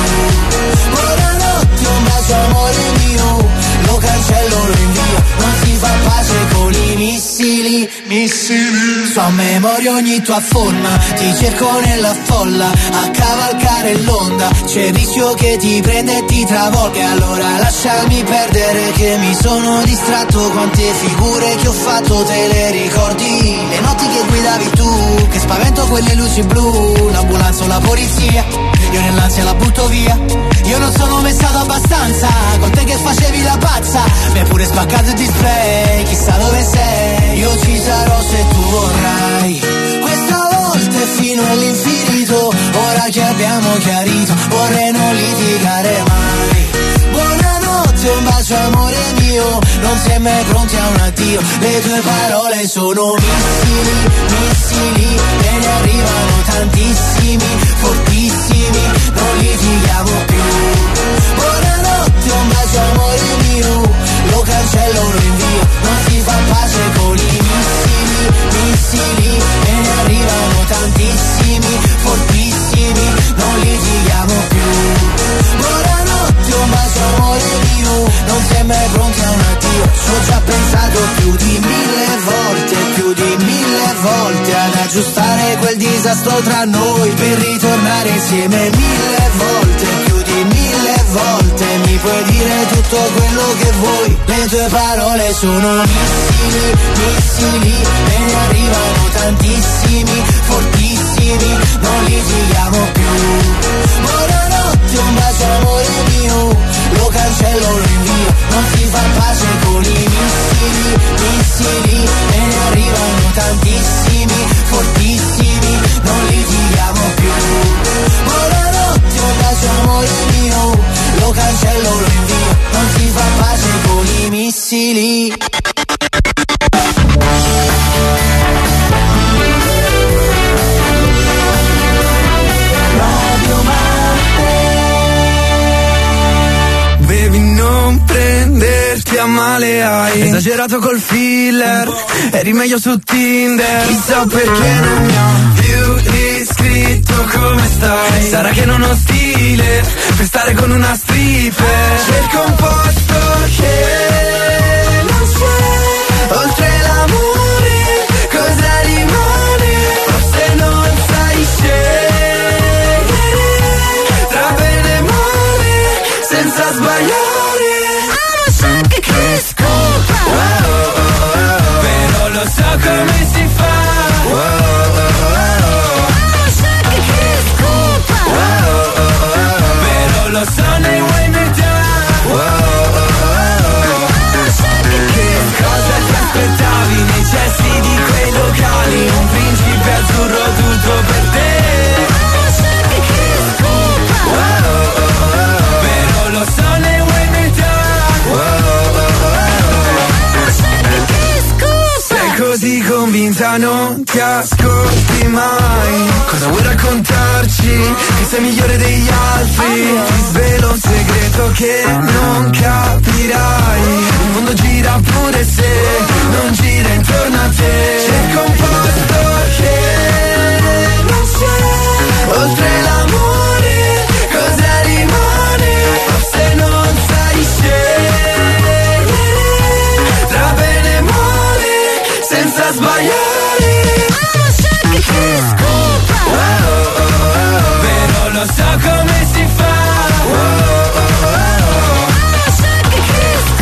Buonanotte, un bacio amore mio, lo cancello, lo invio, non si fa pace con i missili, missili. So a memoria ogni tua forma, ti cerco nella folla, a cavalcare l'onda, c'è il rischio che ti prenda e ti travolga. Allora lasciami perdere che mi sono distratto, quante figure che ho fatto te le ricordi? Le notti che guidavi tu, che spavento quelle luci blu, l'ambulanza o la polizia, io nell'ansia la butto via. Io non sono mai stato abbastanza, con te che facevi la pazza, mi hai pure spaccato il display, chissà dove sei, io ci sarò se tu vorrai. Questa volta è fino all'infinito, ora che abbiamo chiarito, vorrei non litigare mai. Buonanotte, un bacio amore mio, non sei mai pronti a un addio. Le tue parole sono missili, missili, e ne arrivano tantissimi, fortissimi, non litighiamo più. Buonanotte, un bacio amore mio, lo cancello, lo invio, non si fa pace con i missili, missili, e ne arrivano tantissimi, fortissimi, non litighiamo più. Buonanotte, un bacio amore mio, non sei mai pronti a un addio. Ci ho già pensato più di mille volte, più di mille volte, ad aggiustare quel disastro tra noi, per ritornare insieme mille volte, più di mille volte. Mi puoi dire tutto quello che vuoi, le tue parole sono missili, missili, e ne arrivano tantissimi, fortissimi, non litighiamo più. Buonanotte, un bacio amore mio, lo cancello, lo invio, non si fa pace con i missili, missili, e ne arrivano tantissimi, fortissimi, non litighiamo più. Buonanotte, un bacio amore mio, lo cancello, lo invio, non si fa pace con i missili. Bevi, non prenderti a male, hai esagerato col filler, eri meglio su Tinder. Chissà perché non mi ha più iscritto, come stai? Sarà che non ho stile per stare con una stripper. Cerco un posto che non c'è, oltre l'amore cosa rimane? Forse non sai scegliere tra bene e male, senza sbagliare. I'm a sucker kiss Cooper. Oh, oh, oh, oh. Però lo so come si fa. Oh, oh, oh, oh. I'm a sucker kiss Cooper. Oh, oh, oh, oh. Però lo so nei vuoi metà. Oh, oh, oh, oh. I'm a sucker kiss. Cosa ti aspettavi nei cessi di quei locali? Un principe azzurro tutto per te. I'm a sucker kiss Cooper. Oh, oh, oh, oh. Però lo so nei vuoi metà. Oh, oh, oh, oh. I'm a sucker kiss Cooper. Sei così convinta, non ti ascolti mai. Cosa vuoi raccontarci? Che sei migliore degli altri. Ti svelo un segreto che non capirai. Il mondo gira pure se non gira intorno a te. Cerco un posto che non c'è, oltre l'amore cosa rimane? Forse non sai scegliere tra bene e male, senza sbagliare. I'm a sucker kiss Cooper. Oh, oh, oh, oh. Però lo so come si fa. Oh, oh, oh, oh. I'm a sucker kiss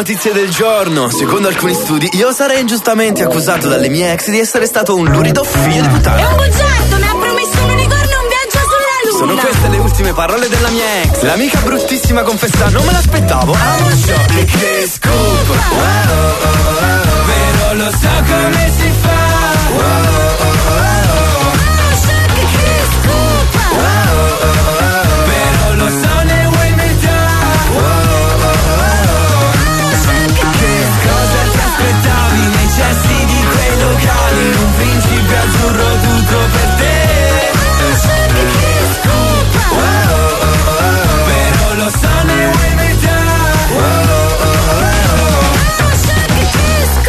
notizie del giorno. Secondo alcuni studi, io sarei ingiustamente accusato dalle mie ex di essere stato un lurido figlio di puttana. È un bugiardo, mi ha promesso un unicorno e un viaggio sulla luna. Sono queste le ultime parole della mia ex. L'amica bruttissima confessa, non me l'aspettavo. Amo shock che scoop. Wow, oh, oh, oh. Però lo so come si fa. Wow, oh, oh, oh. Amo shock che scoop. Wow, oh, oh, oh. Però lo so ne vuoi metà. Wow, oh, oh, oh. Amo shock che cosa ti aspettavi nei cessi di quei locali? Un principe azzurro tutto per te. Amo shock che scoop. Wow, oh, oh, oh. Però lo so ne vuoi metà. Wow, oh, oh, oh. Amo shock che scoop.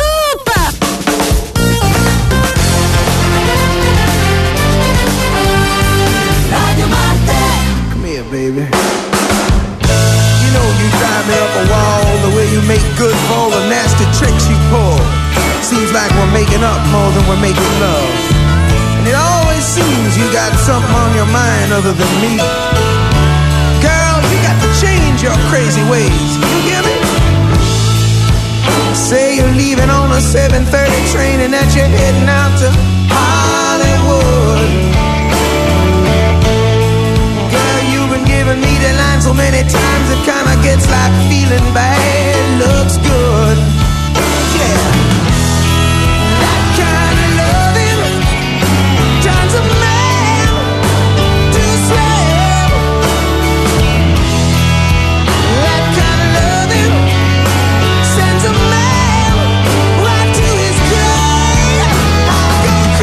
Radio Marte. Come here, baby. You know you drive me up a wall, the way you make good for all the nasty tricks you pull. Seems like we're making up more than we're making love. And it always seems you got something on your mind other than me. Girl, you got to change your crazy ways. You hear me? Say you're leaving on a seven thirty train and that you're heading out to Hollywood. Girl, you've been giving me the line so many times it kinda gets like feeling bad looks good. Yeah. That kind of loving turns a man to a slave. That kind of loving sends a man right to his grave. I'll go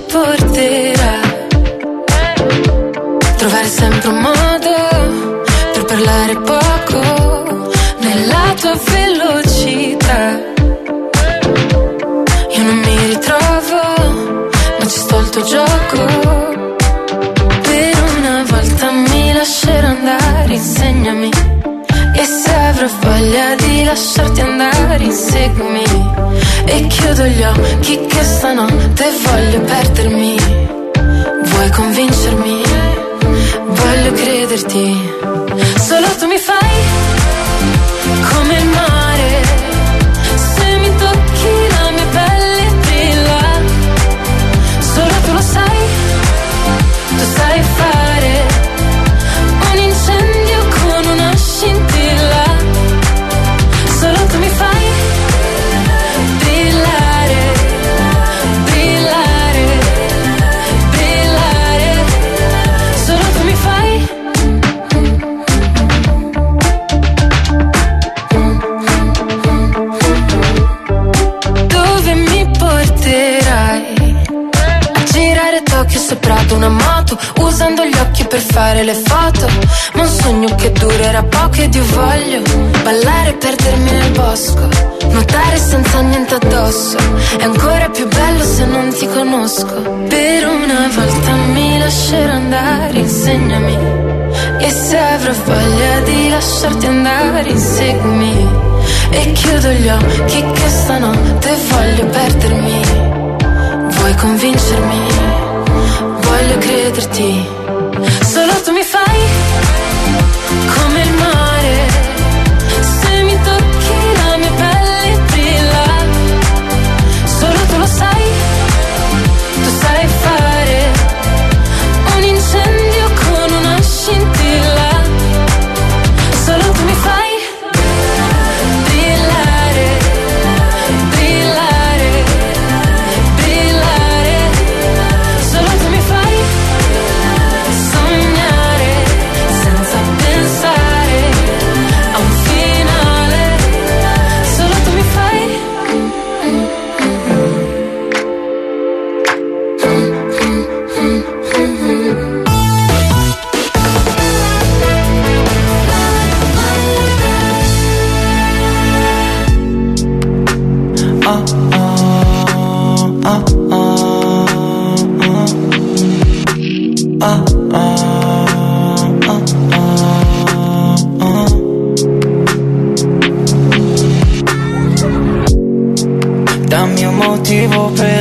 porterà. Trovare sempre un modo per parlare poco nella tua velocità. Io non mi ritrovo, ma ci sto il tuo gioco. Per una volta mi lascerò andare, insegnami. E se avrò voglia di lasciarti andare, inseguimi. E chiudo gli occhi che stanotte voglio perdermi. Vuoi convincermi? Voglio crederti. Solo tu mi fai come il mare. Se mi tocchi la mia pelle brilla. Solo tu lo sai. Tu sai fare un incendio con una scintilla. Solo tu mi fai brillare, brillare, brillare. Solo tu mi fai. Dove mi porterai? A girare Tokyo sopra ad una moto, usando gli occhi per fare le foto. Ma un sogno che durerà poco ed io voglio ballare e perdermi nel bosco, nuotare senza niente addosso. È ancora più bello se non ti conosco. Per una volta mi lascerò andare, insegnami. E se avrò voglia di lasciarti andare, inseguimi. E chiudo gli occhi che stanotte voglio perdermi. Vuoi convincermi? Voglio crederti. Solo tu mi fai come il mare. Se mi tocchi la mia pelle brilla. Solo tu lo sai. Tu sai fare un incendio con una scintilla. Solo tu mi fai brillare, brillare, brillare. Solo tu mi fai sognare senza pensare a un finale. Solo tu mi fai. Oh, oh, oh, oh, oh. Oh, oh, oh, oh, oh. Dammi un motivo per